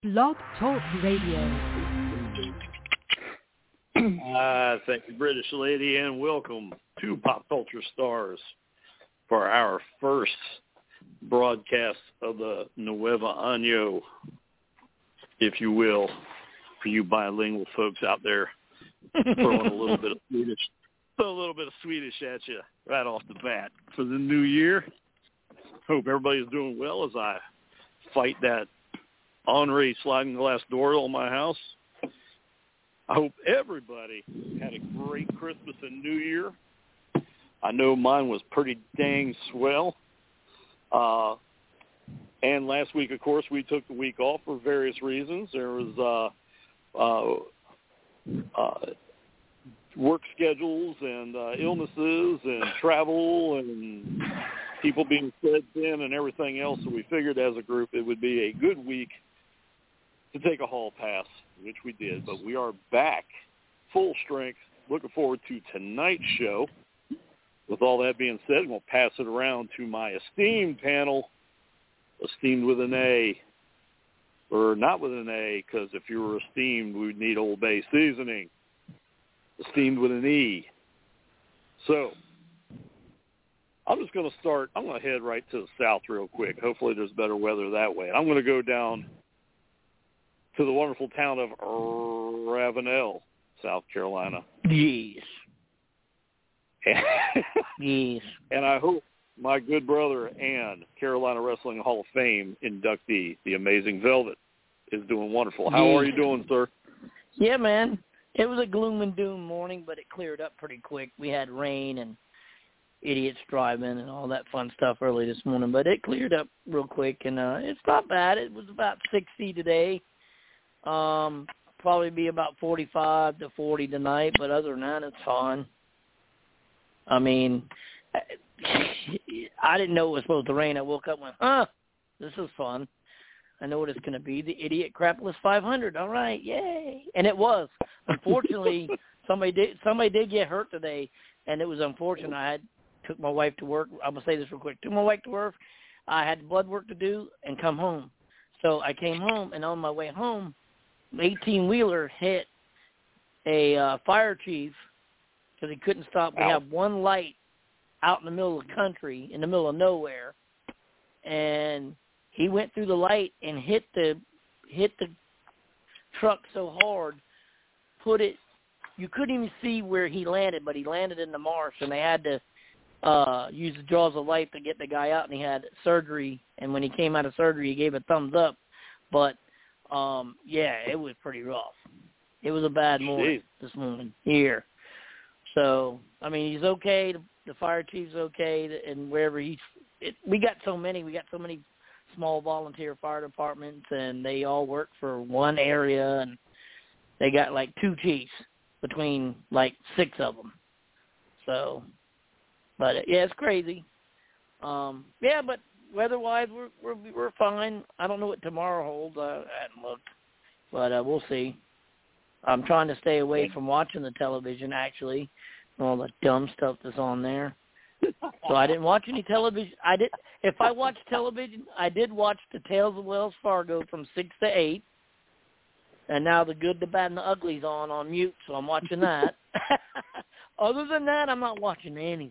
Blog Talk Radio. Thank you, British lady, and welcome to Pop Culture Stars for our first broadcast of the Nuevo Año, if you will, for you bilingual folks out there, throwing a little bit of Swedish at you right off the bat for the new year. Hope everybody's doing well as I fight that Henri sliding glass door on my house. I hope everybody had a great Christmas and New Year. I know mine was pretty dang swell. And last week, of course, we took the week off for various reasons. There was work schedules and illnesses and travel and people being fed in and everything else. So we figured as a group it would be a good week to take a hall pass, which we did. But we are back full strength. Looking forward to tonight's show. With all that being said, I'm going to pass it around to my esteemed panel, esteemed with an A, or not with an A, because if you were esteemed, we would need Old Bay seasoning. Esteemed with an E. So I'm just going to start. I'm going to head right to the south real quick. Hopefully there's better weather that way. I'm going to go down to the wonderful town of Ravenel, South Carolina. Yes. Yes. And I hope my good brother and Carolina Wrestling Hall of Fame inductee, the Amazing Velvet, is doing wonderful. How are you doing, sir? Yeah, man. It was a gloom and doom morning, but it cleared up pretty quick. We had rain and idiots driving and all that fun stuff early this morning, but it cleared up real quick, and it's not bad. It was about 60 today. Probably be about 45 to 40 tonight, but other than that, it's fine. I mean, I didn't know it was supposed to rain. I woke up and went, this is fun. I know what it's going to be. The Idiot Crapless 500. All right, yay. And it was. Unfortunately, somebody did get hurt today, and it was unfortunate. I took my wife to work. I'm going to say this real quick. Took my wife to work. I had blood work to do and come home. So I came home, and on my way home, an 18-wheeler hit a fire chief because he couldn't stop. We have one light out in the middle of the country, in the middle of nowhere, and he went through the light and hit the truck so hard, you couldn't even see where he landed, but he landed in the marsh, and they had to use the jaws of life to get the guy out, and he had surgery, and when he came out of surgery, he gave a thumbs up. But, it was pretty rough. It was a bad morning this morning here. So, I mean, he's okay. The fire chief's okay, and wherever we got so many small volunteer fire departments, and they all work for one area, and they got like 2 chiefs between like 6 of them. So, but it's crazy. But weather-wise, we're fine. I don't know what tomorrow holds. I hadn't looked, but we'll see. I'm trying to stay away from watching the television, actually, all the dumb stuff that's on there. So I didn't watch any television. If I watched television, I did watch the Tales of Wells Fargo from 6 to 8, and now The Good, the Bad, and the Ugly's on mute, so I'm watching that. Other than that, I'm not watching anything.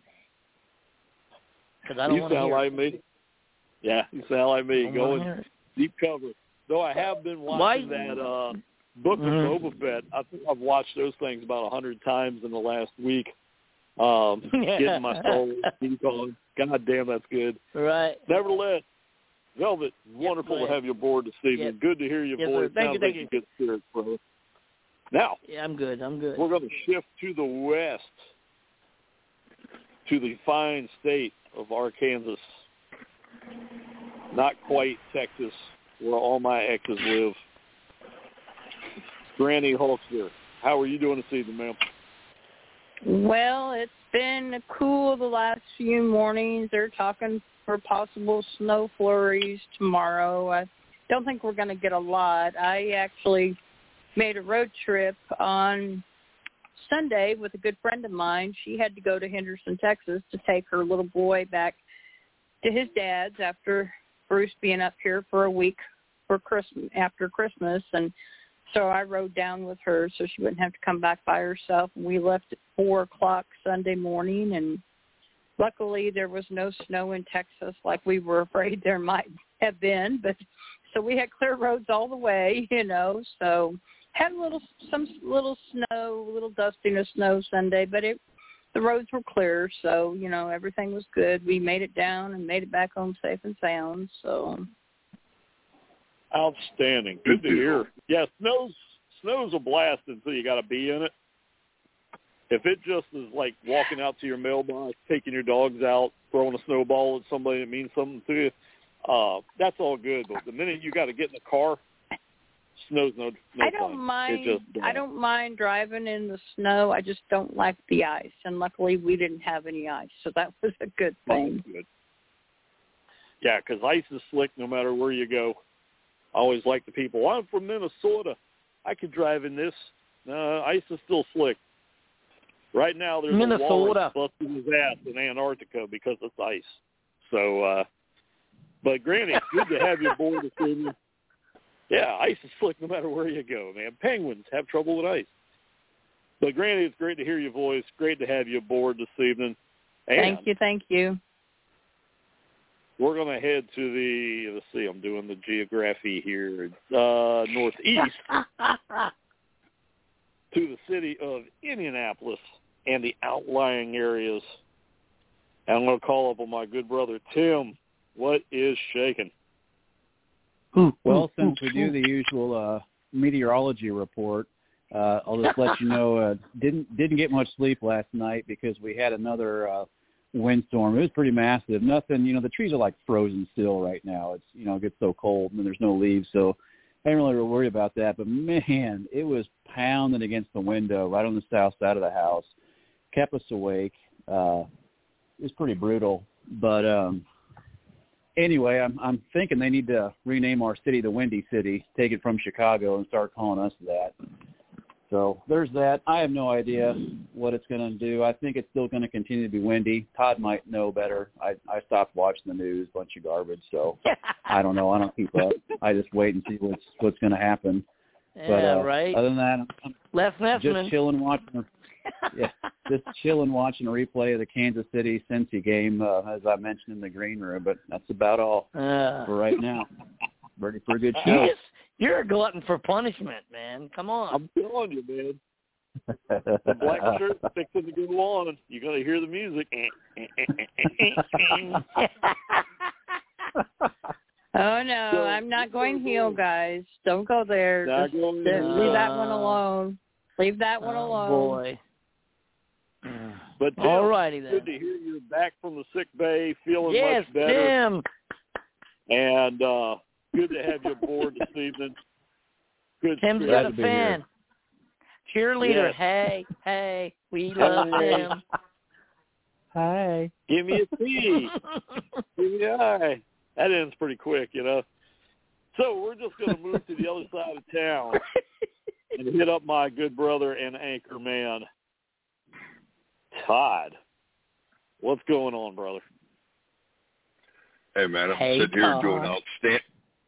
Because I don't want to hear like me. Yeah, you sound like me, going deep cover. Though I have been watching that Book of Boba Fett. I think I've watched those things about 100 times in the last week. Getting my soul deep on. God damn, that's good. Right. Nevertheless, Velvet, wonderful to have you aboard this evening. Yep. Good to hear your voice. Thank you. Good spirits, brother. Now, I'm good. We're going to shift to the west, to the fine state of Arkansas. Not quite Texas, where all my exes live. Granny Hulkster, how are you doing this evening, ma'am? Well, it's been cool the last few mornings. They're talking for possible snow flurries tomorrow. I don't think we're going to get a lot. I actually made a road trip on Sunday with a good friend of mine. She had to go to Henderson, Texas to take her little boy back to his dad's after Bruce being up here for a week for Christmas, after Christmas, and so I rode down with her so she wouldn't have to come back by herself. And we left at 4:00 Sunday morning, and luckily there was no snow in Texas like we were afraid there might have been. But so we had clear roads all the way, So had some little snow, little dusting of snow Sunday, but the roads were clear, so everything was good. We made it down and made it back home safe and sound. So outstanding, good to hear. Yeah, snow's a blast until you got to be in it. If it just is like walking out to your mailbox, taking your dogs out, throwing a snowball at somebody that means something to you, that's all good. But the minute you got to get in the car, snow's no I don't fun. mind. I don't mind driving in the snow. I just don't like the ice, and luckily we didn't have any ice, so that was a good thing. Good. Yeah, because ice is slick no matter where you go. I always like the people. I'm from Minnesota. I could drive in this. Ice is still slick. Right now, there's a walrus busting his ass in Antarctica because it's ice. So, but Granny, good to have you aboard this evening. Yeah, ice is slick no matter where you go, man. Penguins have trouble with ice. But Granny, it's great to hear your voice. Great to have you aboard this evening. And thank you. We're going to head to let's see, I'm doing the geography here, northeast to the city of Indianapolis and the outlying areas. And I'm going to call up on my good brother, Tim. What is shaking? Well, since we do the usual meteorology report, I'll just let you know, didn't get much sleep last night because we had another windstorm. It was pretty massive. Nothing, the trees are like frozen still right now. It's, it gets so cold and there's no leaves, so I didn't really worry about that. But man, it was pounding against the window right on the south side of the house. Kept us awake. It was pretty brutal. But anyway, I'm thinking they need to rename our city the Windy City, take it from Chicago and start calling us that. So there's that. I have no idea what it's going to do. I think it's still going to continue to be windy. Todd might know better. I stopped watching the news, bunch of garbage, so I don't know. I don't keep up. I just wait and see what's going to happen. Yeah, right. Other than that, I'm just chilling watching. Just chilling watching a replay of the Kansas City Cincy game, as I mentioned in the green room. But that's about all for right now. Ready for a good show. You're a glutton for punishment, man. Come on. I'm telling you, man. The black shirt fixing to go on. You're going to hear the music. Oh, no. So, I'm not going heel, guys. Don't go there. Leave that one alone. Leave that one alone. Boy. But Tim, alrighty then. Good to hear you're back from the sick bay, feeling much better. Tim. And good to have you aboard this evening. Good. Tim's got a fan. Cheerleader. Yes. Hey, we love him. Hi. Give me a T. Give me an I. That ends pretty quick, So we're just going to move to the other side of town and hit up my good brother and anchor man, Todd. What's going on, brother? Hey, man, I'm sitting here doing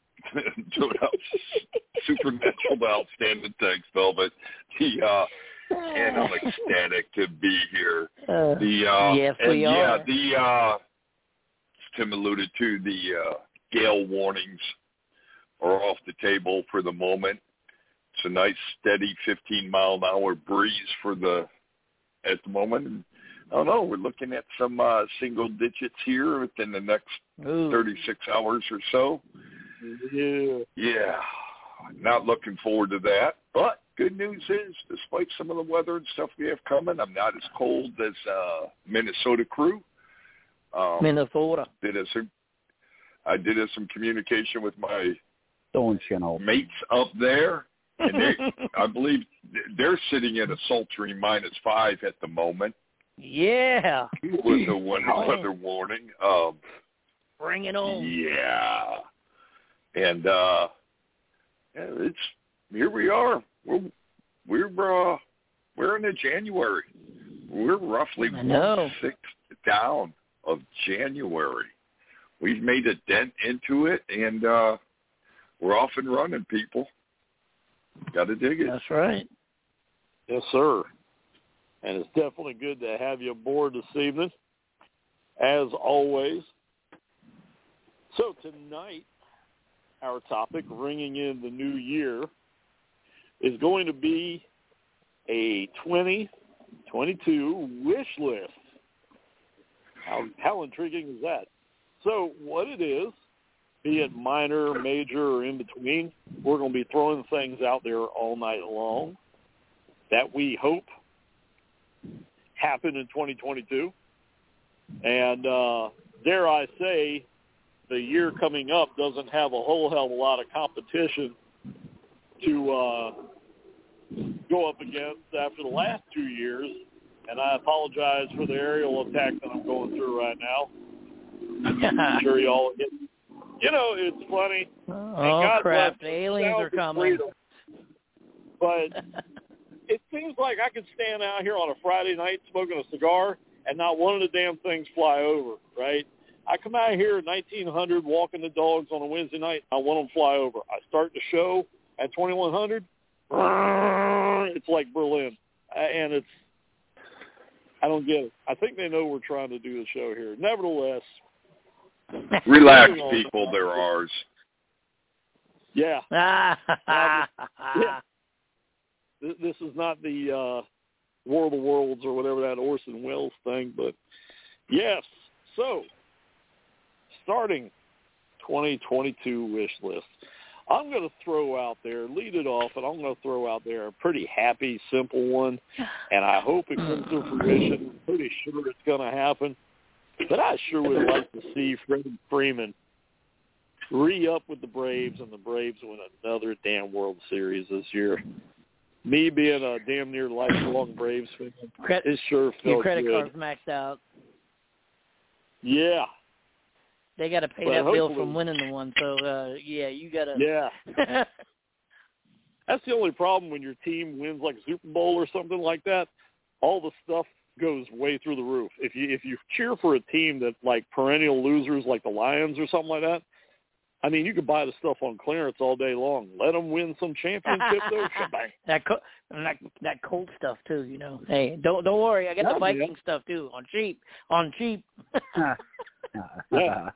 supernatural outstanding things, Velvet. And I'm ecstatic to be here. Yes, we are. As Tim alluded to, the gale warnings are off the table for the moment. It's a nice, steady 15-mile-an-hour breeze at the moment. And I don't know, we're looking at some single digits here within the next 36 hours or so. Yeah, not looking forward to that. But good news is, despite some of the weather and stuff we have coming, I'm not as cold as Minnesota crew. Minnesota. I did some communication with my mates up there, and I believe they're sitting at a sultry -5 at the moment. Yeah. With the weather warning. Bring it on. Yeah. And it's here we are. We're into January. We're roughly 1/6 down of January. We've made a dent into it, and We're off and running, people. Got to dig it. That's right. Yes, sir. And it's definitely good to have you aboard this evening, as always. So tonight, our topic, ringing in the new year, is going to be a 2022 wish list. How intriguing is that? So what it is, be it minor, major, or in between, we're going to be throwing things out there all night long that we hope happen in 2022. And dare I say, the year coming up doesn't have a whole hell of a lot of competition to go up against after the last 2 years. And I apologize for the aerial attack that I'm going through right now. I'm sure y'all get, it's funny. Oh, crap. The aliens are coming. But it seems like I could stand out here on a Friday night smoking a cigar and not one of the damn things fly over, right? I come out here at 1900 walking the dogs on a Wednesday night. I want them to fly over. I start the show at 2100. It's like Berlin. And I don't get it. I think they know we're trying to do the show here. Nevertheless. Relax, people. They're ours. Yeah. This is not the War of the Worlds or whatever that Orson Welles thing, but yes. So, starting 2022 wish list. I'm going to throw out there, lead it off, and I'm going to throw out there a pretty happy, simple one, and I hope it comes to fruition. I'm pretty sure it's going to happen. But I sure would like to see Freddie Freeman re-up with the Braves, and the Braves win another damn World Series this year. Me being a damn near lifelong Braves fan, it sure felt your credit good. card's maxed out. Yeah. They got to pay that bill from winning the one, so, you got to. Yeah. That's the only problem when your team wins like a Super Bowl or something like that. All the stuff goes way through the roof. If you cheer for a team that like perennial losers like the Lions or something like that, I mean, you could buy the stuff on clearance all day long. Let them win some championship, though. that cold stuff too, Hey, don't worry, I got the Viking stuff too on cheap. Yeah.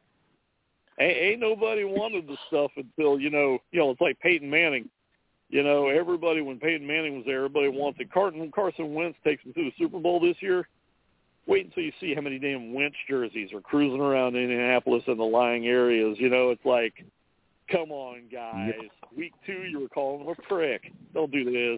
Ain't nobody wanted the stuff until it's like Peyton Manning. Everybody, when Peyton Manning was there, everybody wants it. Carson Wentz takes them to the Super Bowl this year. Wait until you see how many damn Wentz jerseys are cruising around Indianapolis and the lying areas. It's like, come on, guys. Yep. Week 2, you were calling him a prick. Don't do this.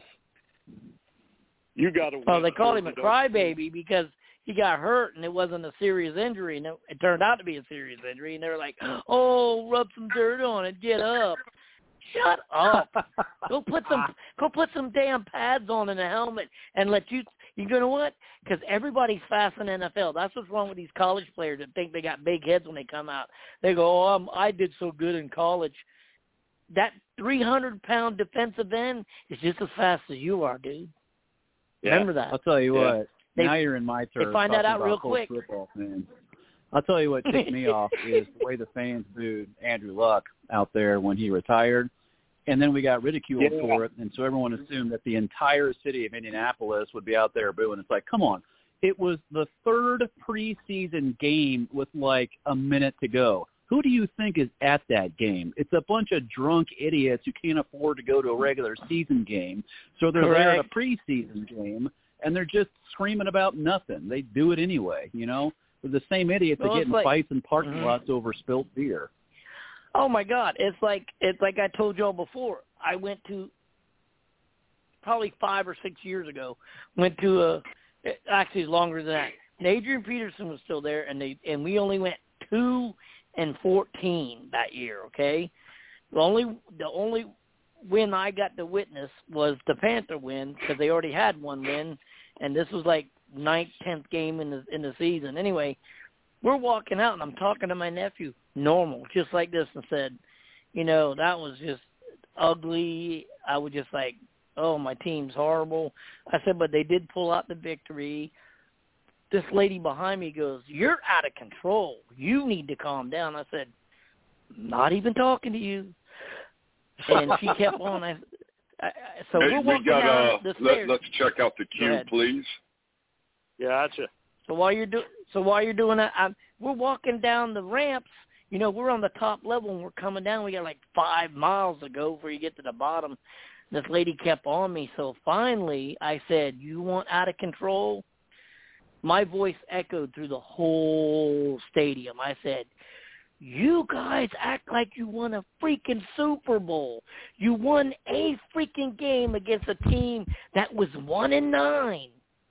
You got to win. Well, they called him a crybaby because he got hurt and it wasn't a serious injury. And it turned out to be a serious injury. And they were like, oh, rub some dirt on it. Get up. Shut up. Go put some damn pads on in a helmet and you know what? Because everybody's fast in the NFL. That's what's wrong with these college players that think they got big heads when they come out. They go, I did so good in college. That 300-pound defensive end is just as fast as you are, dude. Yeah. Remember that. I'll tell you what. Now you're in my turn. They find that out real quick. Football fans. I'll tell you what ticked me off is the way the fans booed Andrew Luck out there when he retired. And then we got ridiculed for it, and so everyone assumed that the entire city of Indianapolis would be out there booing. It's like, come on. It was the third preseason game with like a minute to go. Who do you think is at that game? It's a bunch of drunk idiots who can't afford to go to a regular season game, so they're there at a preseason game, and they're just screaming about nothing. They do it anyway, They're the same idiots that get in fights in parking lots over spilt beer. Oh my God! It's like I told y'all before. I went to probably 5 or 6 years ago. Went to actually longer than that. And Adrian Peterson was still there, and we only went 2-14 that year. Okay, the only win I got to witness was the Panther win because they already had one win, and this was like 9th, 10th game in the season. Anyway. We're walking out, and I'm talking to my nephew, normal, just like this, and said, that was just ugly. I was just like, oh, my team's horrible. I said, but they did pull out the victory. This lady behind me goes, you're out of control. You need to calm down. I said, not even talking to you. And she kept on. So hey, we're walking down the stairs. Let's check out the queue, please. Gotcha. So while you're doing that, we're walking down the ramps. You know, we're on the top level and we're coming down. We got like 5 miles to go before you get to the bottom. This lady kept on me. So finally I said, "You want out of control?" My voice echoed through the whole stadium. I said, "You guys act like you won a freaking Super Bowl. You won a freaking game against a team that was 1-9.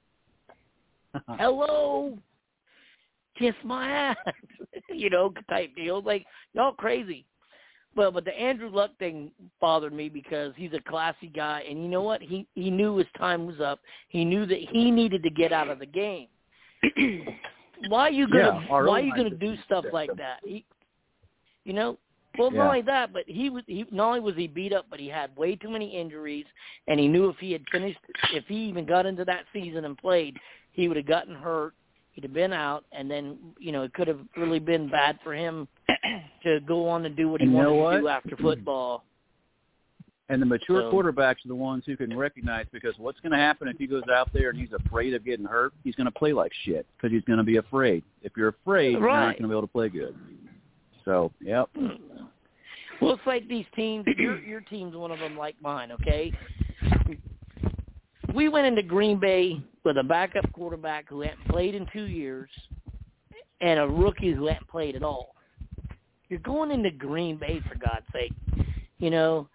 Hello? Kiss my ass." You know, type deal. Like, y'all crazy. But the Andrew Luck thing bothered me because he's a classy guy, and you know what? He knew his time was up. He knew that he needed to get out of the game. Why are you gonna do stuff like that? You know, well, not only that, but he not only was he beat up, but he had way too many injuries, and he knew if he even got into that season and played, he would have gotten hurt. He'd have been out, and then, you know, it could have really been bad for him to go on and do what he wanted to do after football. And the mature quarterbacks are the ones who can recognize, because what's going to happen if he goes out there and he's afraid of getting hurt? He's going to play like shit because he's going to be afraid. If you're afraid, you're not going to be able to play good. So, yep. Well, it's like these teams. Your team's one of them, like mine, okay? We went into Green Bay with a backup quarterback who hadn't played in 2 years and a rookie who hadn't played at all. You're going into Green Bay, for God's sake. You know,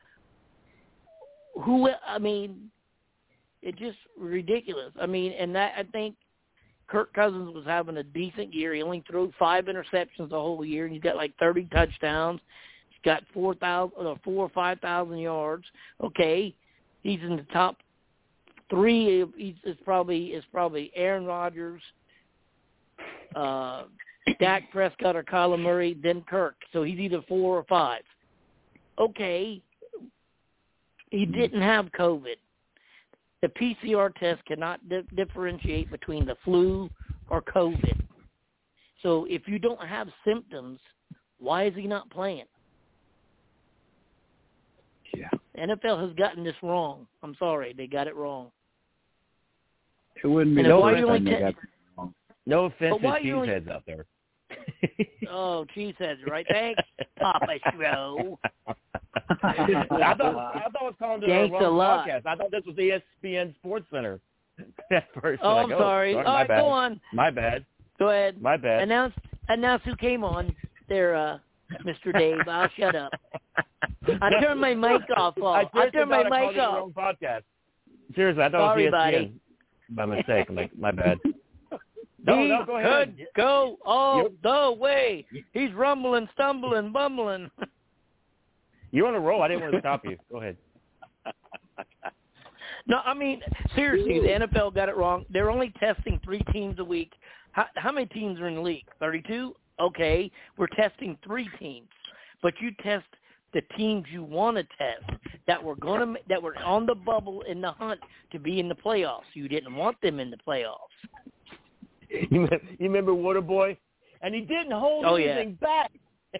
it's just ridiculous. I mean, and that, I think Kirk Cousins was having a decent year. He only threw 5 interceptions the whole year, and he's got like 30 touchdowns. He's got 4,000 or 5,000 yards. Okay, he's in the top 3. It's probably Aaron Rodgers, Dak Prescott, or Kyler Murray, then Kirk. So he's either 4 or 5. Okay, he didn't have COVID. The PCR test cannot differentiate between the flu or COVID. So if you don't have symptoms, why is he not playing? Yeah. The NFL has gotten this wrong. I'm sorry, they got it wrong. It wouldn't be no offense to cheeseheads out there. Oh, cheeseheads, right? Thanks, Papa Schro. I thought I was calling to the wrong podcast. I thought this was ESPN Sports Center. First, I'm sorry. All right, go on. My bad. Go ahead. My bad. Announce who came on there, Mr. Dave. I'll shut up. I turned my mic off. I turned my mic off. Podcast. Seriously, I thought it was ESPN. Buddy. By mistake. My bad. No, go ahead. Go all the way. He's rumbling, stumbling, bumbling. You're on a roll. I didn't want to stop you. Go ahead. No, I mean, seriously, the NFL got it wrong. They're only testing 3 teams a week. How many teams are in the league? 32? Okay, we're testing 3 teams. But you test the teams you want to test that were on the bubble in the hunt to be in the playoffs. You didn't want them in the playoffs. You remember Waterboy? And he didn't hold anything back.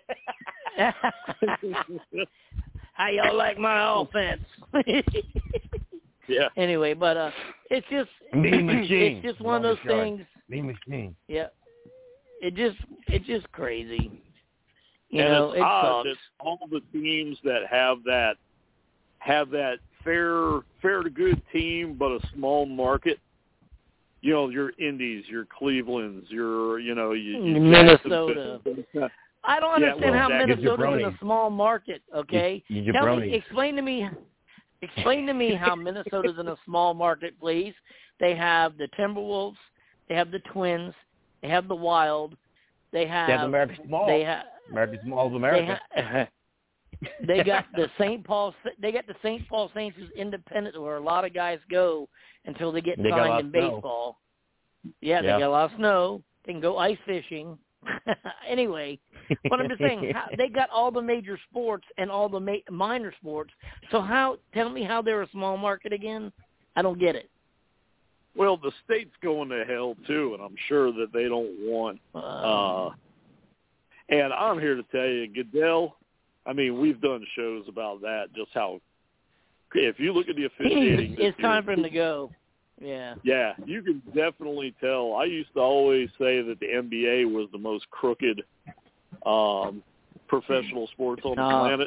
How y'all like my offense? Yeah. Anyway, but it's just it's just one of those things. Mean machine. Yeah. It's just crazy. You and know, it's odd that all the teams that have that fair to good team but a small market. You know, your Indies, your Clevelands, your Minnesota. I don't understand how Minnesota's in a small market. Okay, explain to me how Minnesota's in a small market, please. They have the Timberwolves, they have the Twins, they have the Wild, they have America's Small. America's Small of America. They got the St. Paul. They got the St. Paul Saints, who's independent, where a lot of guys go until they get signed in baseball. Yeah, they got a lot of snow. They can go ice fishing. Anyway, what I'm just saying, they got all the major sports and all the minor sports. So tell me how they're a small market again? I don't get it. Well, the state's going to hell too, and I'm sure that they don't want. And I'm here to tell you, Goodell, I mean, we've done shows about that, just how if you look at the officiating, it's time for him to go. Yeah. Yeah, you can definitely tell. I used to always say that the NBA was the most crooked professional sports on the planet.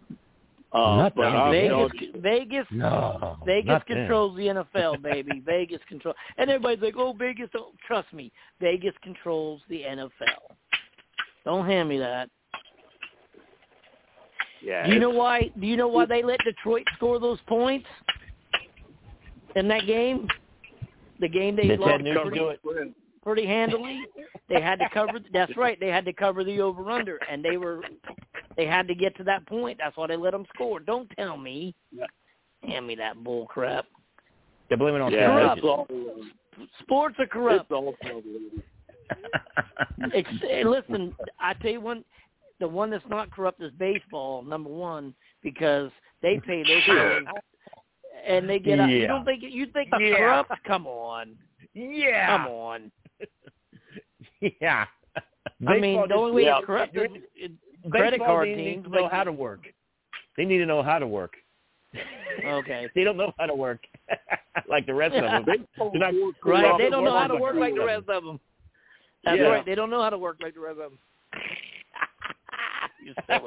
Vegas controls the NFL, baby. Vegas controls. And everybody's like, oh, Vegas, don't trust me. Vegas controls the NFL. Don't hand me that. Yeah. Do you know why they let Detroit score those points in that game? The game they lost pretty handily. They had to cover. That's right. They had to cover the over/under, and they had to get to that point. That's why they let them score. Don't tell me. Yeah. Hand me that bull crap. They blame it on television. Sports are corrupt. Listen, I tell you one. The one that's not corrupt is baseball, number one, because they pay those guys and they get out. You think the corrupt? Come on. Yeah. Come on. Yeah. I mean, the only way it's corrupt is credit card teams know how to work. They need to know how to work. Okay. They don't know how to work like the rest of them. Right. They don't know how to work like the rest of them. That's right. They don't know how to work like the rest of them. You're silly.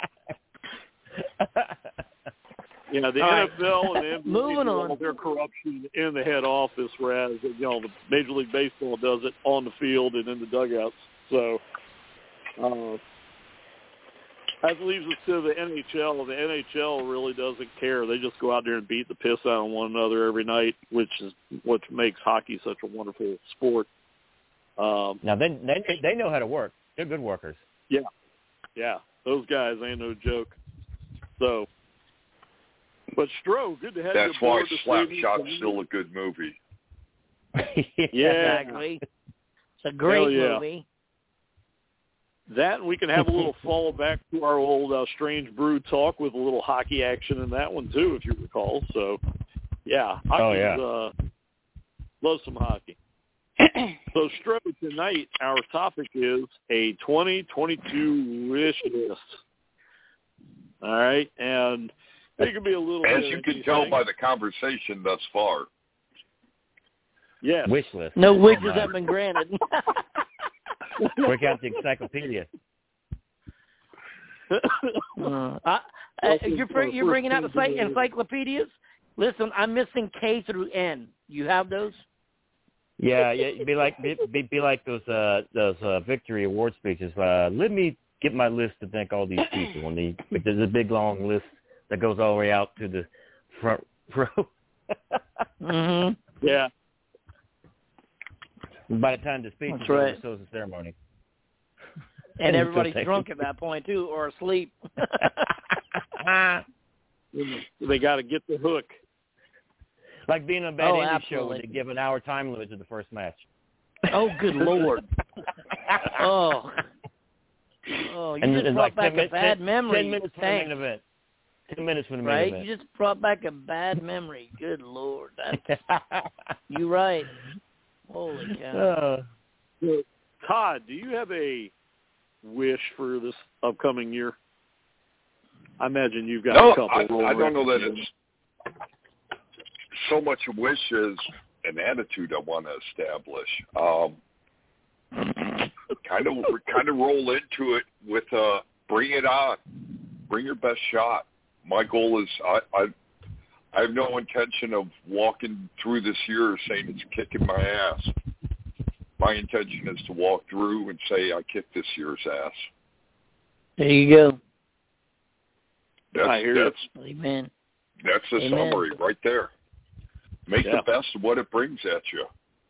The NFL and the NBA moving on. Their corruption in the head office, whereas the Major League Baseball does it on the field and in the dugouts. So that leaves us to the NHL. The NHL really doesn't care. They just go out there and beat the piss out of one another every night, which is what makes hockey such a wonderful sport. Now they know how to work. They're good workers. Yeah, those guys ain't no joke. So, but Stroh, good to have you That's aboard. That's why Slapshot's still a good movie. Yeah, exactly. It's a great movie. That, and we can have a little fallback to our old Strange Brew talk with a little hockey action in that one too, if you recall. So, yeah, hockey's, love some hockey. So, Stroh, tonight our topic is a 2022 wish list. All right, and it could be a little. As you can tell by the conversation thus far. Yes. Wish list. No wishes have been granted. Work out the encyclopedia. You're bringing out the encyclopedias? Listen, I'm missing K through N. You have those? Yeah, it'd be like those victory award speeches. Let me get my list to thank all these people. And there's a big long list that goes all the way out to the front row. Mm-hmm. Yeah. By the time the speech is over, so is the ceremony. And everybody's drunk at that point too, or asleep. They got to get the hook. Like being on a bad indie absolutely. show where they give an hour time limit to the first match. Oh, good Lord. Oh, you just brought back a bad memory. 10 minutes for the main event. 10 minutes for the main right? event. You just brought back a bad memory. Good Lord. You're right. Holy cow. Todd, do you have a wish for this upcoming year? I imagine you've got a couple. I don't know that it's so much a wish as an attitude I want to establish. Kind of roll into it with bring it on, bring your best shot. My goal is I have no intention of walking through this year saying it's kicking my ass. My intention is to walk through and say I kicked this year's ass. There you go. Amen. That's the summary right there. Make the best of what it brings at you.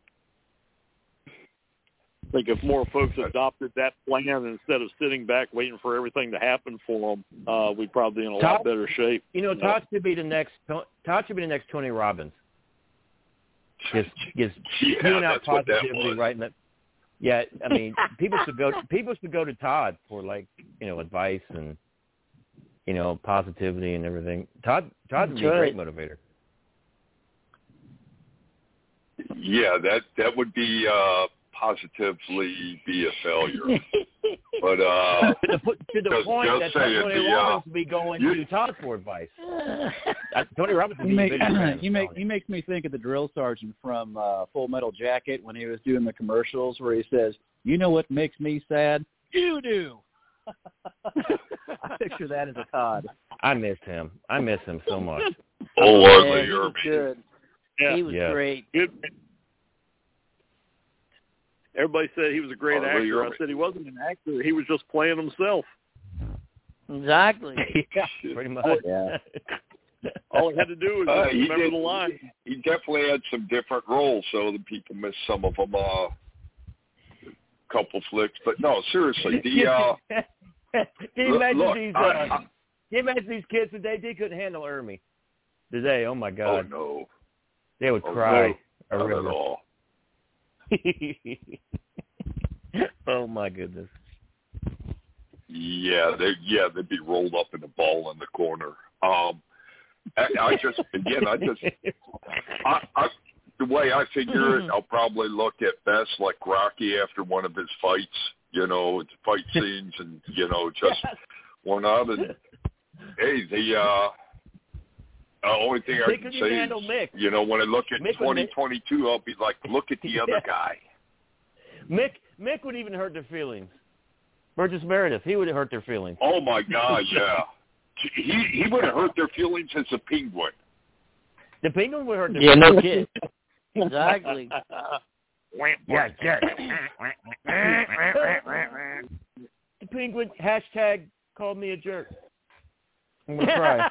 I think if more folks adopted that plan instead of sitting back waiting for everything to happen for them, we'd probably be in a lot better shape. Todd should be the next Tony Robbins. Just spewing out positivity right in that. Yeah, I mean, people should go to Todd for advice and positivity and everything. Todd would be a great motivator. Yeah, that would be positively be a failure. But to the point that Tony Robbins would be going to Todd for advice. Tony Robbins would be a big fan. You make me think of the drill sergeant from Full Metal Jacket when he was doing the commercials where he says, "You know what makes me sad? You do." I picture that as a Todd. I missed him. I miss him so much. Wholeheartedly, he was good. Yeah. He was great. Good. Everybody said he was a great actor. I said he wasn't an actor. He was just playing himself. Exactly. Yeah, pretty much. Yeah. All he had to do was remember the line. He definitely had some different roles, so the people missed some of them. Couple flicks, but no, seriously. Can you imagine these kids today? They couldn't handle Ermy today. Oh my God. Oh no. They would cry. No, not at all. Oh my goodness. Yeah, they'd be rolled up in a ball in the corner. The way I figure it, I'll probably look at best like Rocky after one of his fights, it's fight scenes and, just one out. And, hey, the only thing I can say is, Mick. When I look at 2022, I'll be like, look at the other guy. Mick would even hurt their feelings. Burgess Meredith, he would have hurt their feelings. Oh, my God, yeah. He would have hurt their feelings as a penguin. The penguin would hurt their feelings. Yeah, no kid. Exactly. Yeah, the penguin # called me a jerk. I'm going to cry.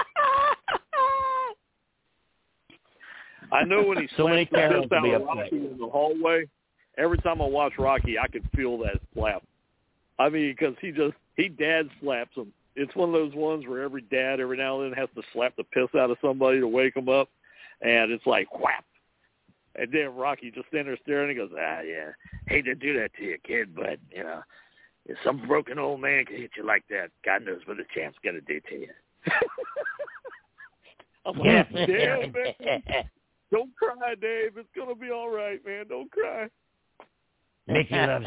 I know when he so many slapped the Karens piss out of Rocky in the hallway, every time I watch Rocky, I could feel that slap. I mean, because he dad slaps him. It's one of those ones where every dad every now and then has to slap the piss out of somebody to wake them up, and it's like whap. And then Rocky just standing there staring and goes, yeah, hate to do that to you, kid, but, if some broken old man can hit you like that, God knows what the champ's going to do to you. I'm like, damn, man. Don't cry, Dave. It's going to be all right, man. Don't cry. Mickey loves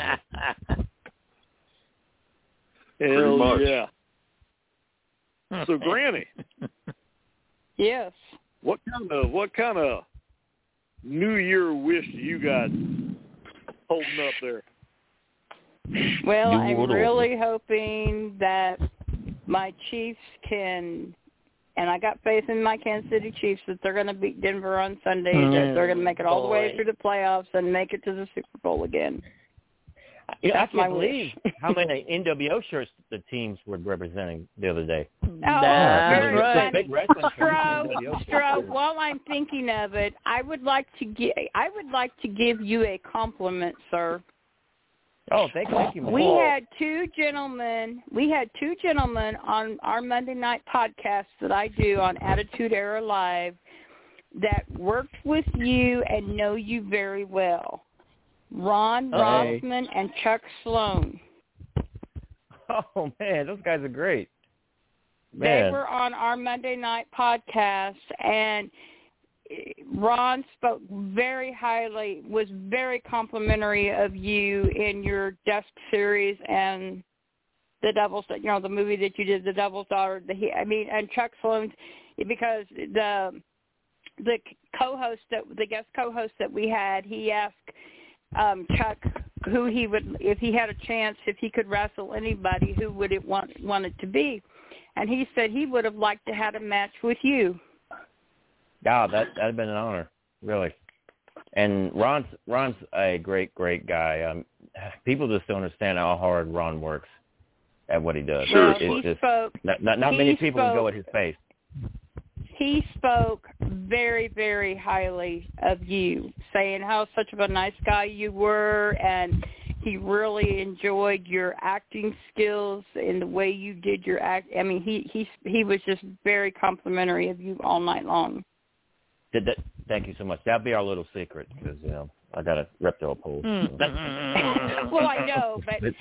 you. Hell yeah. So, Granny. Yes. What kind of New Year wish you got holding up there? Well, I'm really hoping that my Chiefs can, and I got faith in my Kansas City Chiefs that they're going to beat Denver on Sunday, that they're going to make it all the way through the playoffs and make it to the Super Bowl again. I can't believe how many NWO shirts the teams were representing the other day. That's right. Big wrestling Stroh, while I'm thinking of it, I would like to give you a compliment, sir. Oh, thank you. We had two gentlemen on our Monday night podcast that I do on Attitude Era Live that worked with you and know you very well. Ron Rossman and Chuck Sloan. Oh, man, those guys are great. Man. They were on our Monday night podcast, and Ron spoke very highly, was very complimentary of you in your Dusk series and the Devil's, the movie that you did, The Devil's Daughter. And Chuck Sloan, because the guest co-host that we had, he asked Chuck who he would, if he had a chance, if he could wrestle anybody, who would it want it to be? And he said he would have liked to have a match with you. Yeah, that'd have been an honor, really. And Ron's a great guy. People just don't understand how hard Ron works at what he does. Sure. Not many people can go at his pace. He spoke very, very highly of you, saying how such of a nice guy you were, and he really enjoyed your acting skills and the way you did your act. I mean, he was just very complimentary of you all night long. Thank you so much. That'll be our little secret because I got a reptile pole. Well, I know,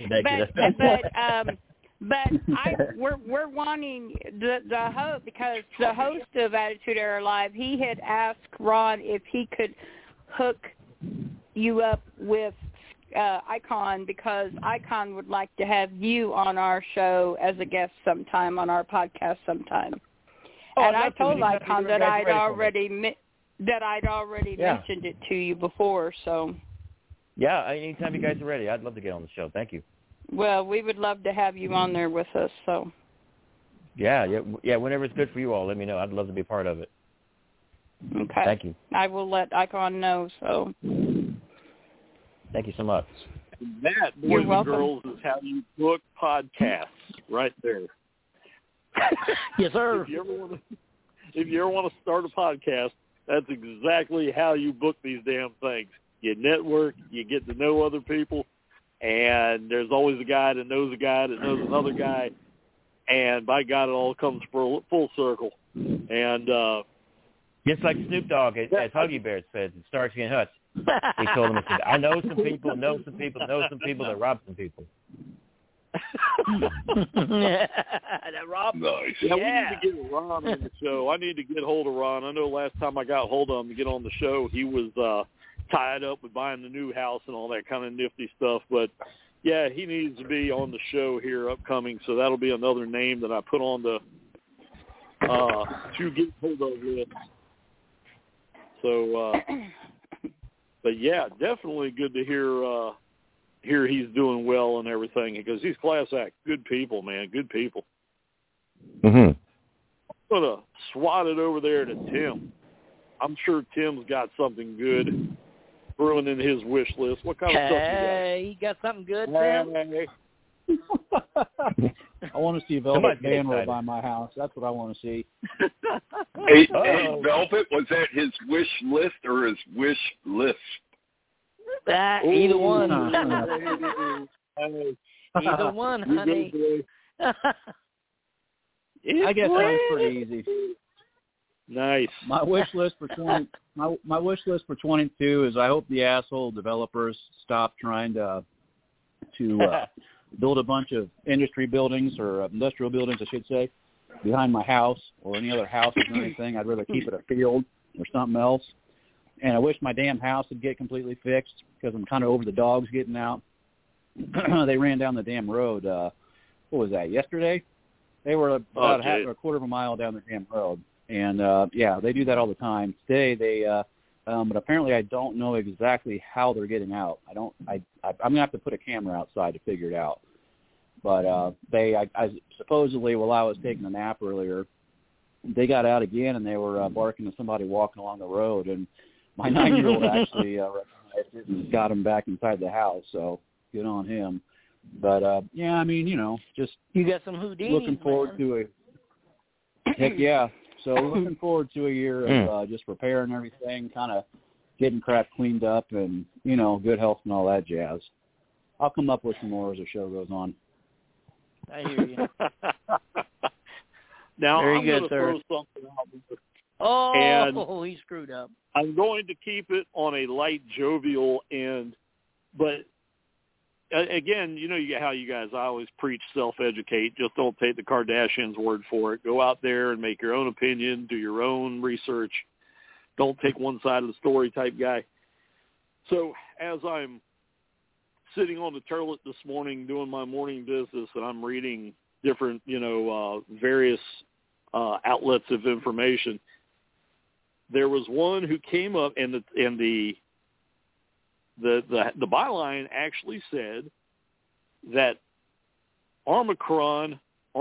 but we're wanting the host, because the host of Attitude Era Live, he had asked Ron if he could hook you up with Icon, because Icon would like to have you on our show as a guest sometime on our podcast sometime. And I told Icon that I'd already mentioned it to you before. So. Yeah, anytime you guys are ready, I'd love to get on the show. Thank you. Well, we would love to have you on there with us. So. Yeah. Whenever it's good for you all, let me know. I'd love to be part of it. Okay. Thank you. I will let Icon know. So. Thank you so much. That, boys and girls, is how you book podcasts, right there. Yes, sir. If you ever want to start a podcast, that's exactly how you book these damn things. You network, you get to know other people, and there's always a guy that knows another guy, and by God, it all comes full circle. And just like Snoop Dogg at Huggy Bear said in Starsky and Hutch. He told him, he said, I know some people that rob some people. That Rob. Nice. Yeah, we need to get Ron on the show. I need to get hold of Ron. I know last time I got hold of him to get on the show, he was tied up with buying the new house and all that kind of nifty stuff. But, yeah, he needs to be on the show here upcoming, so that'll be another name that I put on the to get hold of list. So, but yeah, definitely good to hear he's doing well and everything, because he's class act. Good people, man. Good people. Mm-hmm. I'm going to swat it over there to Tim. I'm sure Tim's got something good brewing in his wish list. What kind of stuff you got? Hey, you got something good, Tim? I want to see Velvet Banner by my house. That's what I want to see. Hey, Velvet, was that his wish list or his wish list? Either one. Either one, honey. I guess that was pretty easy. Nice. My wish list for my wish list for 22 is I hope the asshole developers stop trying to build a bunch of industry buildings or industrial buildings, I should say, behind my house or any other houses or anything. I'd rather keep it a field or something else. And I wish my damn house would get completely fixed because I'm kind of over the dogs getting out. They ran down the damn road. What was that, yesterday? They were about a quarter of a mile down the damn road. And, yeah, they do that all the time. Today they but apparently I don't know exactly how they're getting out. I'm going to have to put a camera outside to figure it out. But I supposedly, while I was taking a nap earlier, they got out again and they were barking at somebody walking along the road. And my 9-year-old actually recognized it and got him back inside the house. So good on him. But, yeah, I mean, just you got some Houdini. Looking forward to heck yeah. So looking forward to a year of just repairing everything, kind of getting crap cleaned up and, good health and all that jazz. I'll come up with some more as the show goes on. I hear you. Now, Very I'm good, going to throw something out. Oh, he screwed up. I'm going to keep it on a light, jovial end. But, again, how you guys, I always preach self-educate. Just don't take the Kardashians' word for it. Go out there and make your own opinion, do your own research. Don't take one side of the story type guy. So as I'm sitting on the toilet this morning doing my morning business and I'm reading different, various outlets of information, there was one who came up and the byline actually said that Omicron,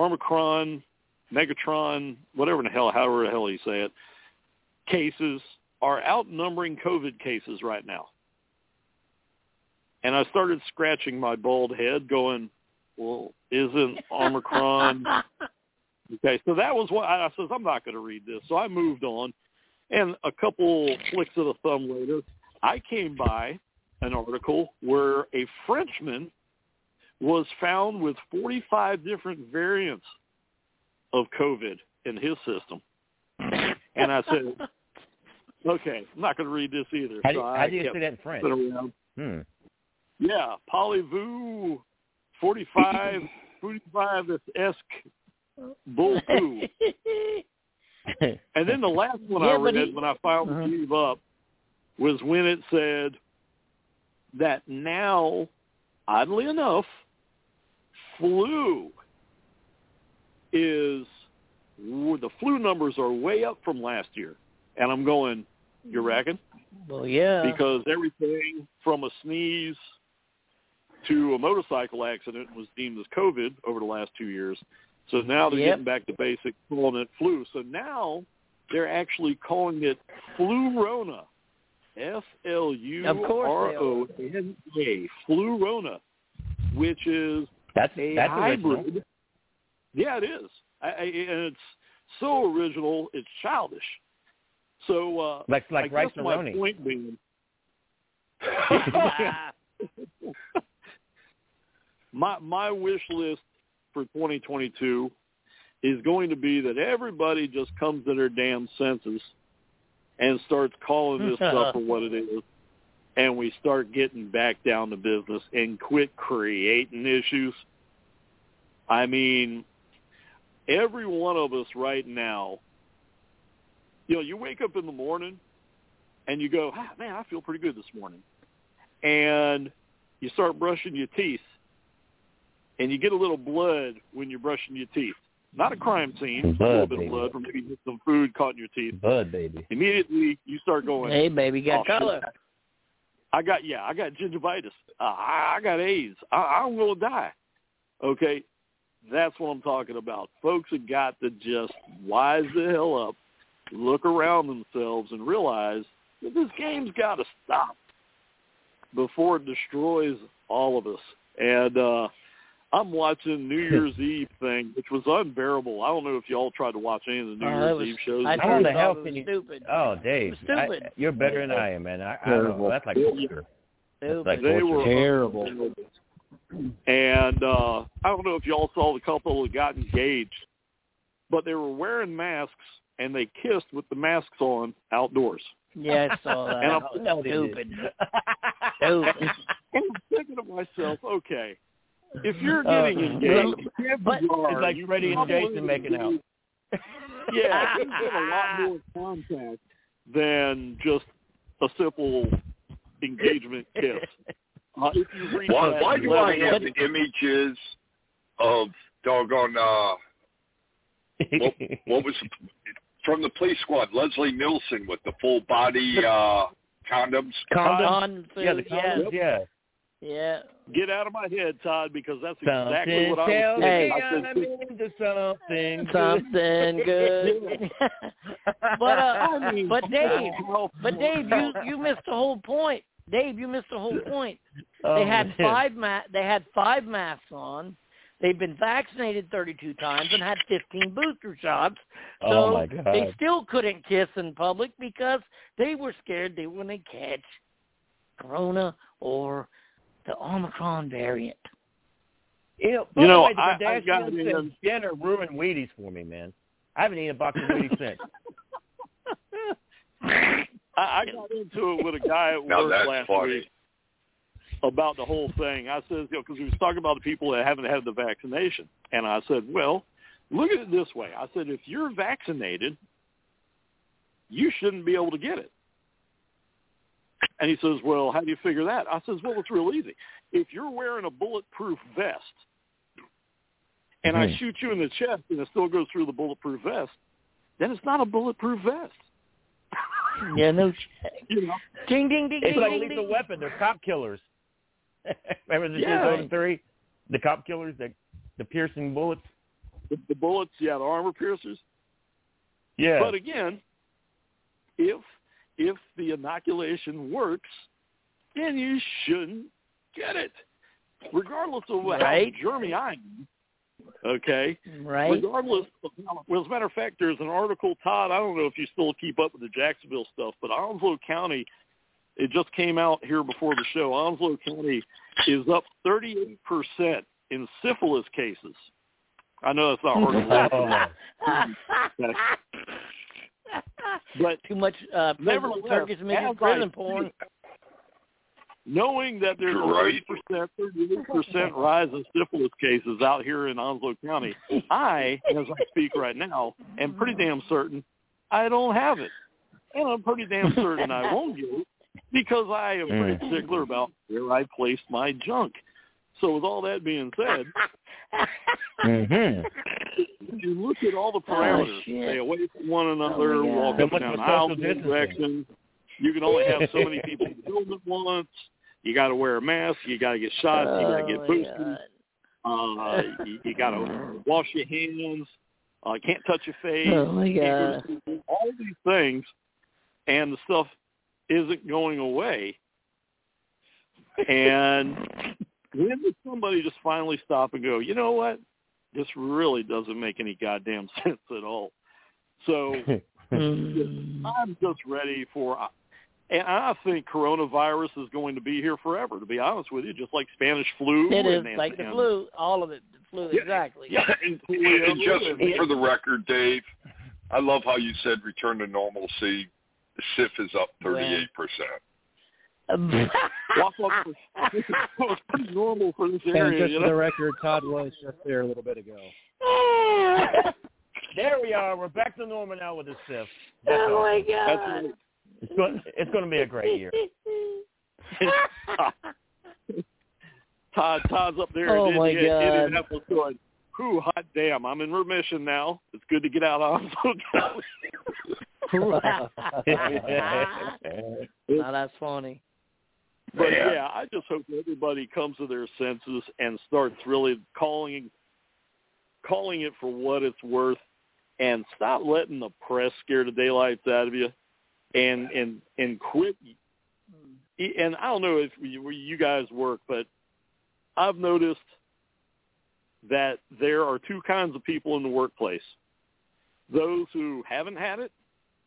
Megatron, however the hell you say it, cases are outnumbering COVID cases right now. And I started scratching my bald head going, well, isn't Omicron... Okay, so that was what I says, I'm not going to read this. So I moved on. And a couple flicks of the thumb later, I came by an article where a Frenchman was found with 45 different variants of COVID in his system. And I said, okay, I'm not going to read this either. How do you say that in French? Yeah, Parlez-vous 45 esque bull-poo. And then the last one I read when I finally gave up was when it said that now, oddly enough, the flu numbers are way up from last year. And I'm going, you reckon? Well, yeah. Because everything from a sneeze to a motorcycle accident was deemed as COVID over the last 2 years. So now they're getting back to basic, calling it flu. So now they're actually calling it Flurona, Flurona, Flurona, which is that's hybrid. Original. Yeah, it is. And it's so original, it's childish. So, like I Rice guess my Aroni. point being, my wish list for 2022 is going to be that everybody just comes to their damn senses and starts calling this stuff for what it is, and we start getting back down to business and quit creating issues. I mean, every one of us right now, you wake up in the morning and you go, man, I feel pretty good this morning. And you start brushing your teeth, and you get a little blood when you're brushing your teeth. Not a crime scene, a little bit of blood from maybe some food caught in your teeth. Blood, baby. Immediately you start going, hey, baby, got color. I got gingivitis. I got AIDS. I'm going to die. Okay, that's what I'm talking about. Folks have got to just wise the hell up, look around themselves, and realize that this game's got to stop before it destroys all of us. And I'm watching New Year's Eve thing, which was unbearable. I don't know if y'all tried to watch any of the New Year's Eve shows. How the hell can you? Stupid. Oh, Dave, Stupid. You're better than I am, man. I don't know. That's like torture. That's like they torture. were terrible. And I don't know if y'all saw the couple that got engaged, but they were wearing masks, and they kissed with the masks on outdoors. Yeah, I saw that. And I'm stupid. And I'm thinking to myself, okay, if you're getting engaged, it's like Freddie and Jason making out. Yeah, you get a lot more contact than just a simple engagement kiss. If you reach why do I have images of doggone what was from the police squad, Leslie Nielsen with the full body condoms? Condoms. Yeah, the condoms, Yeah. Get out of my head, Todd, because that's exactly what I was saying. I'm into something good. But Dave, you missed the whole point. Dave, you missed the whole point. They had five masks on. They've been vaccinated 32 times and had 15 booster shots. So my God. They still couldn't kiss in public because they were scared they were going to catch Corona or the Omicron variant. I got Jenner ruined Wheaties for me, man. I haven't eaten a box of Wheaties since. I got into it with a guy at work last week about the whole thing. I said, because he was talking about the people that haven't had the vaccination. And I said, well, look at it this way. I said, if you're vaccinated, you shouldn't be able to get it. And he says, well, how do you figure that? I says, well, it's real easy. If you're wearing a bulletproof vest and I shoot you in the chest and it still goes through the bulletproof vest, then it's not a bulletproof vest. Yeah, no shit. Ding, ding, ding, it's ding, like ding, Lethal ding. Weapon. They're cop killers. Remember the 2003? The cop killers, the piercing bullets? The bullets, the armor piercers. Yeah. But again, if the inoculation works, then you shouldn't get it, regardless of how germy I am. Okay? Right. Regardless of well, as a matter of fact, there's an article, Todd, I don't know if you still keep up with the Jacksonville stuff, but Onslow County, it just came out here before the show, Onslow County is up 38% in syphilis cases. I know that's not hard to laugh. But too much Turkish midget prison porn. Knowing that there's a 38% rise in syphilis cases out here in Onslow County, I, as I speak right now, am pretty damn certain I don't have it. And I'm pretty damn certain I won't get it because I am very particular about where I place my junk. So with all that being said, you look at all the parameters. Stay away from one another, walk up and down aisles in directions. You can only have so many people in the building at once. You got to wear a mask. You got to get shots. You got to get boosted. You got to wash your hands. Can't touch your face. Oh my God! All these things, and the stuff isn't going away. And when does somebody just finally stop and go, you know what? This really doesn't make any goddamn sense at all. So I'm just ready for, and I think coronavirus is going to be here forever, to be honest with you, just like Spanish flu. It is like the flu, all of it, the flu, exactly. Yeah, and just for the record, Dave, I love how you said return to normalcy. The SIF is up 38%. It's pretty normal for this area. And just for the record, Todd was just there a little bit ago. There we are. We're back to normal now with the SIF. Oh my God! It's going to be a great year. Todd's up there. Oh my God! Indianapolis going, "Whew, hot damn! I'm in remission now. It's good to get out of hospital." Now that's funny. But yeah, I just hope everybody comes to their senses and starts really calling it for what it's worth, and stop letting the press scare the daylights out of you, and quit. And I don't know if you guys work, but I've noticed that there are two kinds of people in the workplace: those who haven't had it,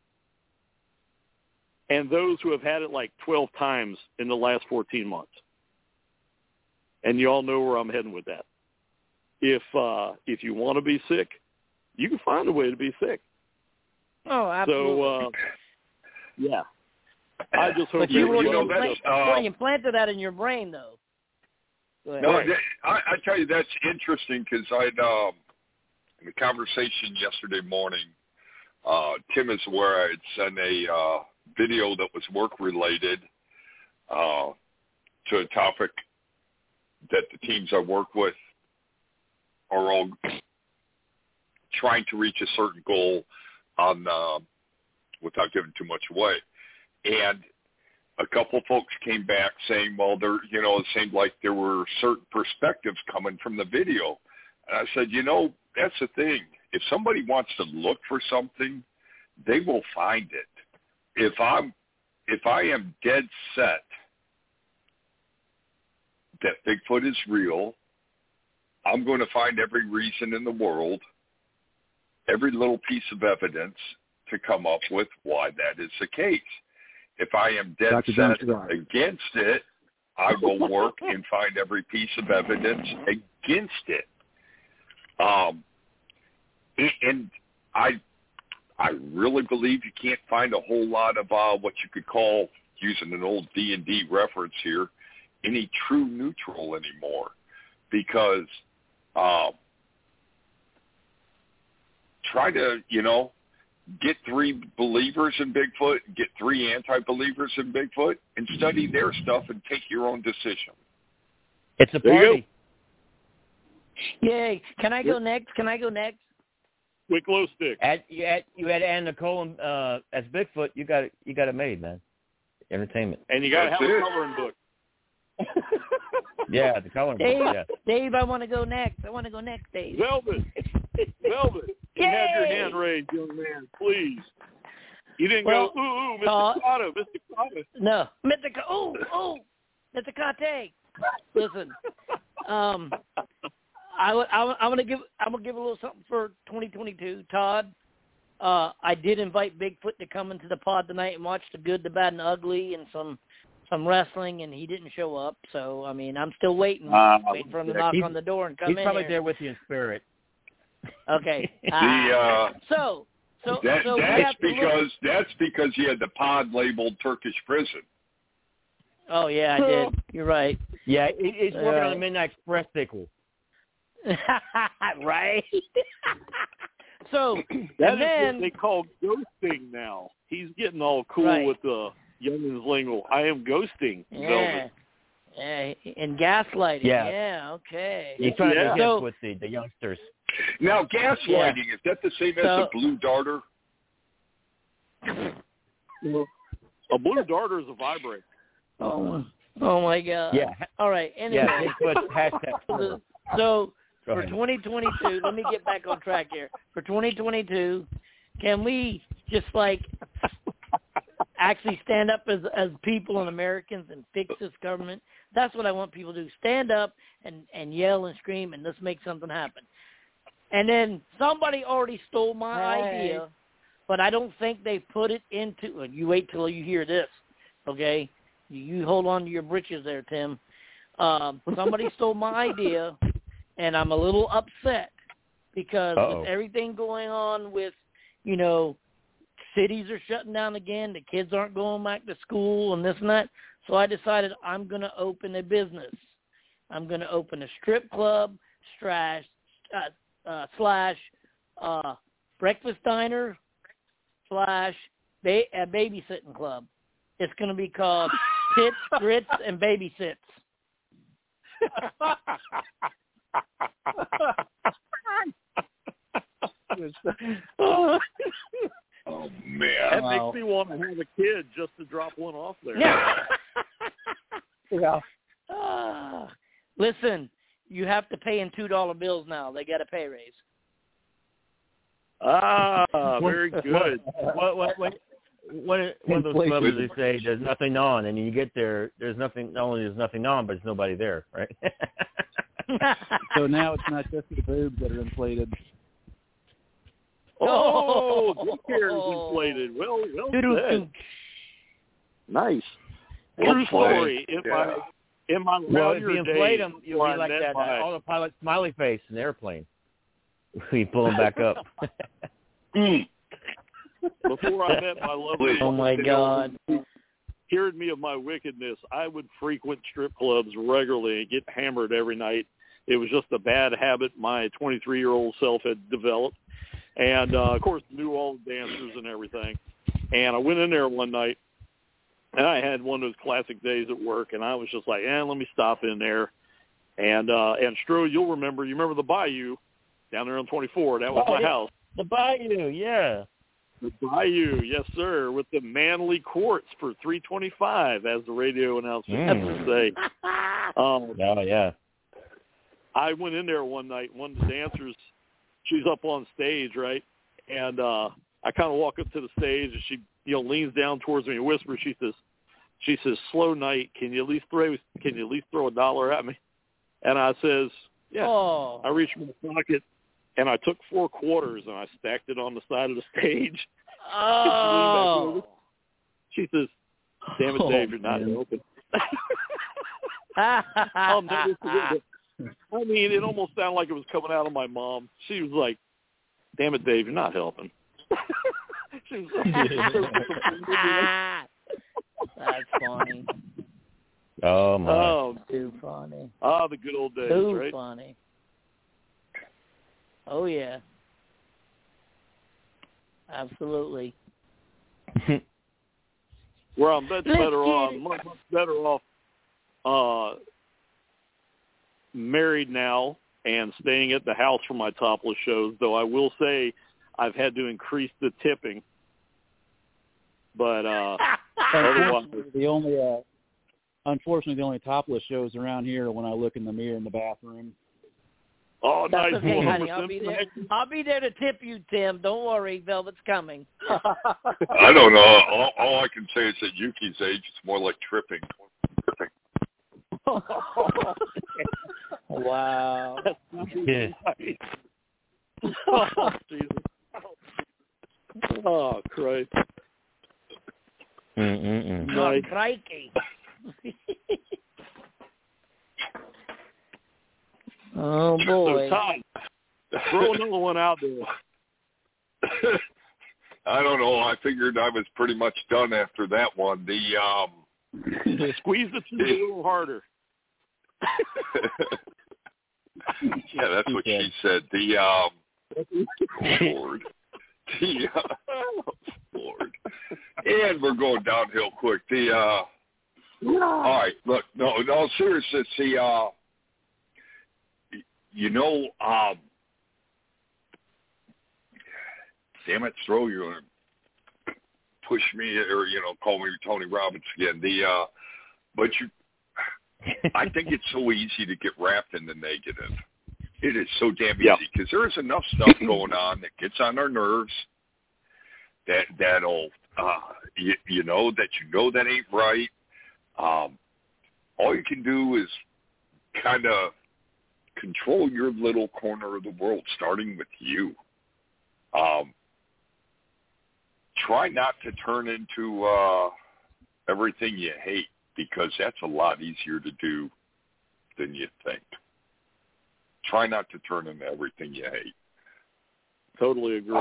and those who have had it like 12 times in the last 14 months. And you all know where I'm heading with that. If you want to be sick, you can find a way to be sick. Oh, absolutely. So, yeah. I just hope but you implanted that in your brain, though. No, I tell you, that's interesting because in the conversation yesterday morning, Tim is aware I'd sent a video that was work-related to a topic that the teams I work with are all trying to reach a certain goal on without giving too much away. And a couple of folks came back saying, well, it seemed like there were certain perspectives coming from the video. And I said, that's the thing. If somebody wants to look for something, they will find it. If I am dead set that Bigfoot is real, I'm going to find every reason in the world, every little piece of evidence to come up with why that is the case. If I am dead set against it, I will work and find every piece of evidence against it. And I really believe you can't find a whole lot of what you could call, using an old D&D reference here, any true neutral anymore, because try to, get 3 believers in Bigfoot, get 3 anti-believers in Bigfoot, and study their stuff and take your own decision. It's a party. Yay. Can I go next? Quick glow stick. You had Ann Nicole as Bigfoot. You got it made, man. Entertainment. And you got to have a coloring book. Yeah, the coloring book. Yeah. Dave, I want to go next, Dave. Velvet. You have your hand raised, young man, please. You didn't go, ooh, Mr. Cotto. No, Mr. Cotte. Listen, I'm gonna give a little something for 2022, Todd. I did invite Bigfoot to come into the pod tonight and watch the Good, the Bad, and the Ugly and some wrestling, and he didn't show up. So I mean, I'm still waiting for him to knock on the door and come in. He's probably there with you in spirit. Okay. So that's because you had the pod labeled Turkish Prison. Oh yeah, I did. You're right. Yeah, he's working on the Midnight Express sequel. Right. So that is what they call ghosting now. He's getting all cool with the youngins lingo. I am ghosting Velvet. Yeah, and gaslighting. Yeah. Yeah, okay. He's trying to So- hit with the youngsters. Now, gaslighting, is that the same as a blue darter? A blue darter is a vibrator. Oh my God. Yeah. All right. Anyway. Yeah, Bigfoot hashtag. So Go for ahead. 2022, let me get back on track here. For 2022, can we just actually stand up as people and Americans and fix this government? That's what I want people to do. Stand up and yell and scream and let's make something happen. And then somebody already stole my idea, but I don't think they put it into. You wait till you hear this, okay? You hold on to your britches there, Tim. Somebody stole my idea, and I'm a little upset because with everything going on with, cities are shutting down again, the kids aren't going back to school and this and that. So I decided I'm going to open a business. I'm going to open a strip club slash breakfast diner slash babysitting club. It's going to be called Tits, Grits, and Babysits. Oh, man. That makes me want to have a kid just to drop one off there. Yeah. Listen, you have to pay in $2 bills now. They got a pay raise. Very good. One of those clubs, they say there's nothing on, and you get there, there's nothing. Not only there's nothing on, but there's nobody there, right? So now it's not just the boobs that are inflated. Daycare is inflated. Well said. Nice. True story. In my if you inflate them, you'll be like that autopilot smiley face in the airplane. You pull them back up. Before I met my lovely oh my God, cured me of my wickedness, I would frequent strip clubs regularly and get hammered every night. It was just a bad habit my 23-year-old self had developed. And, of course, knew all the dancers and everything. And I went in there one night, and I had one of those classic days at work, and I was just like, let me stop in there. And Stro, you remember the Bayou down there on 24. That was my house. The Bayou, yeah. The Bayou, yes, sir, with the manly quartz for $3.25, as the radio announcer would say. Yeah. I went in there one night. One of the dancers, she's up on stage, right? And I kind of walk up to the stage, and she, leans down towards me and whispers. She says, "Slow night. Can you at least throw $1 at me?" And I says, "Yeah." Oh. I reached my pocket, and I took 4 quarters, and I stacked it on the side of the stage. Oh. She says, "Damn it, Dave, you're not open." I'll never forget it. I mean, it almost sounded like it was coming out of my mom. She was like, "Damn it, Dave, you're not helping." She was That's funny. Oh, my. Oh, too funny. The good old days, too right? funny. Oh, yeah. Absolutely. Where I'm much better off married now and staying at the house for my topless shows, though I will say I've had to increase the tipping. But unfortunately, the only topless shows around here are when I look in the mirror in the bathroom. Oh, that's nice. Okay, honey. I'll be there to tip you, Tim. Don't worry, Velvet's coming. I don't know. All I can say is at Yuki's age, it's more like tripping. Wow. Yeah. Oh, Jesus. Oh, Christ. Oh, crikey. Oh, boy. So, Todd, throw another one out there. I don't know. I figured I was pretty much done after that one. Squeeze the tube a little harder. Yeah, that's what she said. Lord. Lord. And we're going downhill quick. All right, look, no, seriously, see, damn it, Stro, you're going to push me or, call me Tony Robbins again. I think it's so easy to get wrapped in the negative. It is so damn easy because there is enough stuff going on that gets on our nerves that'll, that ain't right. All you can do is kind of control your little corner of the world, starting with you. Try not to turn into everything you hate, because that's a lot easier to do than you think. Try not to turn into everything you hate. Totally agree.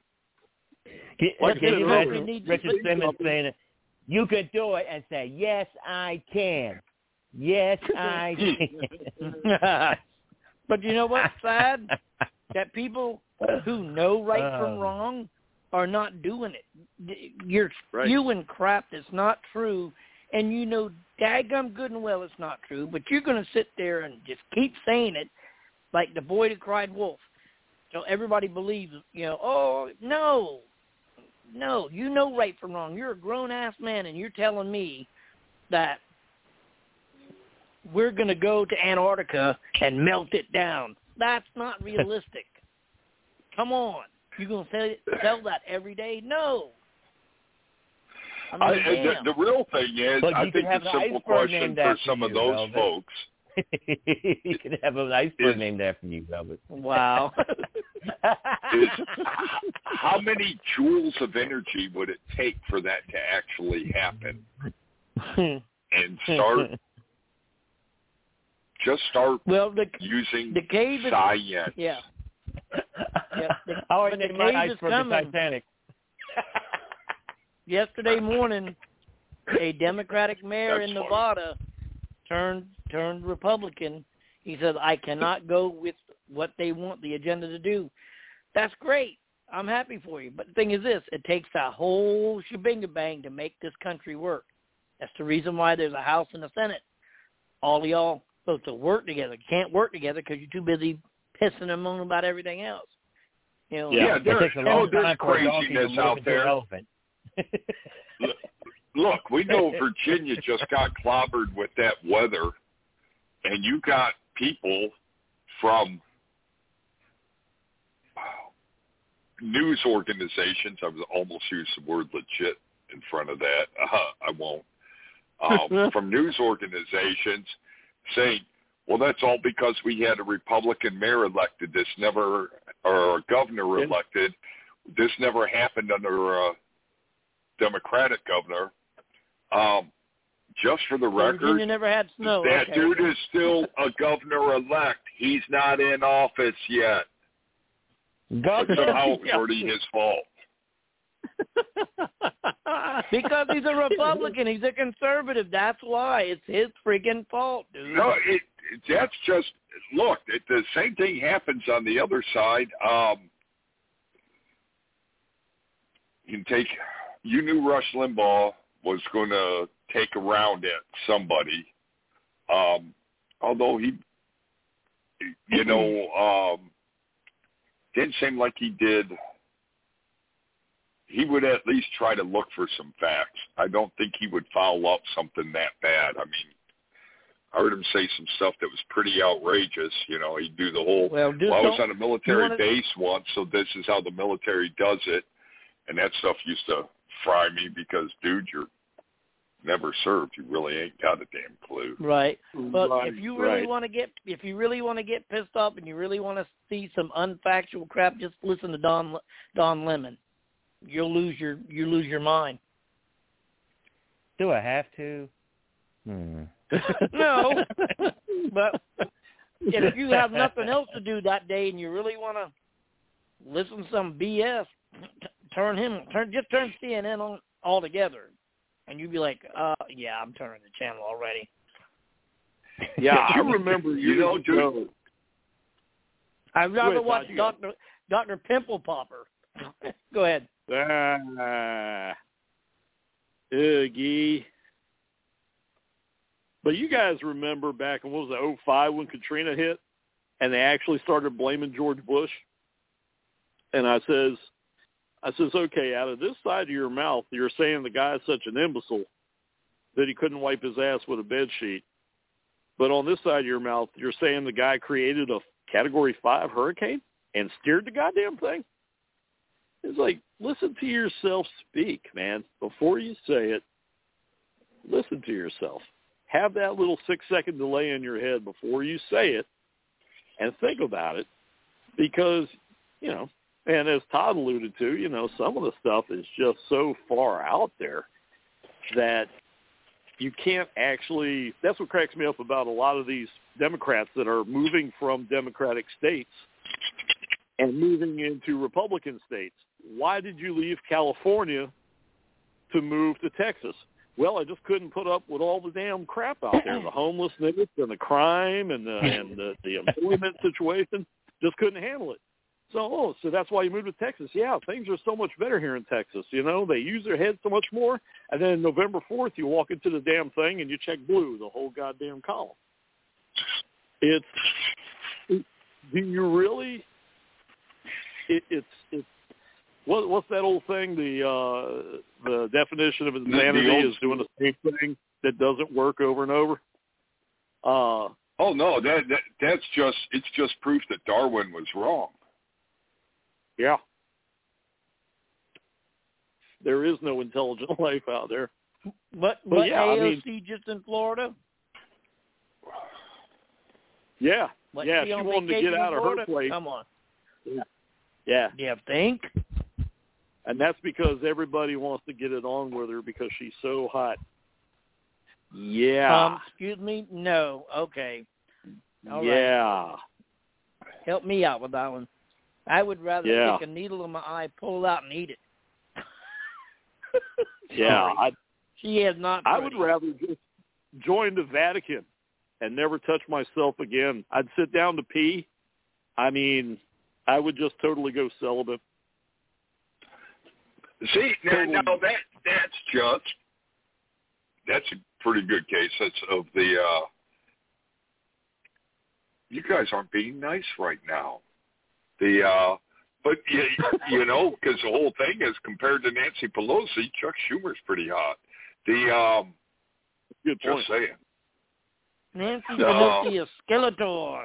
Can you imagine Richard Simmons saying it? You can do it, and say, yes, I can. Yes, I can. But you know what's sad? That people who know right from wrong are not doing it. You're spewing crap that's not true, and you know daggum good and well it's not true, but you're going to sit there and just keep saying it like the boy that cried wolf. So everybody believes, oh, no, you know right from wrong. You're a grown-ass man, and you're telling me that we're going to go to Antarctica and melt it down. That's not realistic. Come on. You going to sell that every day? No. The real thing is, I think the simple question for some of those folks. You could have an iceberg named after you, Velvet. Wow. Is how many joules of energy would it take for that to actually happen? And start using the cave is, science. Yeah. I always think my iceberg is Titanic. Yesterday morning, a Democratic mayor in Nevada turned Republican. He said, I cannot go with what they want the agenda to do. That's great. I'm happy for you. But the thing is this, it takes a whole shebang to make this country work. That's the reason why there's a House and a Senate. All of y'all supposed to work together. You can't work together because you're too busy pissing and moaning about everything else. There's craziness out there. Look, we know Virginia just got clobbered with that weather, and you got people from news organizations. I was almost used the word legit in front of that. I won't. From news organizations saying, well, that's all because we had a Republican mayor elected. Or a governor elected. This never happened under a Democratic governor. Just for the record, Virginia never had snow. That dude is still a governor-elect. He's not in office yet. But somehow it's already his fault. Because he's a Republican. He's a conservative. That's why. It's his freaking fault, dude. No, that's just, look, the same thing happens on the other side. You knew Rush Limbaugh was going to take a round at somebody, although he, didn't seem like he did. He would at least try to look for some facts. I don't think he would foul up something that bad. I mean, I heard him say some stuff that was pretty outrageous. He'd do the whole, I was on a military base once, so this is how the military does it. And that stuff used to fry me because, dude, you're never served. You really ain't got a damn clue. Right. But if you really want to get pissed off and you really want to see some unfactual crap, just listen to Don Lemon. You'll lose your mind. Do I have to? No. But if you have nothing else to do that day and you really want to listen to some BS, turn CNN on altogether, and you'd be like, yeah, I'm turning the channel already. Yeah, I remember dude. I'd rather watch Dr. Pimple Popper. Go ahead. Oogie. But you guys remember back in, what was it, 2005 when Katrina hit, and they actually started blaming George Bush? And I says, okay, out of this side of your mouth, you're saying the guy's such an imbecile that he couldn't wipe his ass with a bed sheet. But on this side of your mouth, you're saying the guy created a Category 5 hurricane and steered the goddamn thing? It's like, listen to yourself speak, man. Before you say it, listen to yourself. Have that little 6-second delay in your head before you say it and think about it, because, you know, and as Todd alluded to, you know, some of the stuff is just so far out there that you can't actually – that's what cracks me up about a lot of these Democrats that are moving from Democratic states and moving into Republican states. Why did you leave California to move to Texas? Well, I just couldn't put up with all the damn crap out there, the homelessness and the crime and the employment situation. Just couldn't handle it. So that's why you moved to Texas. Yeah, things are so much better here in Texas. You know, they use their heads so much more. And then November 4th, you walk into the damn thing and you check blue, the whole goddamn column. Do you really? It's what's that old thing? The definition of insanity is doing the same thing that doesn't work over and over. Oh no, that's just proof that Darwin was wrong. Yeah. There is no intelligent life out there. But yeah, AOC just in Florida? Yeah. What, yeah, she wanted to get out of her place. Come on. Yeah. You think? And that's because everybody wants to get it on with her because she's so hot. Yeah. Excuse me? No. Okay. All right. Help me out with that one. I would rather stick a needle in my eye, pull it out, and eat it. She is not pretty. I would rather just join the Vatican and never touch myself again. I'd sit down to pee. I mean, I would just totally go celibate. See, now that's a pretty good case. That's of the you guys aren't being nice right now. But you know, because the whole thing is compared to Nancy Pelosi, Chuck Schumer's pretty hot. Good point. Just saying. Nancy Pelosi is Skeletor.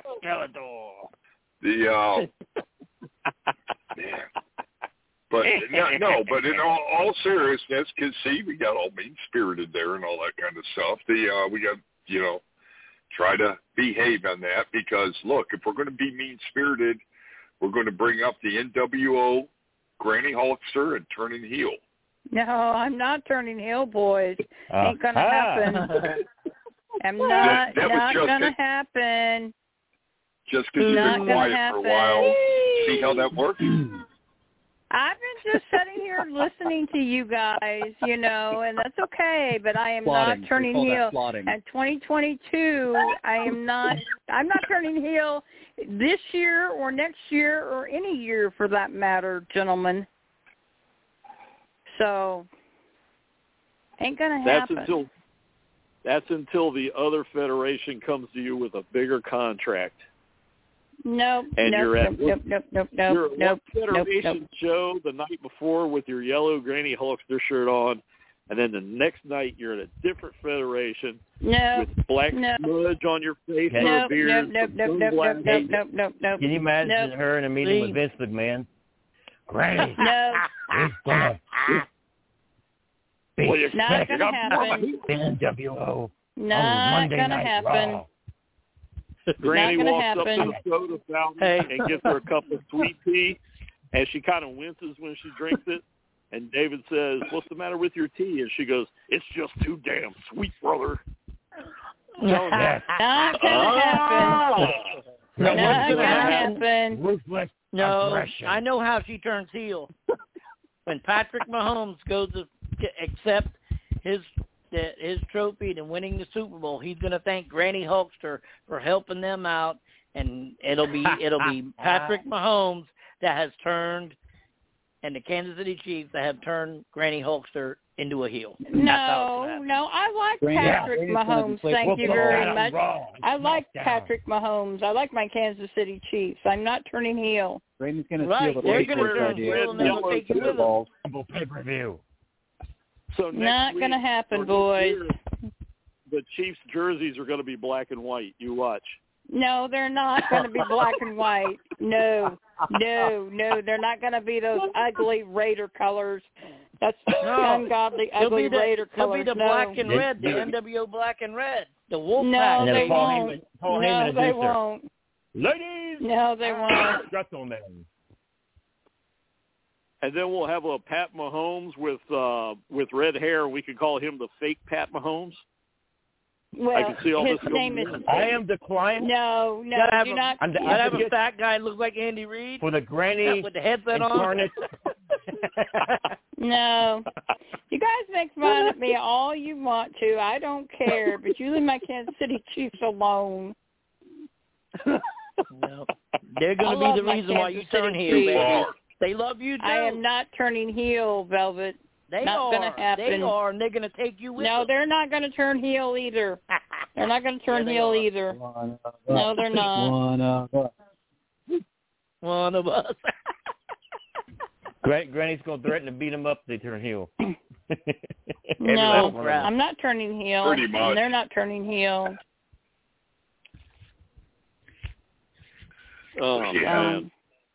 Man. But but in all seriousness, because see, we got all mean-spirited there and all that kind of stuff. We got, you know, try to behave on that because, look, if we're going to be mean-spirited, we're going to bring up the NWO, Granny Hulkster, and turning heel. No, I'm not turning heel, boys. Ain't going to happen. I'm not going to happen. Just because you've been quiet for a while. See how that works? I've been just sitting here listening to you guys, you know, and that's okay, but I am not turning heel. And 2022, I'm not turning heel this year or next year or any year for that matter, gentlemen. So, ain't going to happen. That's until the other federation comes to you with a bigger contract. Nope. You're at one Federation show the night before with your yellow Granny Hulkster shirt on, and then the next night you're at a different Federation with black smudge on your face or a beard. Nope. Can you imagine her in a meeting with Vince McMahon? Granny. No. It's not going to happen. NWO. Not going to happen. Raw. Granny walks up to the soda fountain and gets her a cup of sweet tea, and she kind of winces when she drinks it. And David says, "What's the matter with your tea?" And she goes, "It's just too damn sweet, brother." Not going to happen. Not going to happen. Ruthless No, aggression. I know how she turns heel. When Patrick Mahomes goes to accept his trophy and winning the Super Bowl, he's going to thank Granny Hulkster for helping them out, and it'll be Patrick Mahomes that has turned and the Kansas City Chiefs that have turned Granny Hulkster into a heel. No, I like Patrick Mahomes. Thank you very much. I like Patrick Mahomes. I like my Kansas City Chiefs. I'm not turning heel. Brandon's going to steal the Patriots idea. Pay-per-view. So not going to happen, boys. The Chiefs jerseys are going to be black and white. You watch. No, they're not going to be black and white. No, they're not going to be those ugly Raider colors. That's ungodly, ugly Raider colors. It'll be the black and red, the NWO black and red, the Wolf No, Pack. they won't. No, they won't. Ladies! No, they won't. Gentlemen. And then we'll have a Pat Mahomes with red hair. We could call him the fake Pat Mahomes. Well, I can see all his this name is. I am the client. No, do not. I'd have a fat guy look like Andy Reid for the granny with the headset incarnate. on. No, you guys make fun of me all you want to. I don't care, but you leave my Kansas City Chiefs alone. No, they're going to be the reason why you turn heel, baby. They love you too. I am not turning heel, Velvet. They not going to happen. They are, and they're going to take you with them. No, they're not going to turn heel either. They're not going to turn heel either. No, they're not. One of us. Granny's going to threaten to beat them up if they turn heel. No, I'm not turning heel. Pretty much. And they're not turning heel. Oh, man.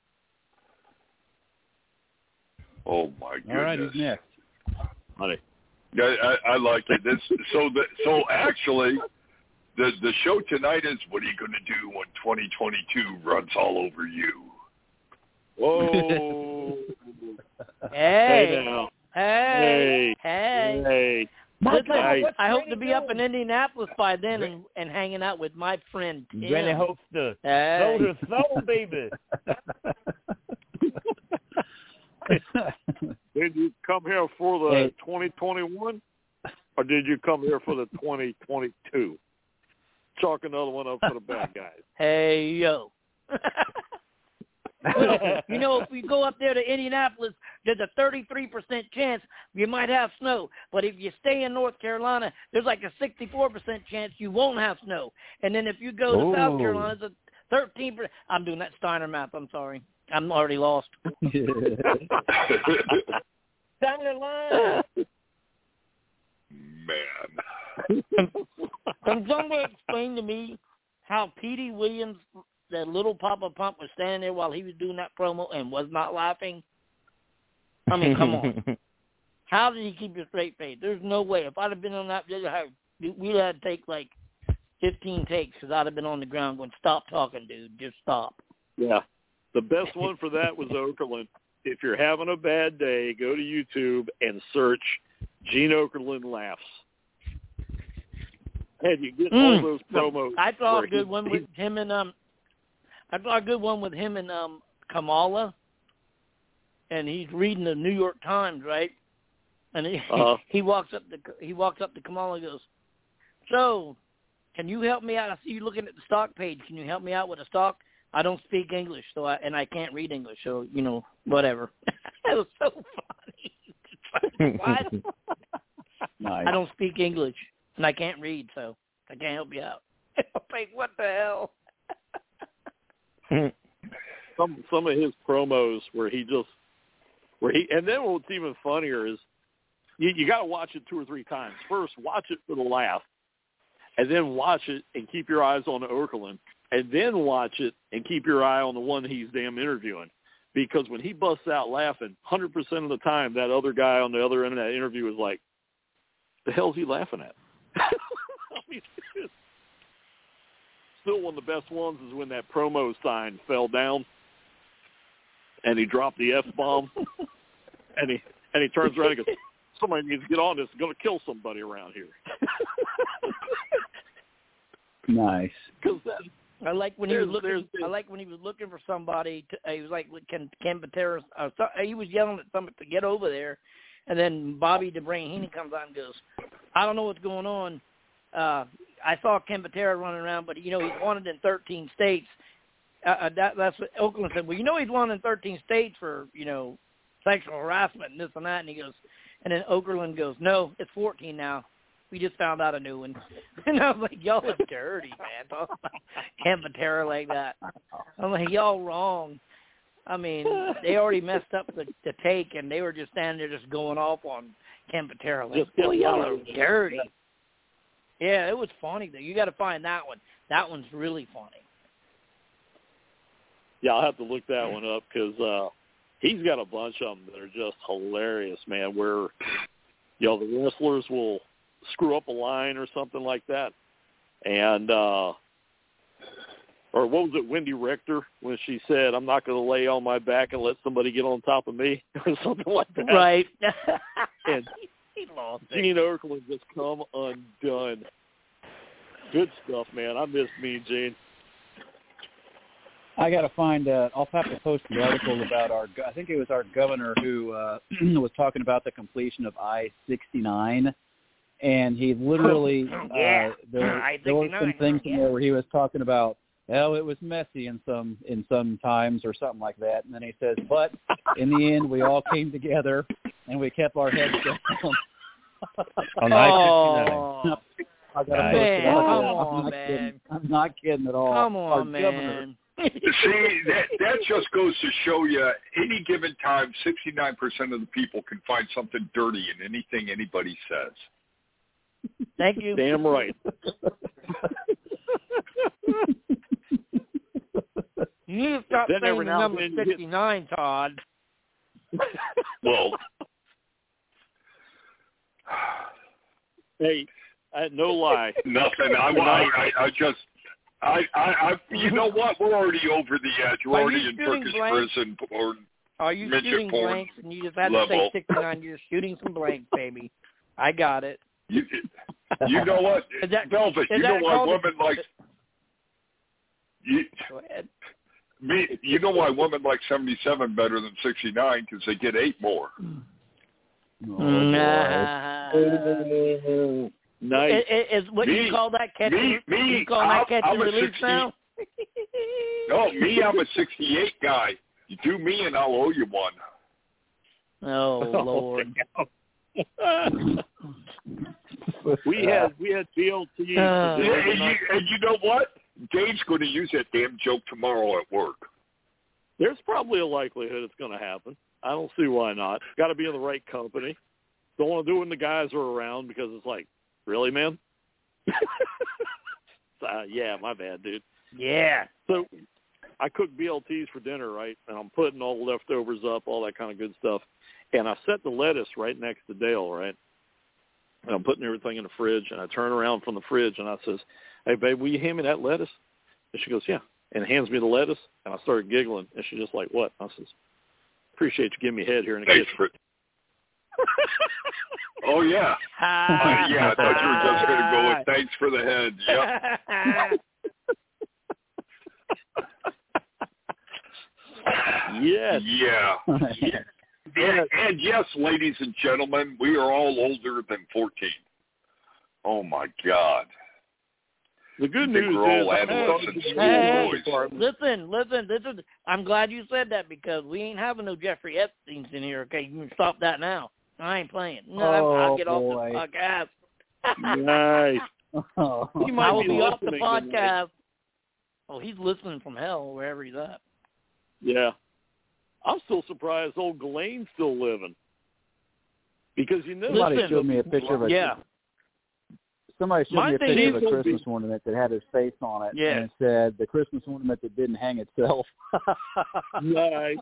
Oh, my goodness. All right, who's next? Honey. Yeah, I like it. So actually, the show tonight is, what are you going to do when 2022 runs all over you? Whoa. Hey. Now. Hey. Listen, Nice. I hope to be up in Indianapolis by then and hanging out with my friend Tim. Granny hopes to soul to soul, baby. Did you come here for the 2021, or did you come here for the 2022? Chalk another one up for the bad guys. Hey, yo. Well, you know, if we go up there to Indianapolis, there's a 33% chance you might have snow. But if you stay in North Carolina, there's like a 64% chance you won't have snow. And then if you go to South Carolina, it's a 13%. I'm doing that Steiner math. I'm sorry. I'm already lost. Down the line. Man. Can somebody explain to me how Petey Williams, that little Papa Pump, was standing there while he was doing that promo and was not laughing? I mean, come on. How did he keep a straight face? There's no way. If I'd have been on that video, we'd have to take like 15 takes because I'd have been on the ground going, stop talking, dude. Just stop. Yeah. The best one for that was Okerlund. If you're having a bad day, go to YouTube and search Gene Okerlund laughs. And you get all those promos. I saw a good one with him and Kamala, and he's reading the New York Times, right? And he walks up to Kamala and goes, "So, can you help me out? I see you looking at the stock page. Can you help me out with a stock? I don't speak English, and I can't read English, so whatever." It was so funny. What? Nice. I don't speak English, and I can't read, so I can't help you out. I'm like, what the hell? Some of his promos and then what's even funnier is you got to watch it 2 or 3 times. First, watch it for the laugh, and then watch it and keep your eyes on Okerlund, and then watch it and keep your eye on the one he's damn interviewing. Because when he busts out laughing, 100% of the time, that other guy on the other end of that interview is like, the hell's he laughing at? I mean, still one of the best ones is when that promo sign fell down and he dropped the F-bomb and he turns around and goes, somebody needs to get on this. It's going to kill somebody around here. Nice. I like when he was looking for somebody. He was like, "Can Patera?" He was yelling at somebody to get over there, and then Bobby DeBrain comes out and goes, "I don't know what's going on. I saw Ken Patera running around, but he's wanted in 13 states." That's what Okerlund said. Well, he's wanted in 13 states for sexual harassment and this and that. And he goes, and then Okerlund goes, no, it's 14 now. We just found out a new one. And I was like, y'all are dirty, man. Talking about Ken Patera like that. I'm like, y'all wrong. I mean, they already messed up the take, and they were just standing there just going off on Ken Patera. Like, oh, y'all are dirty. Yeah, it was funny, though. You got to find that one. That one's really funny. Yeah, I'll have to look that one up because he's got a bunch of them that are just hilarious, man, where, the wrestlers will screw up a line or something like that. And, or what was it, Wendy Rector, when she said, I'm not going to lay on my back and let somebody get on top of me, or something like that. Right. And Gene Okerlund just come undone. Good stuff, man. I miss Mean Gene. I got to find. I'll have to post the article about I think it was our governor who was talking about the completion of I-69, and he literally there were some things in there where he was talking about, well, it was messy in some times or something like that, and then he says, but in the end we all came together and we kept our heads down. On I-69. I gotta post it out there. I'm not kidding at all. Come on, our man. Governor, See, that just goes to show you, any given time, 69% of the people can find something dirty in anything anybody says. Thank you. Damn right. You need to stop Then saying every the now and number then 69, Todd. Well, hey, no lie. nothing. I just, you know what? We're already over the edge. We're already in Turkish prison or Are you midget shooting porn blanks and you just had to level. say 69? You're shooting some blanks, baby. I got it. You know what, Velvet? You know why women like Go ahead. you know why women like 77 better than 69? Because they get 8 more. Nice. Is what you call that catch? You call that catch and release now? No, me, I'm a 68 guy. You do me, and I'll owe you one. Oh Lord. we had BLT. And you know what? Dave's going to use that damn joke tomorrow at work. There's probably a likelihood it's going to happen. I don't see why not. Got to be in the right company. Don't want to do it when the guys are around because it's like, really, man? Yeah, my bad, dude. Yeah. So I cook BLTs for dinner, right? And I'm putting all the leftovers up, all that kind of good stuff. And I set the lettuce right next to Dale, right? And I'm putting everything in the fridge, and I turn around from the fridge, and I says, hey, babe, will you hand me that lettuce? And she goes, yeah. And hands me the lettuce, and I started giggling. And she's just like, what? I says, appreciate you giving me head here in the kitchen. Oh, yeah. Yeah, I thought you were just going to go with thanks for the head. Yep. Yes. Yeah. And yes, ladies and gentlemen, we are all older than 14. Oh, my God. The good news is, all adolescent boys. Listen. I'm glad you said that because we ain't having no Jeffrey Epsteins in here. Okay, you can stop that now. I ain't playing. No, I'll get off the podcast. Nice. I will be off the podcast. Oh, he's listening from hell, wherever he's at. Yeah. I'm still surprised old Ghislaine's still living. Because somebody showed me a picture of Somebody showed me a picture of a Christmas ornament that had his face on it, and it said, the Christmas ornament that didn't hang itself. Nice.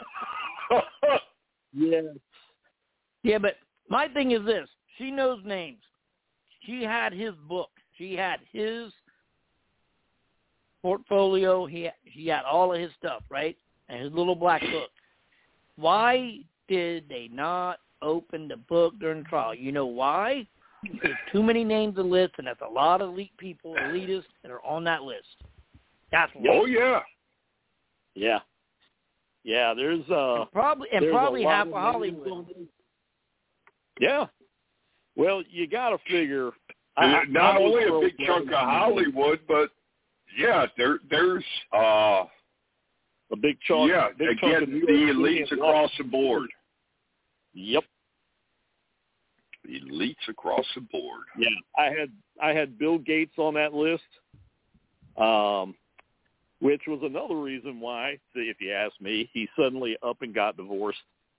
Yeah. Yeah, but my thing is this. She knows names. She had his book. She had his portfolio. She had all of his stuff, right? And his little black book. Why did they not open the book during the trial? You know why? There's too many names to list, and that's a lot of elitists that are on that list. That's why. Oh, yeah. Yeah. Yeah, there's probably half of Hollywood. Yeah. Well, you got to figure. Not only a big chunk of Hollywood, but yeah, there's a big chunk. Yeah, big again, chunk of the elites across the board. Yep. Elites across the board. Yeah, I had Bill Gates on that list, which was another reason why, if you ask me, he suddenly up and got divorced.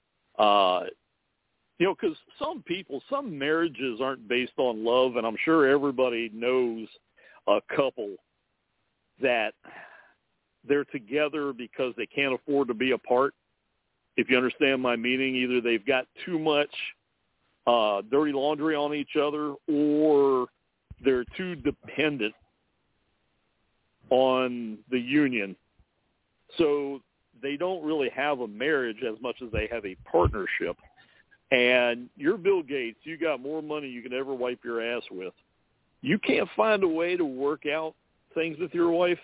Because some marriages aren't based on love, and I'm sure everybody knows a couple that they're together because they can't afford to be apart. If you understand my meaning, either they've got too much dirty laundry on each other, or they're too dependent on the union. So they don't really have a marriage as much as they have a partnership. And you're Bill Gates. You got more money you can ever wipe your ass with. You can't find a way to work out things with your wife?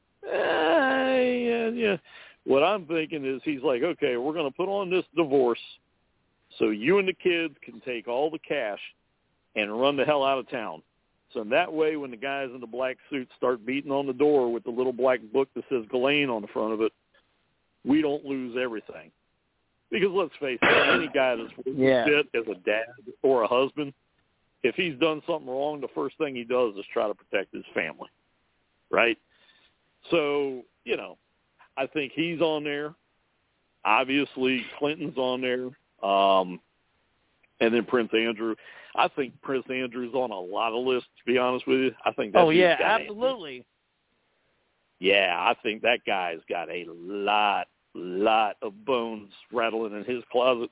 Yeah. What I'm thinking is he's like, okay, we're going to put on this divorce so you and the kids can take all the cash and run the hell out of town. So in that way, when the guys in the black suits start beating on the door with the little black book that says Ghislaine on the front of it, we don't lose everything. Because let's face it, any guy that's fit as a dad or a husband, if he's done something wrong, the first thing he does is try to protect his family, right? So, I think he's on there. Obviously, Clinton's on there. And then Prince Andrew. I think Prince Andrew's on a lot of lists, to be honest with you. I think that's absolutely. Yeah, I think that guy's got a lot of bones rattling in his closet.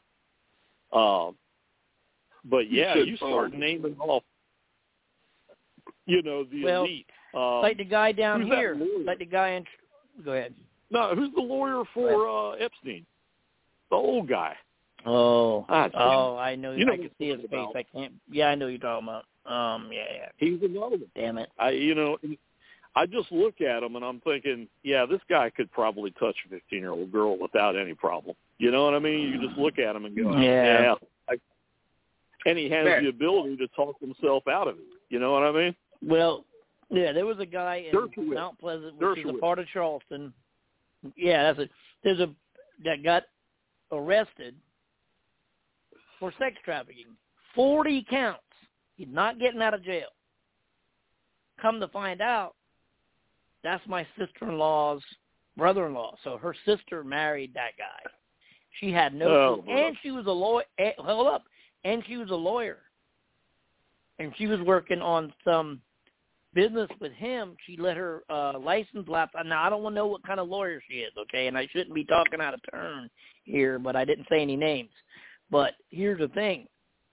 But yeah, you start naming off, the elite. Like the guy down here. Like the guy in. Go ahead. No, who's the lawyer for Epstein? The old guy. I know. I can see his face. I can't. Yeah, I know who you're talking about. Yeah. He's another one. Damn it. I just look at him and I'm thinking, yeah, this guy could probably touch a 15-year-old girl without any problem. You know what I mean? You just look at him and go, yeah. And he has the ability to talk himself out of it. You know what I mean? Well, yeah, there was a guy in Mount Pleasant, which is a part of Charleston. Yeah, that got arrested for sex trafficking. 40 counts. He's not getting out of jail. Come to find out, that's my sister-in-law's brother-in-law. So her sister married that guy. She had no clue. And she was a lawyer. Hold up. And she was a lawyer. And she was working on some business with him. She let her license lapse. Now, I don't want to know what kind of lawyer she is, okay? And I shouldn't be talking out of turn here, but I didn't say any names. But here's the thing.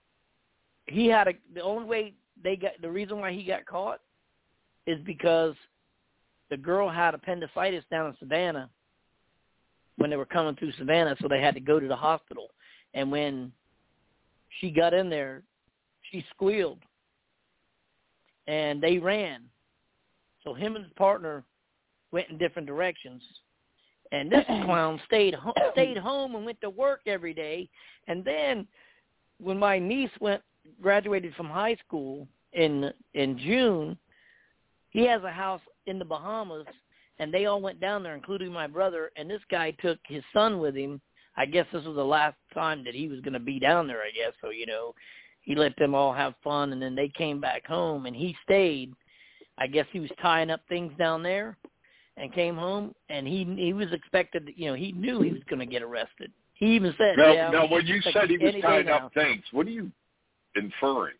The only way the reason why he got caught is because the girl had appendicitis down in Savannah when they were coming through Savannah, so they had to go to the hospital. And when she got in there, she squealed, and they ran. So him and his partner went in different directions. And this clown stayed home and went to work every day. And then when my niece graduated from high school in June, he has a house in the Bahamas, and they all went down there, including my brother, and this guy took his son with him. I guess this was the last time that he was going to be down there, I guess. So, he let them all have fun, and then they came back home, and he stayed. I guess he was tying up things down there and came home, and he was expected, he knew he was going to get arrested. He even said, Now, when you said he was tying up things, what are you inferring?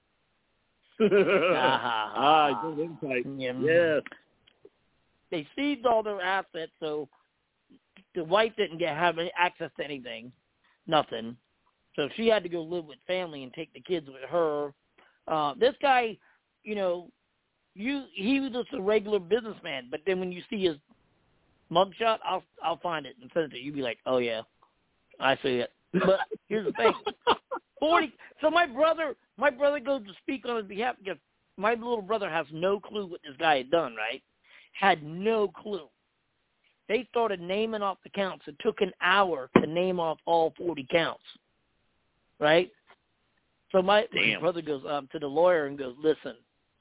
Yes. They seized all their assets, so the wife didn't have access to anything, nothing. So she had to go live with family and take the kids with her. This guy, he was just a regular businessman. But then when you see his mugshot, I'll find it and send it to you. You'll be like, oh yeah, I see it. But here's the thing: 40. So my brother goes to speak on his behalf because my little brother has no clue what this guy had done. Right? Had no clue. They started naming off the counts. It took an hour to name off all 40 counts. Right? So my brother goes to the lawyer and goes, listen,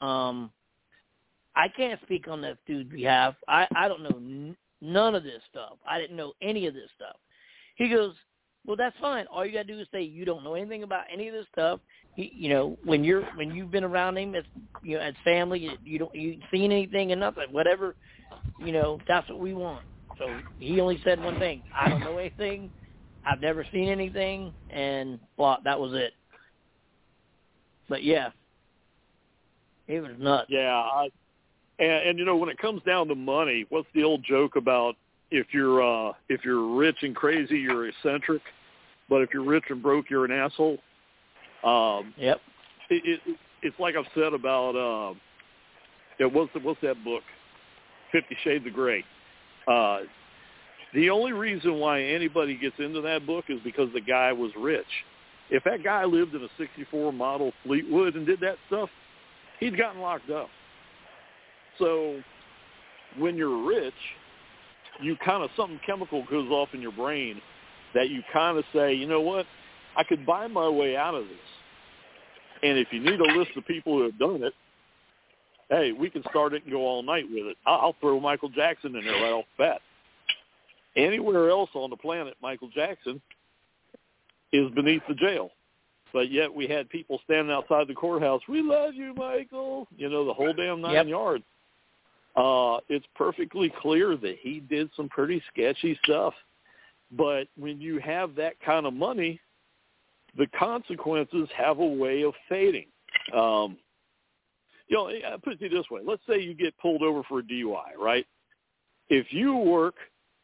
I can't speak on that dude's behalf. I don't know none of this stuff. I didn't know any of this stuff. He goes, Well, that's fine. All you got to do is say you don't know anything about any of this stuff. When you've been around him as as family, you seen anything and nothing, whatever. That's what we want. So he only said one thing: I don't know anything. I've never seen anything, and blah. That was it. But yeah, it was nuts. Yeah, and when it comes down to money, what's the old joke about if you're rich and crazy, you're eccentric, but if you're rich and broke, you're an asshole. Yep. It's like I've said about what's that book, 50 Shades of Grey. The only reason why anybody gets into that book is because the guy was rich. If that guy lived in a 64 model Fleetwood and did that stuff, he'd gotten locked up. So when you're rich, you kind of, something chemical goes off in your brain that you kind of say, you know what, I could buy my way out of this. And if you need a list of people who have done it, hey, we can start it and go all night with it. I'll throw Michael Jackson in there right off the bat. Anywhere else on the planet, Michael Jackson is beneath the jail. But yet we had people standing outside the courthouse, we love you, Michael, the whole damn 9 yards. It's perfectly clear that he did some pretty sketchy stuff. But when you have that kind of money, the consequences have a way of fading. I put it to you this way. Let's say you get pulled over for a DUI, right? If you work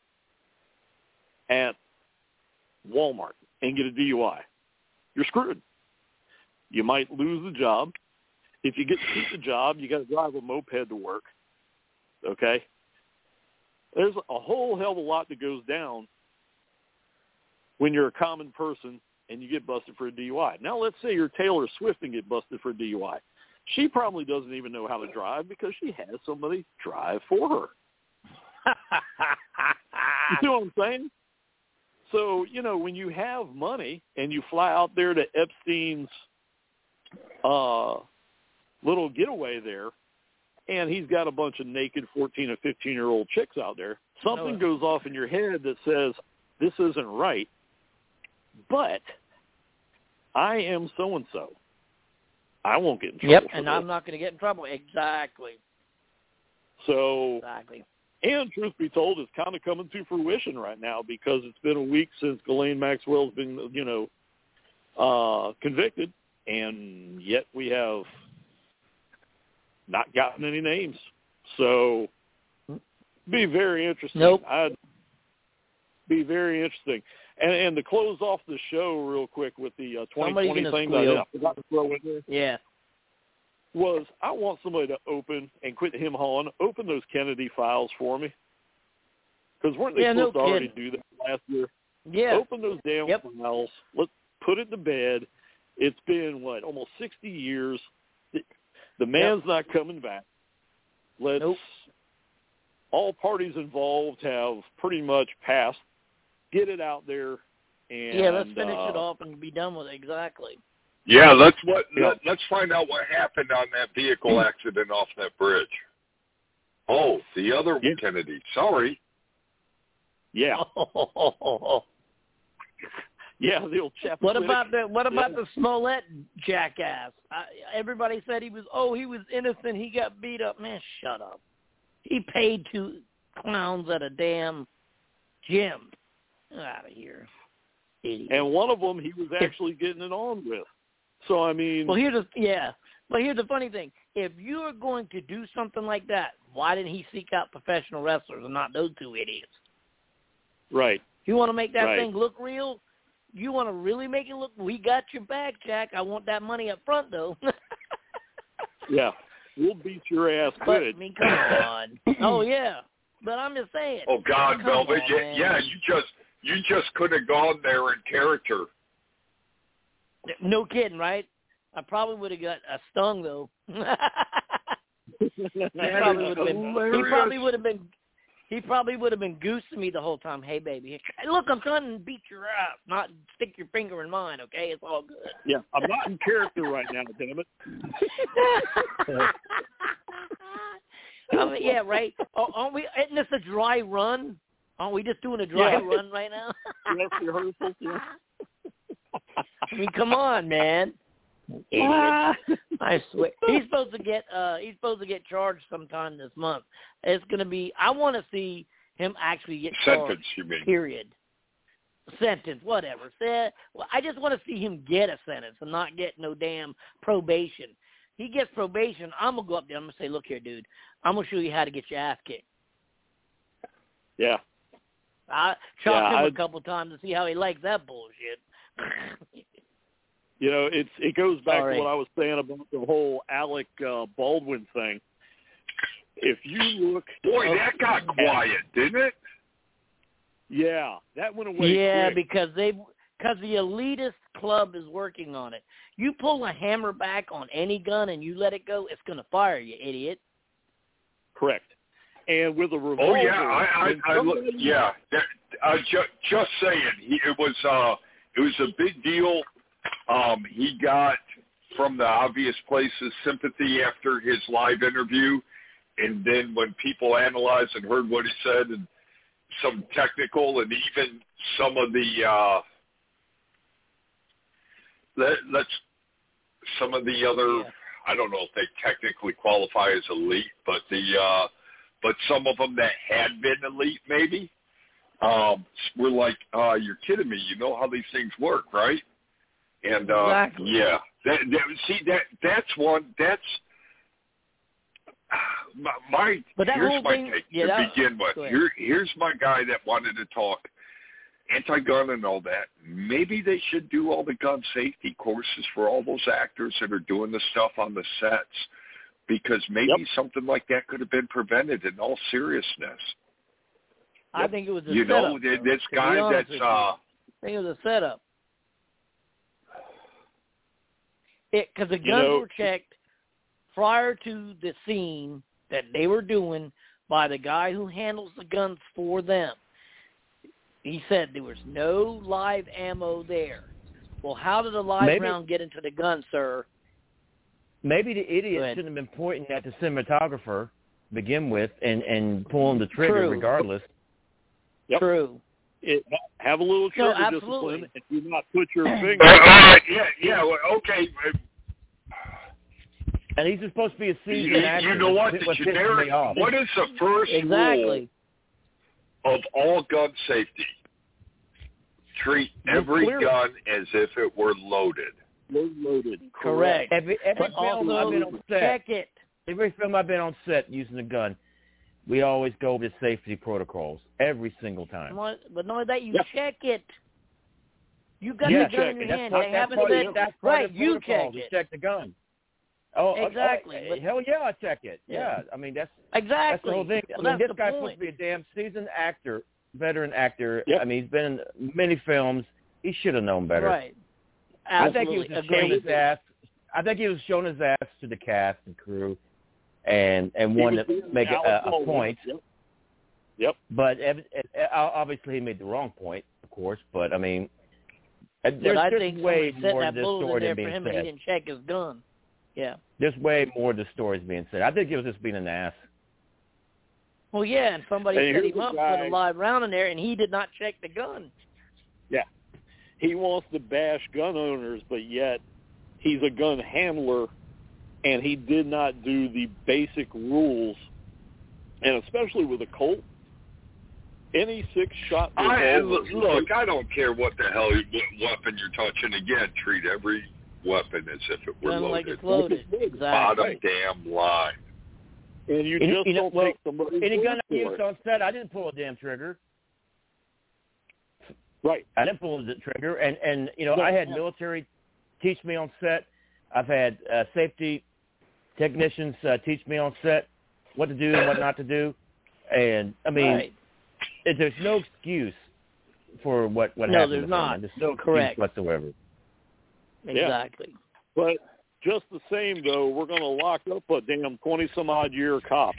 at Walmart and get a DUI, you're screwed. You might lose the job. If you get to keep the job, you got to drive a moped to work. Okay? There's a whole hell of a lot that goes down when you're a common person and you get busted for a DUI. Now, let's say you're Taylor Swift and get busted for a DUI. She probably doesn't even know how to drive because she has somebody drive for her. You see what I'm saying? So, when you have money and you fly out there to Epstein's little getaway there, and he's got a bunch of naked 14 or 15-year-old chicks out there, something goes off in your head that says, this isn't right, but I am so-and-so. I won't get in trouble. Yep, and I'm not going to get in trouble. Exactly. So, exactly. And truth be told, it's kind of coming to fruition right now because it's been a week since Ghislaine Maxwell's been, convicted, and yet we have not gotten any names. So, be very interesting. Nope. I'd be very interesting. And to close off the show real quick with the 2020 thing that I forgot to throw in there. Yeah. Was I want somebody to open those Kennedy files for me. Because weren't they supposed to already do that last year? Yeah. Open those damn files. Let's put it to bed. It's been, almost 60 years. The man's not coming back. Let's all parties involved have pretty much passed. Get it out there. And, let's finish it off and be done with it. Exactly. Yeah, let's find out what happened on that vehicle accident off that bridge. Oh, the other Kennedy. Sorry. Yeah. Yeah, the old chap. What about the Smollett jackass? Everybody said he was innocent. He got beat up. Man, shut up. He paid 2 clowns at a damn gym. Get out of here. Idiot. And one of them he was actually getting it on with. So, I mean... Well, here's the funny thing. If you're going to do something like that, why didn't he seek out professional wrestlers and not those 2 idiots? Right. You want to make that thing look real? You want to really make it look... We got your back, Jack. I want that money up front, though. Yeah. We'll beat your ass good. I mean, come on. Oh, yeah. But I'm just saying. Oh, God, Velvet. Yeah, you just could have gone there in character. No kidding, right? I probably would have got a stung, though. He probably would have been goosing me the whole time. Hey, baby, look, I'm trying to beat your ass, not stick your finger in mine, okay? It's all good. Yeah, I'm not in character right now, damn it. I mean, yeah, right? Aren't we? Isn't this a dry run? Aren't we just doing a dry run right now? Yes, rehearsals, yeah. I mean, come on, man. I swear. He's supposed to get charged sometime this month. It's going to be. I want to see him actually get charged. Sentence, you mean? Period. Sentence, whatever. Well, I just want to see him get a sentence and not get no damn probation. He gets probation. I'm gonna go up there. I'm gonna say, look here, dude. I'm gonna show you how to get your ass kicked. Yeah. I chopped him a couple times to see how he likes that bullshit. You know, it goes back to what I was saying about the whole Alec Baldwin thing. If you look, boy, that got quiet, didn't it? Yeah, that went away. Yeah, quick. because the elitist club is working on it. You pull a hammer back on any gun and you let it go, it's going to fire, you idiot. Correct. And with a revolver. Oh yeah, just saying, it was a big deal. He got from the obvious places sympathy after his live interview, and then when people analyzed and heard what he said, and some technical and even some of the some of the other, I don't know if they technically qualify as elite, but but some of them that had been elite maybe were like, you're kidding me, you know how these things work, right? And exactly. Yeah, that's my here's my take to begin with. Here's my guy that wanted to talk anti-gun and all that. Maybe they should do all the gun safety courses for all those actors that are doing the stuff on the sets, because maybe something like that could have been prevented in all seriousness. I think it was a setup. You know, this guy that's I think it was a setup. Because the guns were checked prior to the scene that they were doing by the guy who handles the guns for them. He said there was no live ammo there. Well, how did a live round get into the gun, sir? Maybe the idiot shouldn't have been pointing at the cinematographer to begin with and pulling the trigger regardless. Yep. True. Have a little trigger discipline and do not put your finger. Okay. And he's supposed to be a seasoned actor. You know what? What is the first rule of all gun safety? Treat every gun as if it were loaded. Loaded. Correct. Every film I've been on set. Check it. Every film I've been on set using a gun, we always go over the safety protocols every single time. But not that you check it. You got the gun in your hand. They haven't said right. You check it. Check the gun. Oh, exactly. Hell yeah, I check it. Yeah, I mean that's exactly that's the whole thing. Well, I mean, this guy's supposed to be a damn seasoned actor, veteran actor. Yep. I mean, he's been in many films. He should have known better. Right. Absolutely. I think he was just showing his ass. I think he was showing his ass to the cast and crew, and wanted to make a point. Yep. But obviously he made the wrong point, of course. But I mean, there's way more to this story than being said. He didn't check his gun. Yeah. There's way more to the stories being said. I think he was just being an ass. Well, yeah, and somebody set him up, put a live round in there, and he did not check the gun. Yeah. He wants to bash gun owners, but yet he's a gun handler, and he did not do the basic rules, and especially with a Colt, any 6-shot revolver. Look, I don't care what the hell weapon you're touching. Again, treat every weapon as if it were loaded. Like it's loaded. Exactly. Bottom damn line. And you just don't take somebody's any gun I word used on set, I didn't pull a damn trigger. Right. I didn't pull the trigger, and you know, I had military teach me on set. I've had safety technicians teach me on set what to do and what not to do. And I mean, there's no excuse for what happened. No, there's not. There's no excuse whatsoever. Exactly. Yeah. But just the same, though, we're going to lock up a damn 20-some-odd-year cop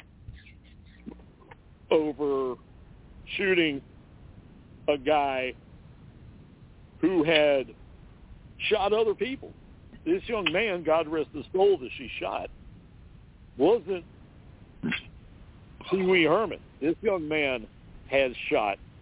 over shooting a guy who had shot other people. This young man, God rest his soul, that she shot, wasn't Pee Wee Herman. This young man has shot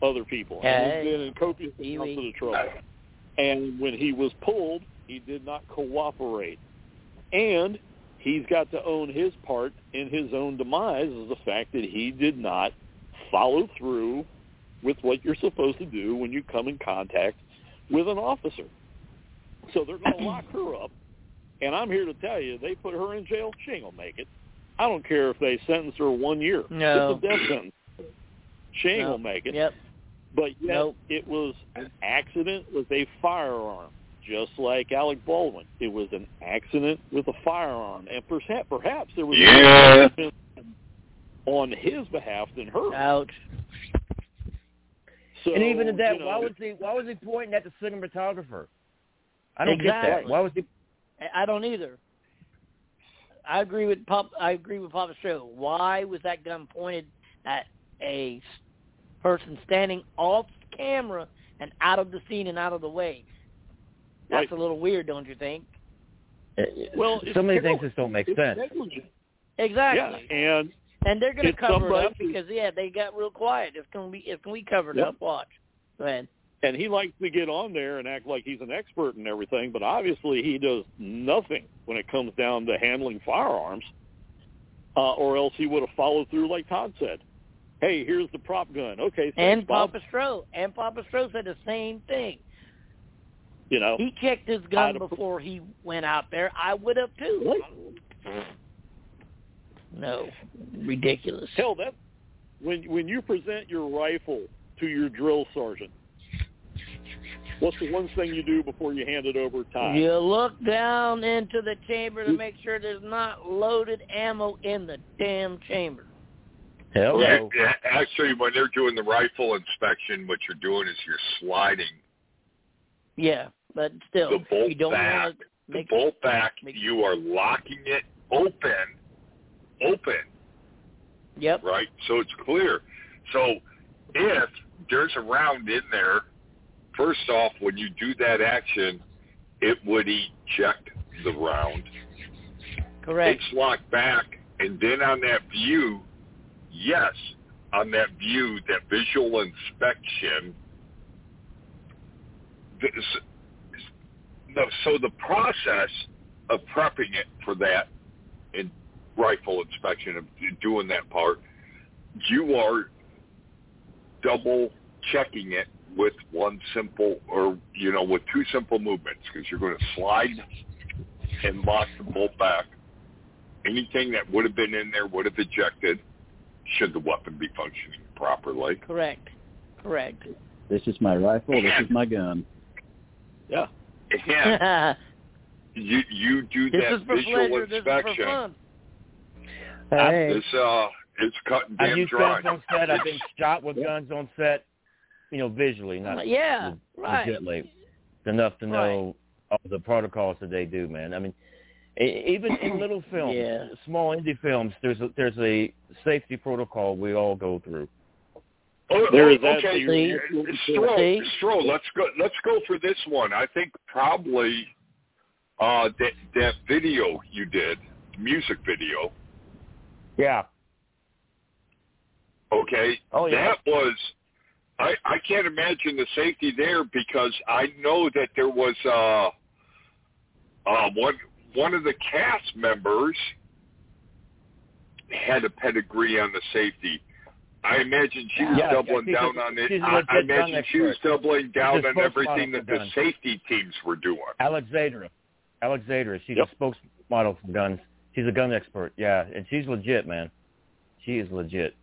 other people. And he's been in copious Pee-wee. amounts of trouble. And when he was pulled, he did not cooperate. And he's got to own his part in his own demise is the fact that he did not follow through with what you're supposed to do when you come in contact with an officer. So they're going to lock her up. And I'm here to tell you, they put her in jail, she ain't going to make it. I don't care if they sentence her 1 year. No. It's a death sentence. She ain't going to make it. Yep. But yet it was an accident with a firearm, just like Alec Baldwin. It was an accident with a firearm. And perhaps there was more on his behalf than hers. Ouch. So, and even at that, you know, why was he pointing at the cinematographer? I don't get that. Why was he? I don't either. I agree with Papa Stro. Why was that gun pointed at a person standing off camera and out of the scene and out of the way? That's a little weird, don't you think? Well, so many things just don't make sense. Exactly. Yeah, and they're going to cover it up because they got real quiet. It's going to be covered up. Watch. Go ahead. And he likes to get on there and act like he's an expert and everything, but obviously he does nothing when it comes down to handling firearms, or else he would have followed through like Todd said. Hey, here's the prop gun. Okay, thanks, and Bob. Papa Stro said the same thing. You know, he checked his gun before he went out there. I would have too. No, ridiculous. Hell, that when you present your rifle to your drill sergeant, what's the one thing you do before you hand it over to Todd? You look down into the chamber to make sure there's not loaded ammo in the damn chamber. Hello. Yeah, actually, when they're doing the rifle inspection, what you're doing is you're sliding. Yeah, but still, the bolt you don't back. want to make the bolt back. You are locking it open. Yep. Right. So it's clear. So if there's a round in there, first off, when you do that action, it would eject the round. Correct. It's locked back, and then on that view, that visual inspection. So the process of prepping it for that in rifle inspection, of doing that part, you are double checking it with one simple, or with two simple movements, because you're going to slide and lock the bolt back. Anything that would have been in there would have ejected, should the weapon be functioning properly. Correct. This is my rifle. This is my gun. Yeah. And you do that visual inspection. This is for fun. Hey. It's cutting damn I've used dry. guns on set. I've been shot with guns on set, visually, not legitly. Enough to know all the protocols that they do, man. I mean, even in little films, small indie films, there's a safety protocol we all go through. Okay. Stro, let's go for this one. I think probably that video you did, music video. Yeah. Okay. Oh, yeah. That was, I can't imagine the safety there, because I know that there was one of the cast members had a pedigree on the safety. I imagine she was doubling down on it. I imagine she was doubling down on everything that the safety teams were doing. Alexandra, she's a spokesmodel for guns. She's a gun expert, and she's legit, man. She is legit.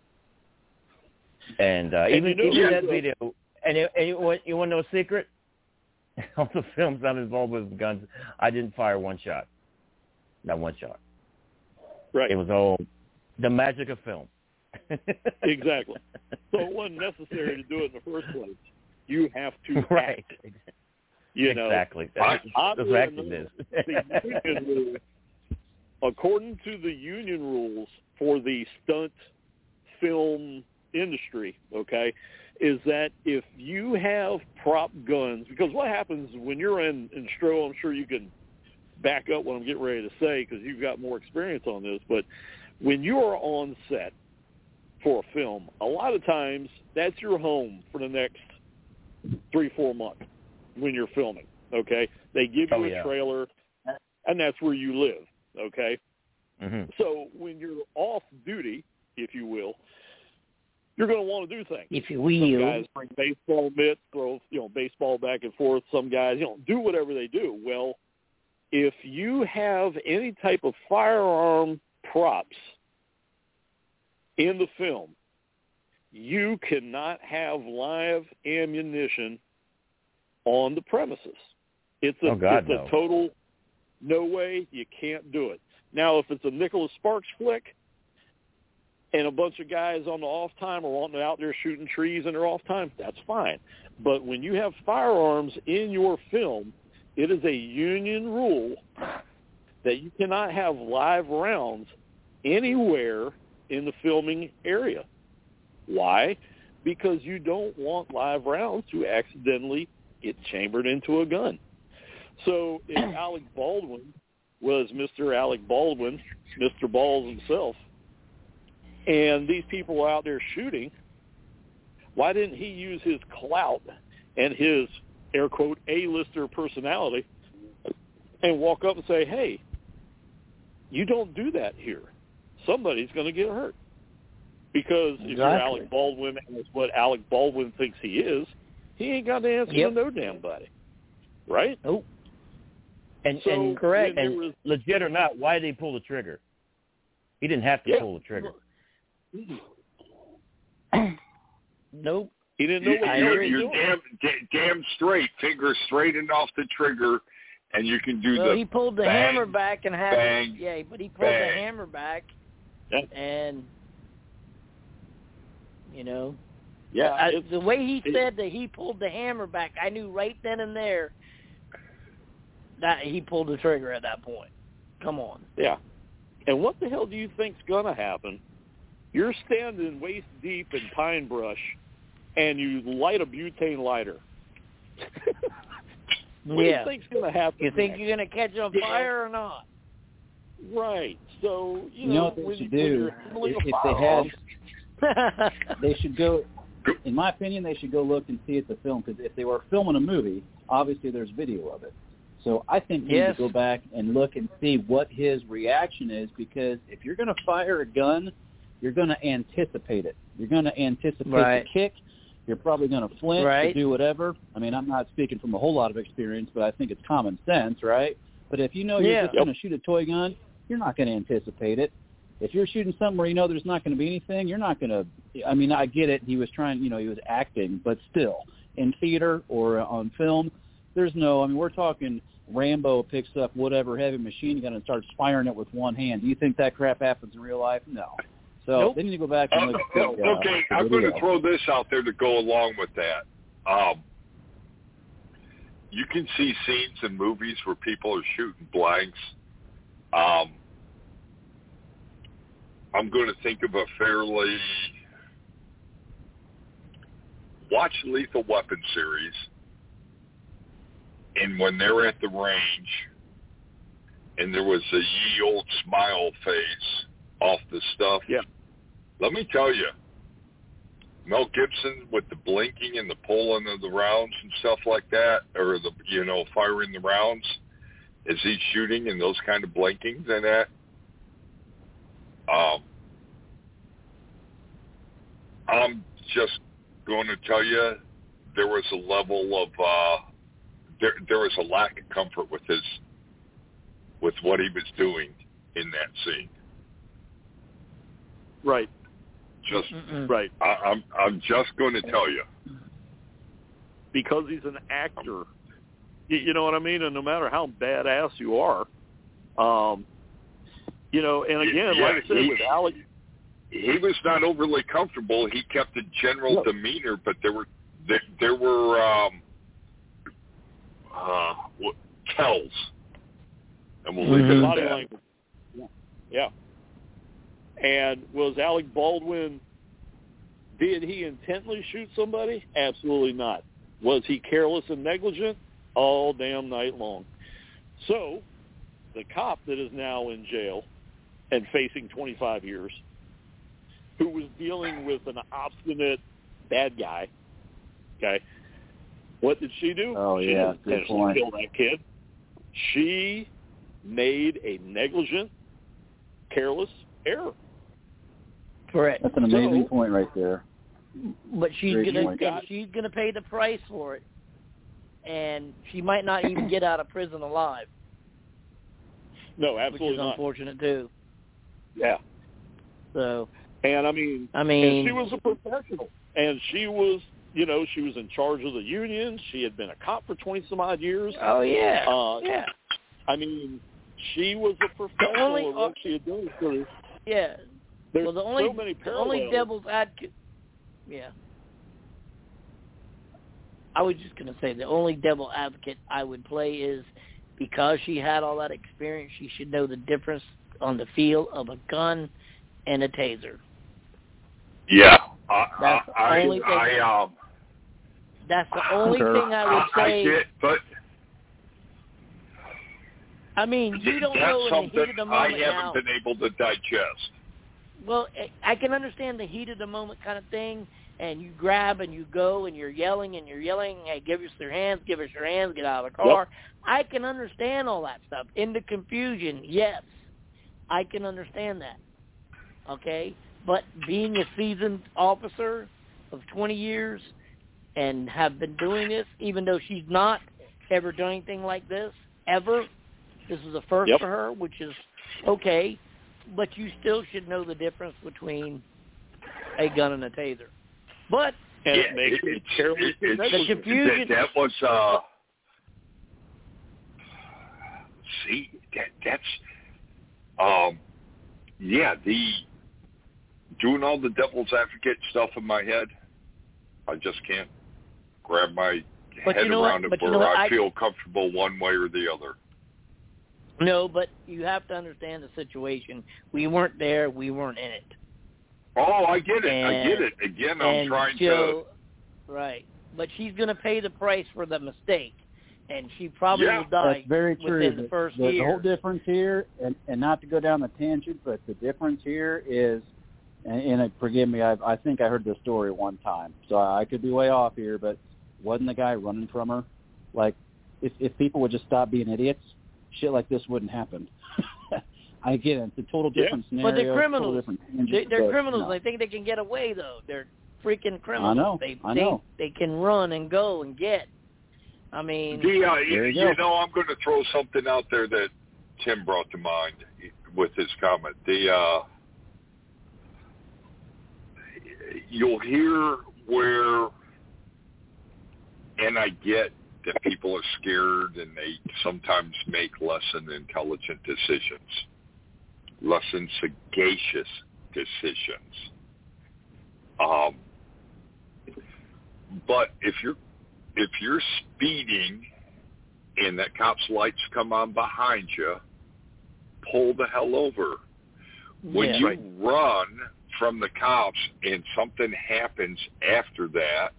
And even that video, and you want to know a secret? All the films I'm involved with guns, I didn't fire one shot. Not one shot. Right. It was all the magic of film. Exactly. So it wasn't necessary to do it in the first place. You have to right. act. Exactly. That's exactly this. According to the union rules for the stunt film industry, is that if you have prop guns, because what happens when you're in Stro, I'm sure you can back up what I'm getting ready to say because you've got more experience on this, but when you are on set for a film, a lot of times that's your home for the next 3-4 months when you're filming, okay? They give you a trailer, and that's where you live, okay? Mm-hmm. So when you're off duty, if you will, you're going to want to do things. If you will. Some guys bring baseball mitts, throw baseball back and forth. Some guys do whatever they do. Well, if you have any type of firearm props in the film, you cannot have live ammunition on the premises. It's a total no way. You can't do it. Now, if it's a Nicholas Sparks flick and a bunch of guys on the off time are wanting out there shooting trees in their off time, that's fine. But when you have firearms in your film, it is a union rule that you cannot have live rounds anywhere in the filming area. Why? Because you don't want live rounds to accidentally get chambered into a gun. So if Alec Baldwin was Mr. Alec Baldwin, Mr. Balls himself, and these people were out there shooting, why didn't he use his clout and his, air quote, A-lister personality and walk up and say, hey, you don't do that here. Somebody's going to get hurt. Because if you're Alec Baldwin and it's what Alec Baldwin thinks he is, he ain't got to answer to no damn body. Right? Nope. And correct. And legit or not, why did he pull the trigger? He didn't have to pull the trigger. Nope. He didn't know what he was you're doing. damn straight. Finger straightened off the trigger, and you can do he pulled the hammer back and had bang, but he pulled the hammer back and the way he said that he pulled the hammer back, I knew right then and there that he pulled the trigger at that point. Come on. Yeah. And what the hell do you think's going to happen? You're standing waist deep in pine brush, and you light a butane lighter. What do you think's going to happen? You think you're going to catch on fire or not? Right. So, you know what they should do? If they had, they should go. In my opinion, they should go look and see at the film, because if they were filming a movie, obviously there's video of it. So I think we need to go back and look and see what his reaction is, because if you're going to fire a gun, you're going to anticipate it. You're going to anticipate the kick. You're probably going to flinch to do whatever. I mean, I'm not speaking from a whole lot of experience, but I think it's common sense, right? But if you know you're just going to shoot a toy gun, you're not going to anticipate it. If you're shooting something where you know there's not going to be anything, you're not going to – I mean, I get it. He was trying – he was acting. But still, in theater or on film, there's no – I mean, we're talking Rambo picks up whatever heavy machine gun and starts firing it with one hand. Do you think that crap happens in real life? No. So they need to go back and look at okay, I'm going to throw this out there to go along with that. You can see scenes in movies where people are shooting blanks. I'm going to think of a fairly... Watch Lethal Weapon series, and when they're at the range, and there was a ye old smile face off the stuff. Yeah. Let me tell you, Mel Gibson with the blinking and the pulling of the rounds and stuff like that, or the firing the rounds as he's shooting and those kind of blinkings and that. I'm just going to tell you, there was a level of there was a lack of comfort with what he was doing in that scene. Right. Right. I'm just going to tell you, because he's an actor. You know what I mean? And no matter how badass you are, and again, like I said, with Alex, he was not overly comfortable. He kept a general demeanor, but there were tells, and we'll leave it at that. Language. Yeah. And was Alec Baldwin, did he intently shoot somebody? Absolutely not. Was he careless and negligent? All damn night long. So the cop that is now in jail and facing 25 years, who was dealing with an obstinate bad guy. Okay, what did she do? Oh, she yeah, didn't good point. kill that kid. She made a negligent, careless error. Correct. That's an amazing point right there. But she's Great gonna point. and she's gonna pay the price for it, and she might not even get out of prison alive. No, absolutely which is not. unfortunate too. Yeah. So. And I mean, and she was a professional, and she was, she was in charge of the union. She had been a cop for 20-some-odd years. Oh yeah. Yeah. I mean, she was a professional at what she had done. So yeah. there's well, so many parallels. The only devil's advocate. Yeah. I was just going to say the only devil advocate I would play is because she had all that experience, she should know the difference on the feel of a gun and a taser. Yeah. That's the only thing I would say. I get, but I mean, you don't know in the heat of the moment I haven't been able to digest. Well, I can understand the heat of the moment kind of thing, and you grab and you go and you're yelling, hey, give us your hands, get out of the car. Yep. I can understand all that stuff. In the confusion, yes, I can understand that, okay? But being a seasoned officer of 20 years and have been doing this, even though she's not ever done anything like this, ever, this is a first for her, which is okay, but you still should know the difference between a gun and a taser. But the confusion. That was the doing all the devil's advocate stuff in my head. I just can't grab my head around it where I feel comfortable one way or the other. No, but you have to understand the situation. We weren't there. We weren't in it. Oh, I get it. Again, I'm trying to... Right. But she's going to pay the price for the mistake, and she probably will die that's very true. within the first year. The whole difference here, and not to go down the tangent, but the difference here is, and forgive me, I think I heard this story one time, so I could be way off here, but wasn't the guy running from her? Like, if people would just stop being idiots, shit like this wouldn't happen. I get it. It's a total different scenario. But they're criminals. They're criminals. No. They think they can get away, though. They're freaking criminals. I know. I know. They can run and go and get. I mean, I'm going to throw something out there that Tim brought to mind with his comment. You'll hear where, and I get that people are scared and they sometimes make less than intelligent decisions, less than sagacious decisions. But if you're speeding and that cop's lights come on behind you, pull the hell over. When you run from the cops and something happens after that,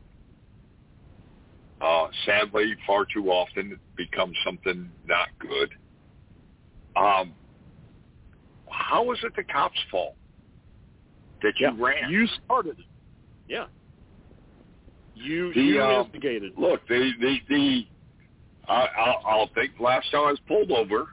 sadly, far too often it becomes something not good. How is it the cops' fault that you ran? You started it. Yeah. You instigated. Look, I'll think last time I was pulled over,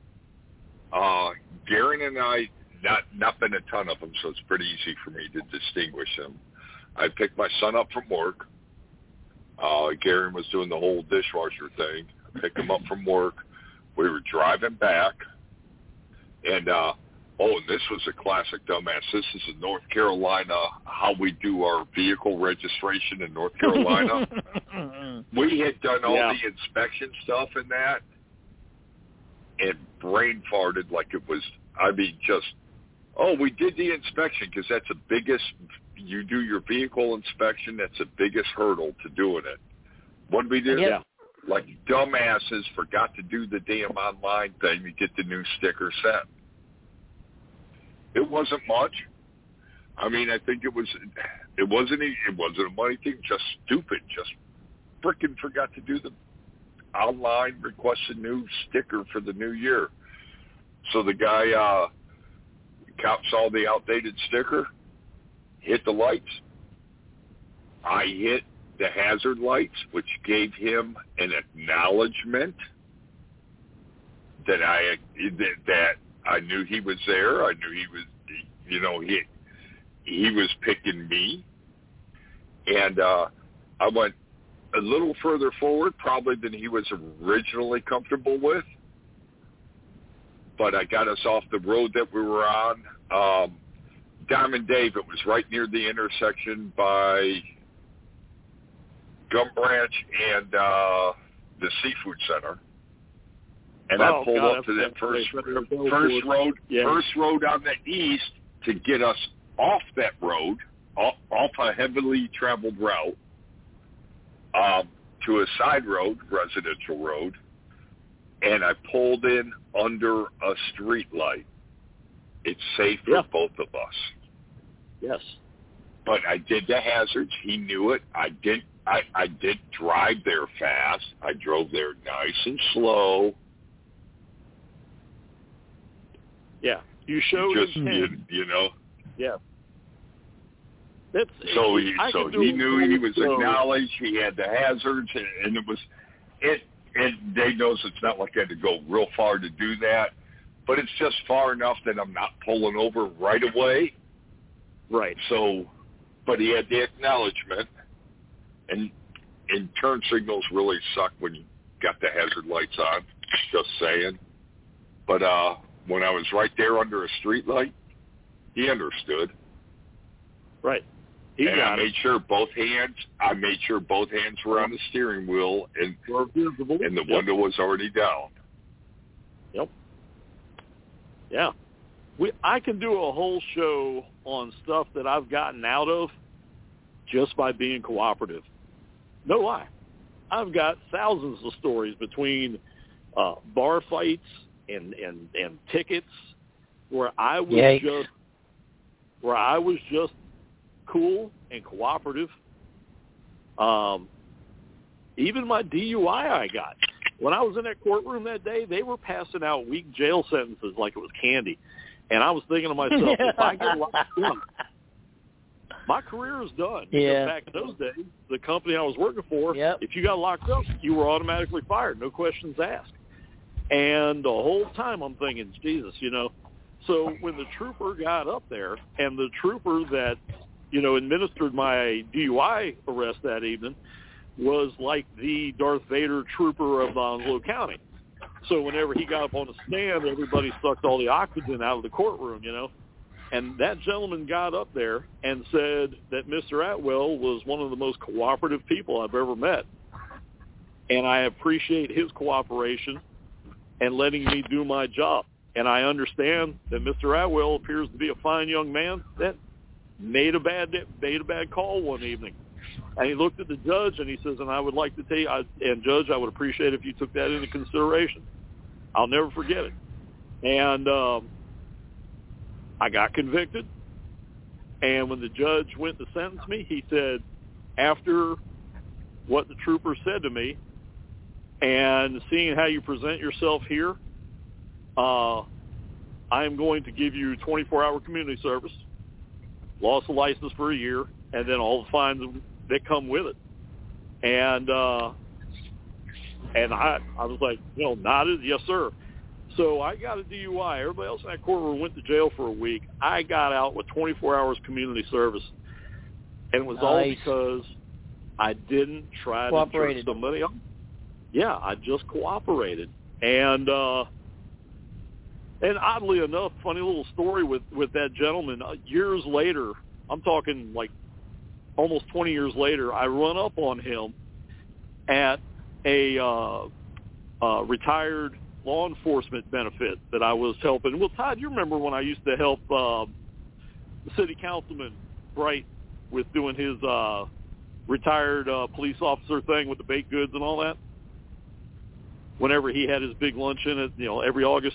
Garen and I, not been a ton of them, so it's pretty easy for me to distinguish them. I picked my son up from work. Garen was doing the whole dishwasher thing. I picked him up from work. We were driving back, and and this was a classic dumbass. This is in North Carolina, how we do our vehicle registration in North Carolina. We had done all the inspection stuff in that, and brain farted like it was, we did the inspection because that's the biggest, you do your vehicle inspection, that's the biggest hurdle to doing it. What did we do? Yeah. Like dumbasses forgot to do the damn online thing to get the new sticker set. It wasn't much. I mean, I think it wasn't a money thing, just stupid. Just frickin' forgot to do the online request a new sticker for the new year. So the guy, cop saw the outdated sticker, hit the lights. I hit the hazard lights, which gave him an acknowledgement that I knew he was there. I knew he was, he was picking me. And I went a little further forward probably than he was originally comfortable with. But I got us off the road that we were on. Diamond Dave, it was right near the intersection by Gum Branch and the Seafood Center. And I pulled up to that first road on the east to get us off that road, off a heavily traveled route, to a side road, residential road, and I pulled in under a street light. It's safe for both of us. Yes. But I did the hazards. He knew it. I didn't drive there fast. I drove there nice and slow. Yeah. You showed intent. Yeah. So he knew he was acknowledged. He had the hazards, and and Dave knows it's not like I had to go real far to do that, but it's just far enough that I'm not pulling over right away. Right. So, but he had the acknowledgement, and turn signals really suck when you got the hazard lights on. Just saying. But when I was right there under a street light, he understood. Right. I made sure both hands were on the steering wheel, and the window was already down. Yep. Yeah. I can do a whole show on stuff that I've gotten out of just by being cooperative. No lie. I've got thousands of stories between bar fights and tickets where I was just cool and cooperative. Even my DUI I got. When I was in that courtroom that day, they were passing out week jail sentences like it was candy. And I was thinking to myself, if I get locked up, my career is done. Yeah. Because back in those days, the company I was working for, if you got locked up, you were automatically fired, no questions asked. And the whole time I'm thinking, Jesus, So when the trooper got up there, and the trooper that, administered my DUI arrest that evening was like the Darth Vader trooper of Onslow County. So whenever he got up on the stand, everybody sucked all the oxygen out of the courtroom, And that gentleman got up there and said that Mr. Atwell was one of the most cooperative people I've ever met. And I appreciate his cooperation and letting me do my job. And I understand that Mr. Atwell appears to be a fine young man that made a bad call one evening. And he looked at the judge and he says, and I would like to tell you, Judge, I would appreciate if you took that into consideration. I'll never forget it. And I got convicted. And when the judge went to sentence me, he said, after what the trooper said to me and seeing how you present yourself here, I am going to give you 24-hour community service, loss of license for a year, and then all the fines that come with it. And I was like, nodded, yes, sir. So I got a DUI. Everybody else in that courtroom went to jail for a week. I got out with 24 hours community service. And it was all because I didn't try to jerk somebody else. Yeah, I just cooperated. And oddly enough, funny little story with that gentleman. Years later, I'm talking like almost 20 years later, I run up on him at a retired law enforcement benefit that I was helping. Well, Todd, you remember when I used to help the city councilman Bright with doing his retired police officer thing with the baked goods and all that? Whenever he had his big luncheon at, every August,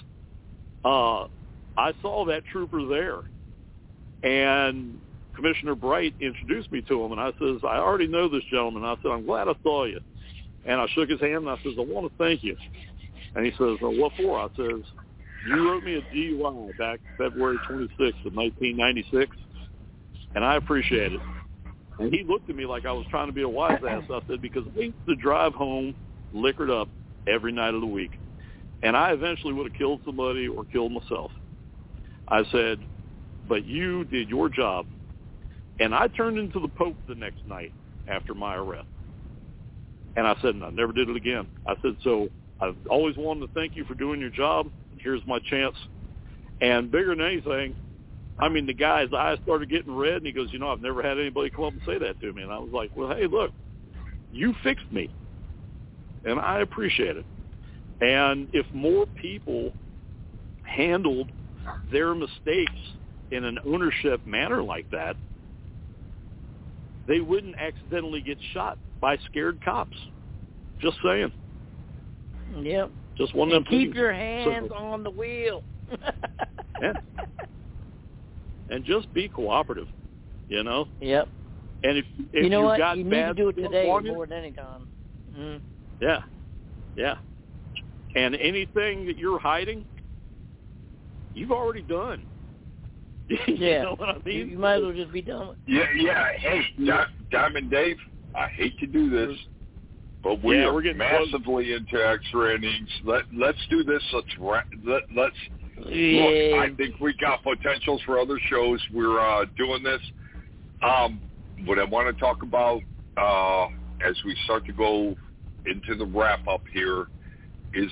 I saw that trooper there, and Commissioner Bright introduced me to him, and I says, I already know this gentleman. I said, I'm glad I saw you. And I shook his hand, and I says, I want to thank you. And he says, well, what for? I says, you wrote me a DUI back February 26th of 1996, and I appreciate it. And he looked at me like I was trying to be a wise ass. I said, because I used to drive home liquored up every night of the week, and I eventually would have killed somebody or killed myself. I said, but you did your job. And I turned into the Pope the next night after my arrest. And I said, and I never did it again. I said, so I've always wanted to thank you for doing your job. Here's my chance. And bigger than anything, I mean, the guy's eyes started getting red, and he goes, I've never had anybody come up and say that to me. And I was like, well, hey, look, you fixed me, and I appreciate it. And if more people handled their mistakes in an ownership manner like that, they wouldn't accidentally get shot by scared cops. Just saying. Yep. Just one of them keep things. Your hands on the wheel. Yeah. And just be cooperative, Yep. And if you know what? got you need bad to do it today more than any time. Mm. Yeah. And anything that you're hiding, you've already done. You know what I mean? You might as well just be done with it. Yeah. Hey, Diamond Dave, I hate to do this, but we're getting massively into extra innings. Let's do this. Let's. Yeah. Look, I think we got potentials for other shows. We're doing this. What I want to talk about as we start to go into the wrap up here is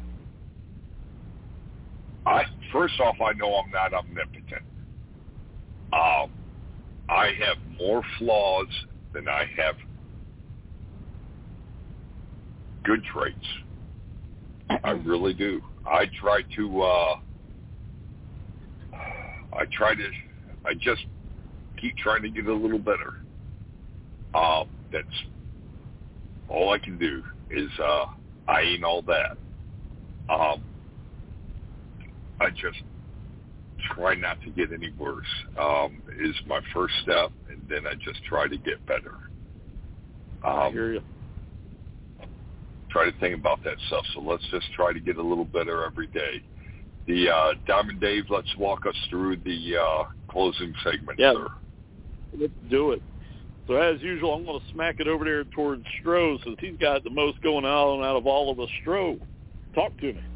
first off, I know I'm not omnipotent. I have more flaws than I have good traits. I really do. I just keep trying to get a little better. That's all I can do is I ain't all that. I just try not to get any worse is my first step, and then I just try to get better. I hear you. Try to think about that stuff. So let's just try to get a little better every day. The Diamond Dave, let's walk us through the closing segment, sir. Let's do it. So as usual, I'm going to smack it over there towards Stroh, since he's got the most going on out of all of us. Stroh, talk to me.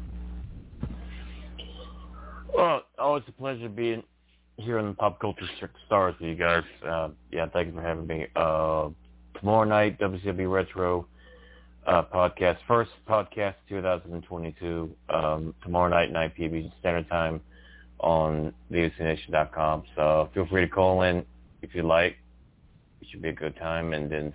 Well, always a pleasure being here on the Pop Culture Stars with you guys. Thank you for having me. Tomorrow night, WCW Retro podcast, first podcast 2022. Tomorrow night, 9 p.m. Eastern Standard Time on VOCNation.com. So feel free to call in if you like. It should be a good time. And then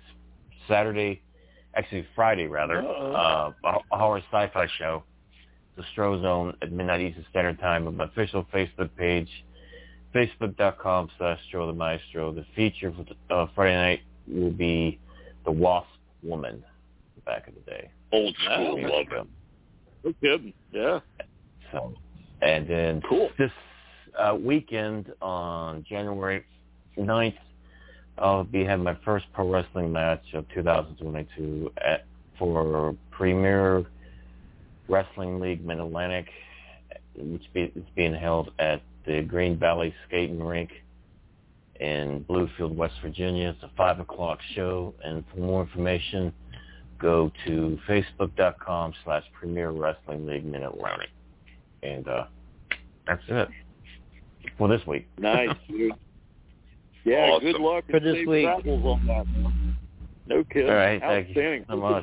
Friday, a horror sci-fi show, the Stroh Zone at midnight Eastern Standard Time on my official Facebook page, facebook.com/Stroh the Maestro. The feature for Friday night will be The Wasp Woman, back in the day. Old school, love it. No kidding, yeah. So, and then this weekend on January 9th, I'll be having my first pro wrestling match of 2022 for Premier Wrestling League Mid-Atlantic, which is being held at the Green Valley Skating Rink in Bluefield, West Virginia. It's a 5 o'clock show, and for more information, go to facebook.com/Premier Wrestling League Mid-Atlantic. And that's it for this week. Nice, dude. Yeah, awesome. Good luck for this week. Travels on that, man. No kidding. All right, thank you so much.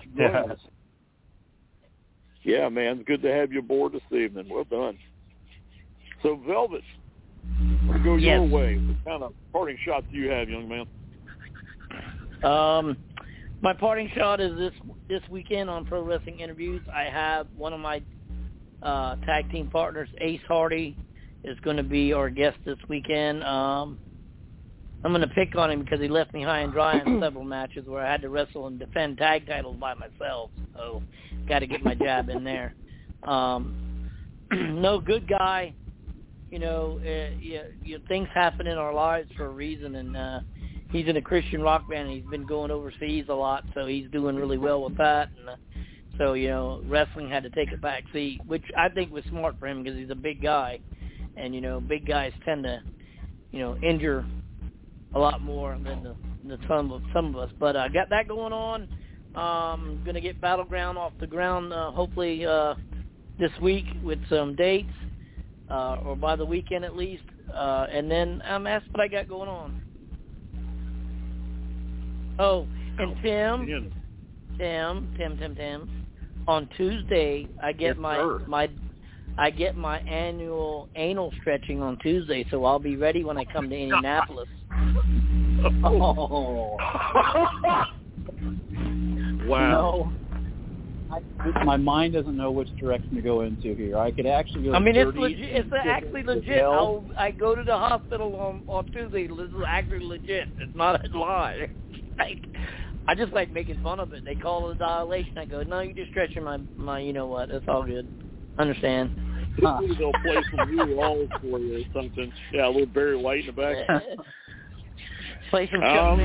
Yeah, man, it's good to have you aboard this evening. Well done. So, Velvet, we'll go your way. What kind of parting shot do you have, young man? My parting shot is this weekend on Pro Wrestling Interviews. I have one of my tag team partners, Ace Hardy, is going to be our guest this weekend. I'm going to pick on him because he left me high and dry in several matches where I had to wrestle and defend tag titles by myself. So, got to get my jab in there. No, good guy. Things happen in our lives for a reason, and he's in a Christian rock band, and he's been going overseas a lot, so he's doing really well with that. And so, wrestling had to take a back seat, which I think was smart for him because he's a big guy, and big guys tend to, injure a lot more than some of us. But I got that going on. Going to get Battleground off the ground hopefully this week with some dates, or by the weekend at least. And then that's what I got going on. Oh, and Tim. On Tuesday, I get I get my annual anal stretching on Tuesday, so I'll be ready when I come to Indianapolis. Oh. Wow. My mind doesn't know which direction to go into here. I could actually go. I mean, it's legit. It's actually legit. I go to the hospital on Tuesday. This is actually legit. It's not a lie. I just like making fun of it. They call it a dilation. I go, no, you're just stretching my you know what. It's all good. Understand. Hopefully they'll play some new rolls for you or something. Yeah, a little Barry White in the back. Play some I'm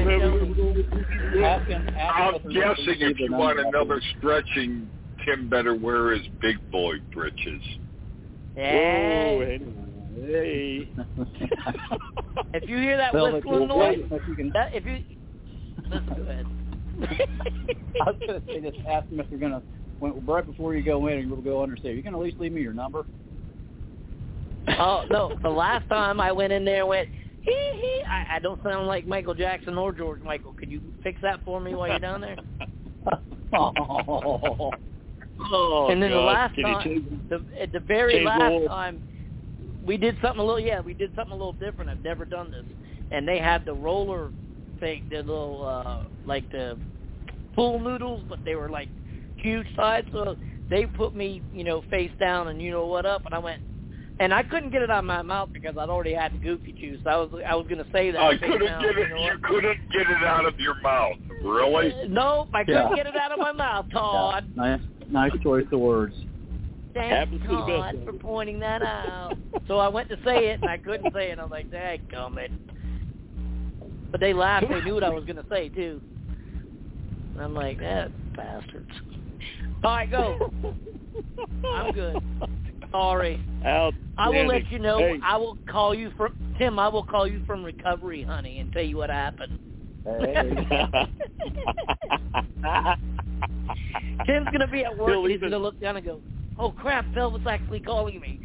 guessing if you want another stretching, Tim better wear his big boy britches. Hey. Hey. If you hear that whistling noise, listen, go ahead. I was going to say, just ask them if you're going to, right before you go in, and we'll go under, say, are you going to at least leave me your number? Oh, no. The last time I went in there and went, hee. I don't sound like Michael Jackson or George Michael. Could you fix that for me while you're down there? And then the last time, at the very last time, we did something a little different. I've never done this. And they had the roller thing, the little, like the pool noodles, but they were like huge size. So they put me, face down and you know what up. And I went, and I couldn't get it out of my mouth because I'd already had the goofy juice. I was going to say that. You couldn't get it out of your mouth, really? No, I couldn't get it out of my mouth, Todd. Yeah. Nice choice of words. Thanks, Todd, for pointing that out. So I went to say it, and I couldn't say it. I was like, dadgummit. But they laughed. They knew what I was going to say, too. And I'm like, bastards. All right, go. I'm good. Sorry. I will let you know. Hey. I will call you from Tim. I will call you from recovery, honey, and tell you what happened. Hey. Tim's gonna be at work. He's gonna look down and go, "Oh crap, Velvet's actually calling me."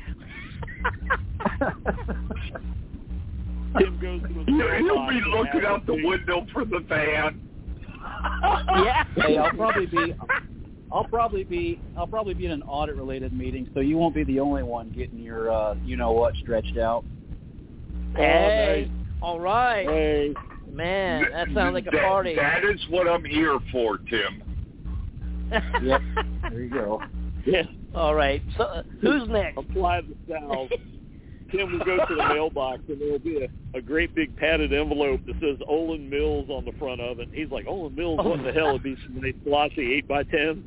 Tim goes to his He'll be looking out the window for the van. Yeah. Hey, I'll probably be in an audit related meeting, so you won't be the only one getting your stretched out. Hey. All right. Hey. Man, that sounds like a party. That is what I'm here for, Tim. Yep. There you go. Yeah. All right. So who's next? Apply the salve. Tim will go to the mailbox, and there will be a great big padded envelope that says Olin Mills on the front of it. He's like, Olin Mills, what in the hell? It'd be some nice glossy 8x10.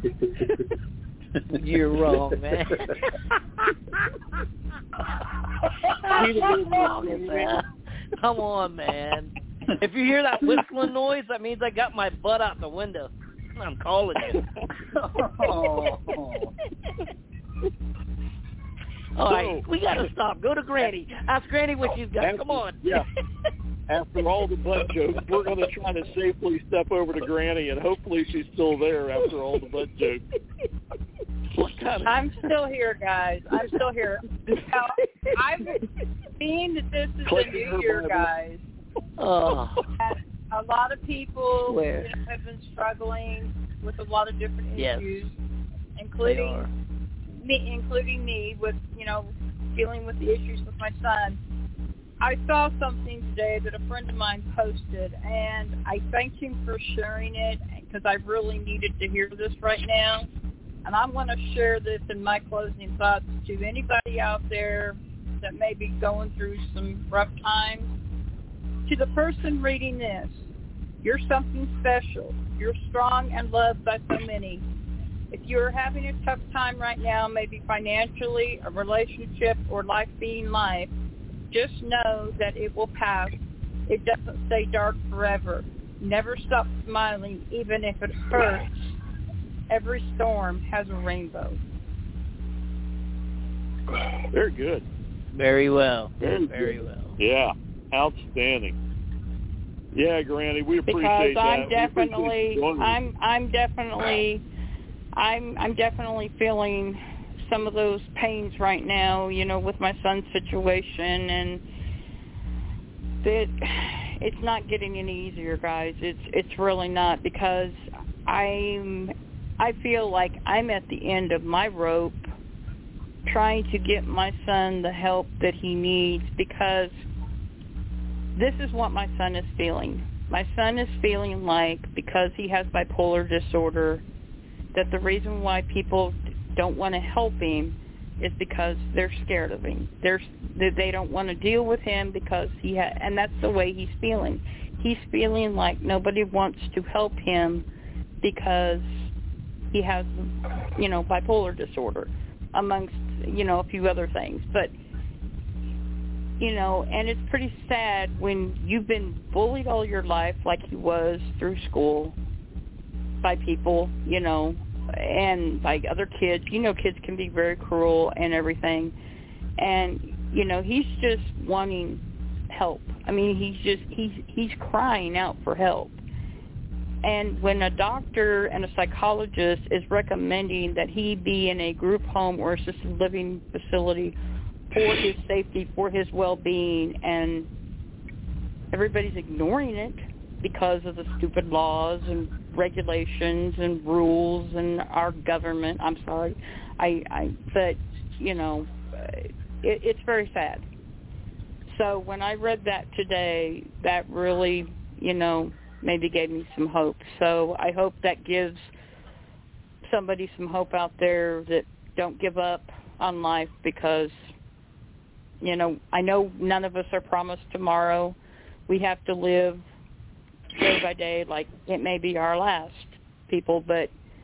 You're wrong, man. Come on, man. If you hear that whistling noise, that means I got my butt out the window. I'm calling you. All right, we got to stop. Go to Granny. Ask Granny what she's got. Come on. Yeah. After all the butt jokes, we're going to try to safely step over to Granny, and hopefully she's still there after all the butt jokes. I'm still here, guys. I'm still here. Now, I've seen that this is the new year, guys. Oh. A lot of people have been struggling with a lot of different issues, including me with, dealing with the issues with my son. I saw something today that a friend of mine posted, and I thank him for sharing it because I really needed to hear this right now. And I'm going to share this in my closing thoughts to anybody out there that may be going through some rough times. To the person reading this, you're something special. You're strong and loved by so many. If you're having a tough time right now, maybe financially, a relationship, or life being life, just know that it will pass. It doesn't stay dark forever. Never stop smiling, even if it hurts. Every storm has a rainbow. Very good. Very well. Very well. Yeah. Outstanding. Yeah, Granny, we appreciate because that. I'm definitely feeling some of those pains right now, with my son's situation, and that it's not getting any easier, guys. It's really not, because I feel like I'm at the end of my rope trying to get my son the help that he needs, because this is what my son is feeling. My son is feeling like, because he has bipolar disorder, that the reason why people don't want to help him is because they're scared of him. They don't want to deal with him because and that's the way he's feeling. He's feeling like nobody wants to help him because he has, bipolar disorder, amongst, a few other things. But, and it's pretty sad when you've been bullied all your life like he was through school by people, and by other kids. Kids can be very cruel and everything. And, he's just wanting help. I mean, he's crying out for help. And when a doctor and a psychologist is recommending that he be in a group home or assisted living facility for his safety, for his well-being, and everybody's ignoring it because of the stupid laws and regulations and rules and our government. I'm sorry. But, it's very sad. So when I read that today, that really, maybe gave me some hope. So I hope that gives somebody some hope out there, that don't give up on life, because, I know none of us are promised tomorrow. We have to live day by day like it may be our last, people, but,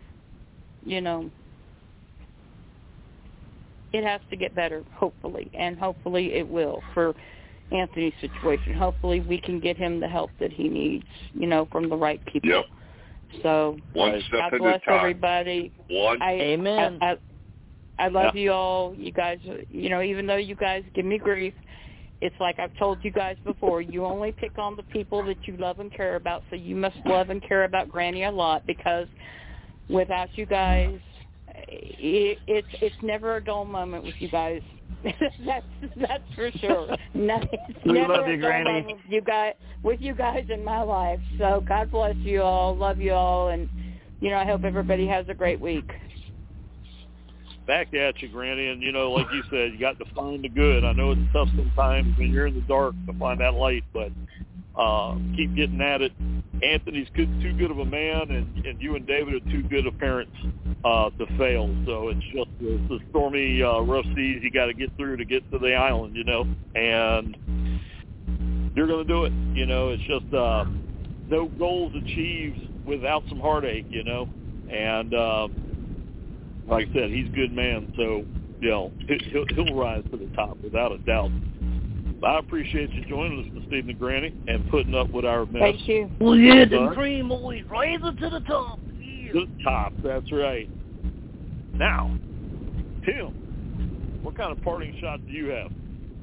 it has to get better, hopefully, and hopefully it will for Anthony's situation. Hopefully we can get him the help that he needs, from the right people. Yep. So one step God at bless a time. Everybody. Amen. I love you all. You guys, even though you guys give me grief, it's like I've told you guys before, you only pick on the people that you love and care about, so you must love and care about Granny a lot, because without you guys, it's never a dull moment with you guys. that's for sure. It's we never love you, a dull Granny. moment with you guys in my life. So God bless you all. Love you all, and I hope everybody has a great week. Back at you, Granny, and like you said, you got to find the good. I know it's tough sometimes when you're in the dark to find that light, but keep getting at it. Anthony's too good of a man, and you and David are too good of parents to fail. So it's just the stormy, rough seas you got to get through to get to the island, and you're going to do it. It's just no goals achieved without some heartache, and like I said, he's a good man, so he'll rise to the top without a doubt. I appreciate you joining us this evening, Granny, and putting up with our mess. Thank you. Well, yeah, the cream always rises to the top. Yeah. To the top, that's right. Now, Tim, what kind of parting shot do you have?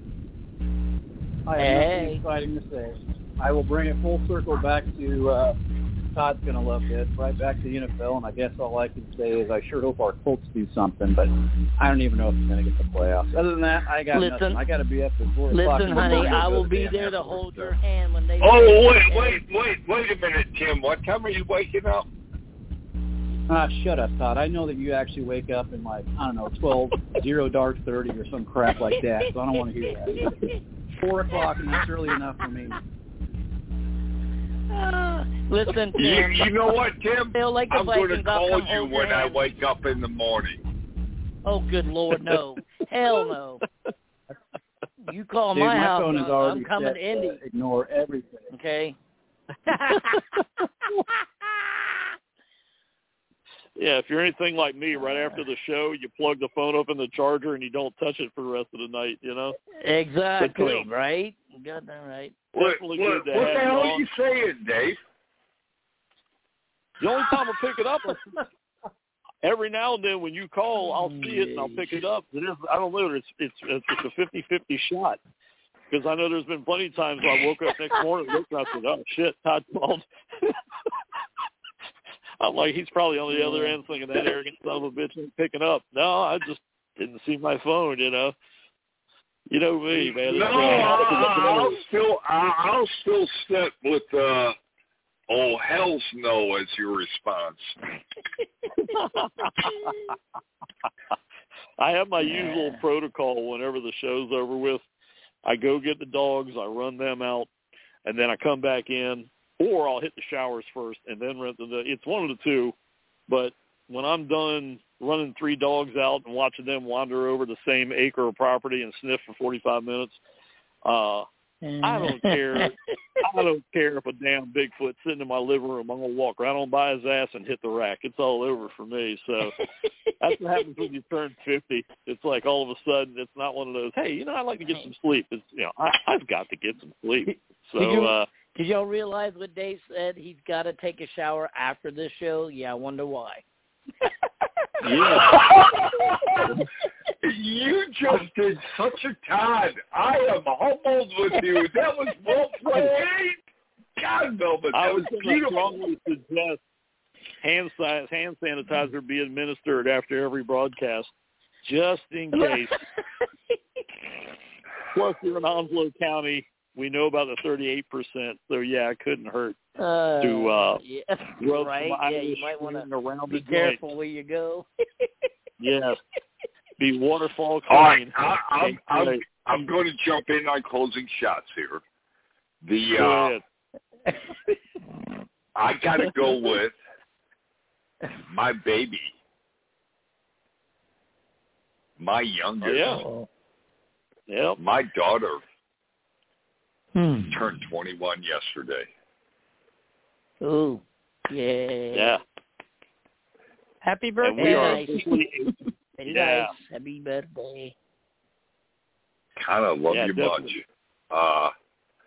I have nothing exciting to say. I will bring it full circle back to Todd's going to love this, right back to the NFL, and I guess all I can say is I sure hope our Colts do something, but I don't even know if we're going to get the playoffs. Other than that, I got nothing. I got to be up at 4 o'clock. Listen, honey, I will be there to hold your hand when they... Oh, wait a minute, Tim. What time are you waking up? Shut up, Todd. I know that you actually wake up in 12, 0 dark 30 or some crap like that, so I don't want to hear that. 4 o'clock, and that's early enough for me. Listen, Tim. You know what, Tim? Like I'm going to call you when I wake up in the morning. Oh, good Lord, no. Hell no. You call Dude, my house, phone is already I'm coming set, to Indy. Ignore everything. Okay? Yeah, if you're anything like me, right after the show, you plug the phone up in the charger and you don't touch it for the rest of the night, Exactly, right? Goddamn right. What the hell are you saying, Dave? The only time I pick it up is every now and then when you call, I'll see it and I'll pick it up. It is, I don't know, it's a 50-50 shot. Because I know there's been plenty of times where I woke up next morning and looked and I said, oh, shit, Todd called. I'm like, he's probably on the other end thinking that arrogant son of a bitch ain't picking up. No, I just didn't see my phone, You know me, man. No, I'll still stick with oh, hell's no as your response. I have my usual protocol whenever the show's over with. I go get the dogs, I run them out, and then I come back in, or I'll hit the showers first and then run it's one of the two. But when I'm done running 3 dogs out and watching them wander over the same acre of property and sniff for 45 minutes, I don't care. I don't care if a damn Bigfoot's sitting in my living room. I'm going to walk right on by his ass and hit the rack. It's all over for me. So that's what happens when you turn 50. It's like all of a sudden it's not one of those, hey, I'd like to get some sleep. It's, I've got to get some sleep. So did y'all realize what Dave said? He's got to take a shower after this show? Yeah, I wonder why. Yeah. You just did such a Todd. I am humbled with you. That was well played. God, no, but I that was was beautiful. strongly suggest hand sanitizer be administered after every broadcast, just in case. Plus, we're in Onslow County. We know about the 38%, so yeah, it couldn't hurt to rub right. some Irish you might want to around be the careful joint. where you go. Yes, be waterfall clean. All right, I'm going to jump in on closing shots here. I got to go with my baby, my youngest, Yep. my daughter. Turned 21 yesterday. Ooh, yeah. Yeah. Happy And birthday. we are Very Yeah. nice. Happy birthday. Kind of love you definitely. much.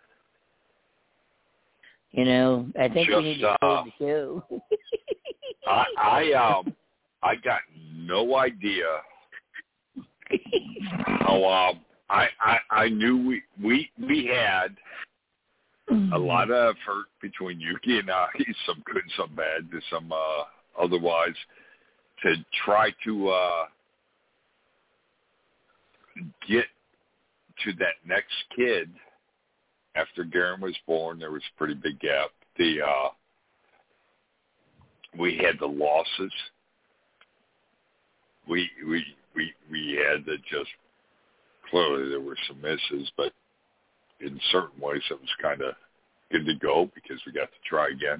I think we need to close the show. I got no idea how I knew we had a lot of effort between Yuki and I, some good, some bad, some otherwise, to try to get to that next kid. After Garen was born, there was a pretty big gap. We had the losses. We had to just, clearly there were some misses, but in certain ways it was kind of good to go because we got to try again.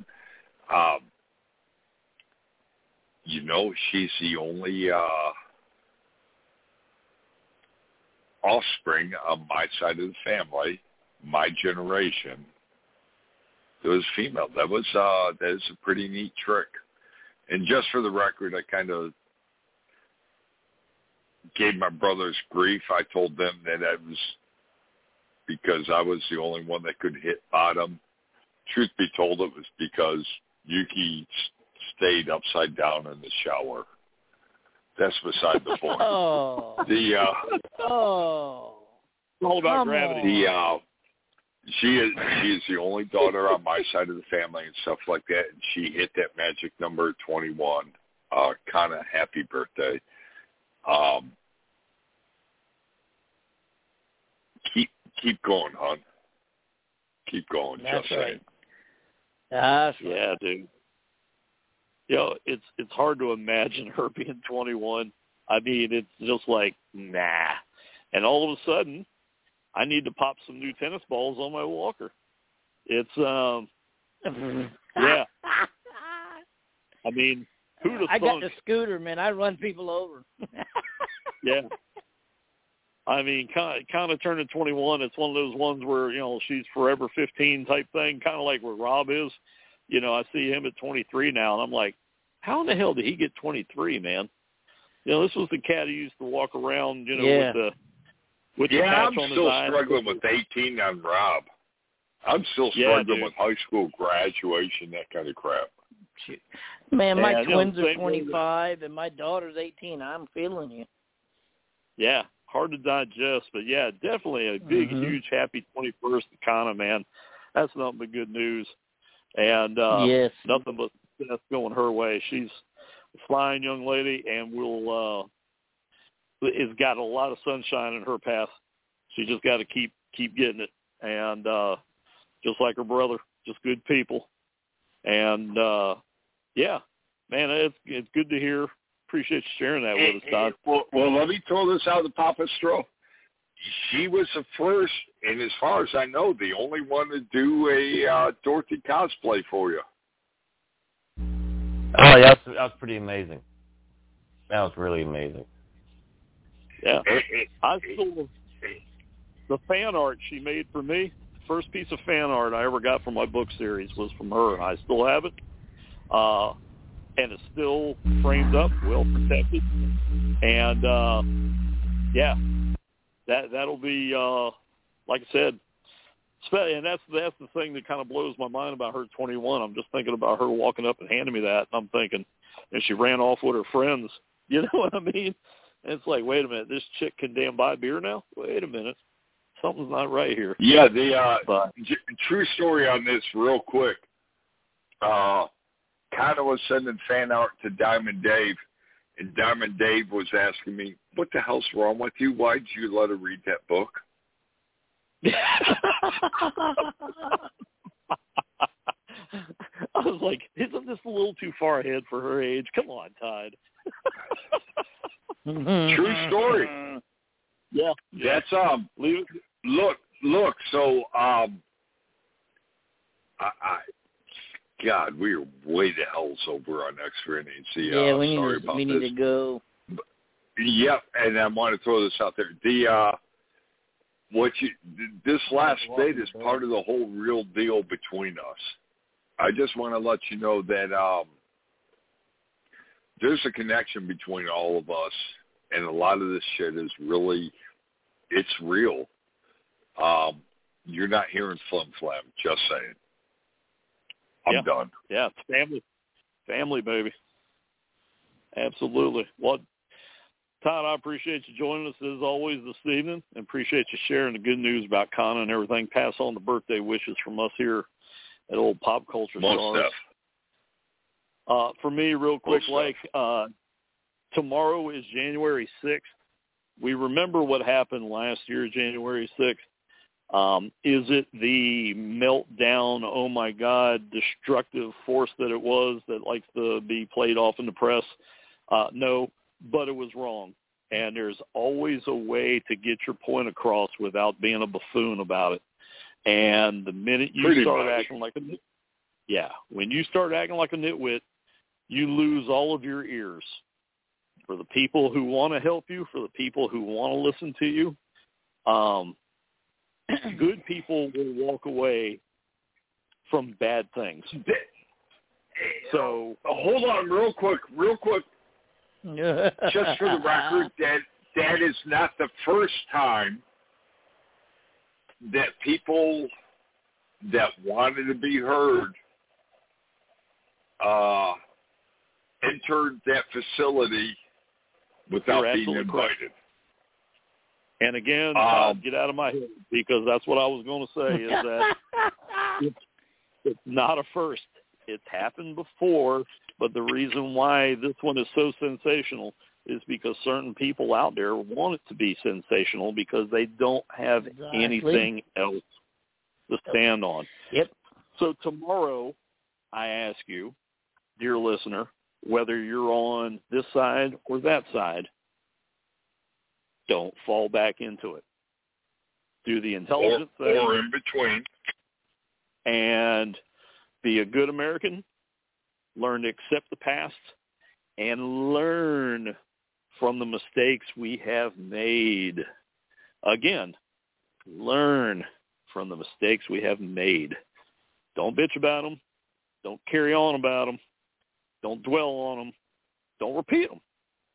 She's the only offspring on my side of the family, my generation, that was female. That is a pretty neat trick. And just for the record, I kind of gave my brothers grief. I told them that I was, because I was the only one that could hit bottom. Truth be told, it was because Yuki stayed upside down in the shower. That's beside the point. It's all about gravity. She is the only daughter on my side of the family and stuff like that, and she hit that magic number 21. Kind of happy birthday. Keep going, hon. Keep going. That's just right. saying. That's right. Yeah, dude. It's hard to imagine her being 21. I mean, it's just like, nah. And all of a sudden, I need to pop some new tennis balls on my walker. It's, yeah. I mean, who'd have I thunk? got the scooter, man. I run people over. Yeah. I mean, kind of turning 21, it's one of those ones where, she's forever 15 type thing, kind of like where Rob is. I see him at 23 now, and I'm like, how in the hell did he get 23, man? This was the cat who used to walk around, with the patch on his eye. I'm still struggling with 18 on Rob. I'm still struggling with high school graduation, that kind of crap. Shoot. Man, my twins are 25, and my daughter's 18. I'm feeling you. Yeah. hard to digest. But, yeah, definitely a big, huge, happy 21st to Kana, man. That's nothing but good news. And yes. nothing but success going her way. She's a flying young lady and has got a lot of sunshine in her path. She just got to keep getting it. And just like her brother, just good people. And, yeah, man, it's good to hear. Appreciate you sharing that with us, Todd. Well, let me throw this out to Papa Stro. She was the first, and as far as I know, the only one to do a Dorothy cosplay for you. Oh, yeah, that was pretty amazing. That was really amazing. Yeah. I still, the fan art she made for me, first piece of fan art I ever got from my book series was from her, and I still have it. And it's still framed up, well protected. And, yeah, that'll be, like I said, and that's the thing that kind of blows my mind about her 21. I'm just thinking about her walking up and handing me that, and I'm thinking, and she ran off with her friends. You know what I mean? And it's like, wait a minute, this chick can damn buy beer now? Wait a minute. Something's not right here. Yeah, true story on this real quick. Kind of was sending fan art to Diamond Dave, and Diamond Dave was asking me, what the hell's wrong with you? Why did you let her read that book? I was like, isn't this a little too far ahead for her age? Come on, Todd. True story. Yeah. That's look, so God, we are way the hells over on X-Ray and AC. Yeah, we need to go. Yep, and I want to throw this out there. This last bit is part of the whole real deal between us. I just want to let you know that there's a connection between all of us, and a lot of this shit is really, it's real. You're not hearing flim-flam, just saying. I'm done. Yeah, it's family, baby. Absolutely. Well, Todd, I appreciate you joining us as always this evening, and appreciate you sharing the good news about Kana and everything. Pass on the birthday wishes from us here at Old Pop Culture Stars. For me, real quick, tomorrow is January 6th. We remember what happened last year, January 6th. Is it the meltdown, oh my God, destructive force that it was that likes to be played off in the press? No, but it was wrong. And there's always a way to get your point across without being a buffoon about it. And the minute you start acting like when you start acting like a nitwit, you lose all of your ears. For the people who want to help you, for the people who want to listen to you, good people will walk away from bad things. So hold on real quick. Just for the record, that is not the first time that people that wanted to be heard entered that facility without being invited. Correct. And again, get out of my head, because that's what I was going to say, is that it's not a first. It's happened before, but the reason why this one is so sensational is because certain people out there want it to be sensational because they don't have anything else to stand on. Yep. So tomorrow, I ask you, dear listener, whether you're on this side or that side, don't fall back into it. Do the intelligent thing. Or in between. And be a good American. Learn to accept the past. And learn from the mistakes we have made. Again, learn from the mistakes we have made. Don't bitch about them. Don't carry on about them. Don't dwell on them. Don't repeat them.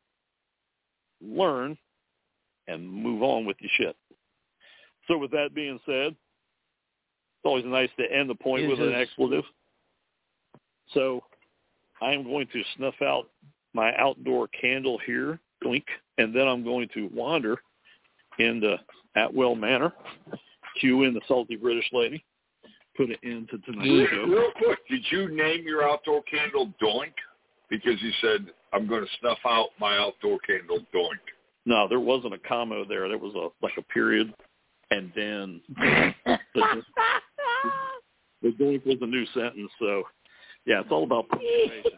Learn and move on with your shit. So with that being said, it's always nice to end the point with an expletive. So I am going to snuff out my outdoor candle here, blink, and then I'm going to wander into Atwell Manor, cue in the Salty British Lady, put it into tonight's show. Real quick, did you name your outdoor candle Doink? Because you said, I'm going to snuff out my outdoor candle Doink. No, there wasn't a comma there. There was a period, and then the Doink was a new sentence. So, yeah, it's all about punctuation.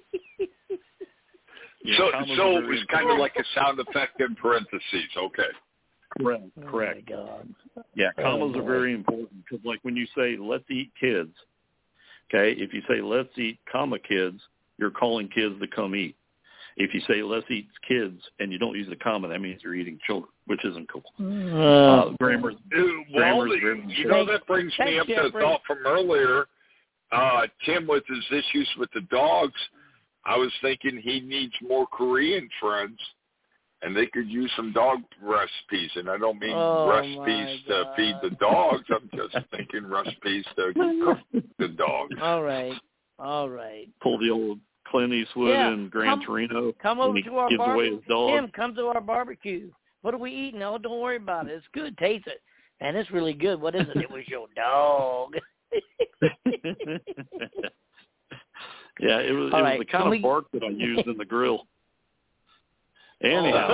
So it was kind of like a sound effect in parentheses. Okay. Correct. Oh, my God. Yeah, commas are very important because, like, when you say, let's eat kids, okay, if you say, let's eat, comma, kids, you're calling kids to come eat. If you say, let's eat kids, and you don't use the comma, that means you're eating children, which isn't cool. Grammar's that brings me up to a thought from earlier. Tim, with his issues with the dogs, I was thinking he needs more Korean friends, and they could use some dog recipes. And I don't mean recipes to feed the dogs. I'm just thinking recipes to cook the dogs. All right. Pull the old Clint Eastwood and Gran Torino. Come over to our barbecue. Tim, come to our barbecue. What are we eating? Oh, don't worry about it. It's good. Taste it. Man, it's really good. What is it? It was your dog. Yeah, it was the kind of bark that I used in the grill. Anyhow.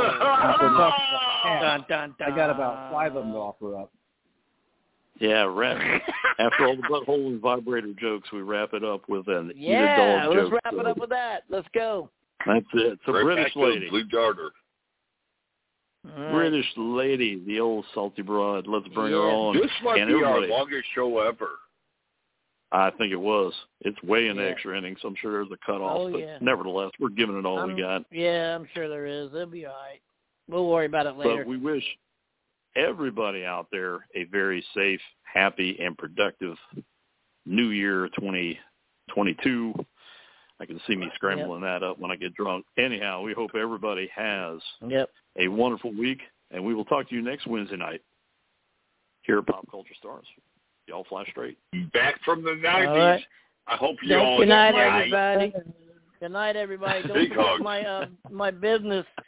I got about 5 of them to offer up. Yeah, after all the butthole and vibrator jokes, we wrap it up with an eat a dog joke. Let's wrap it up with that. Let's go. That's it. So British lady. Blue Darter. Right. British lady, the old salty broad. Let's bring her on. This might be our longest show ever. I think it was. It's way in the extra innings, so I'm sure there's a cutoff. But nevertheless, we're giving it all we got. Yeah, I'm sure there is. It'll be all right. We'll worry about it later. But we wish everybody out there a very safe, happy, and productive New Year 2022. I can see me scrambling that up when I get drunk. Anyhow, we hope everybody has a wonderful week, and we will talk to you next Wednesday night here at Pop Culture Stars. Y'all fly straight. Back from the 90s. Right. I hope you all Good night, everybody. Good night, everybody. Don't forget my business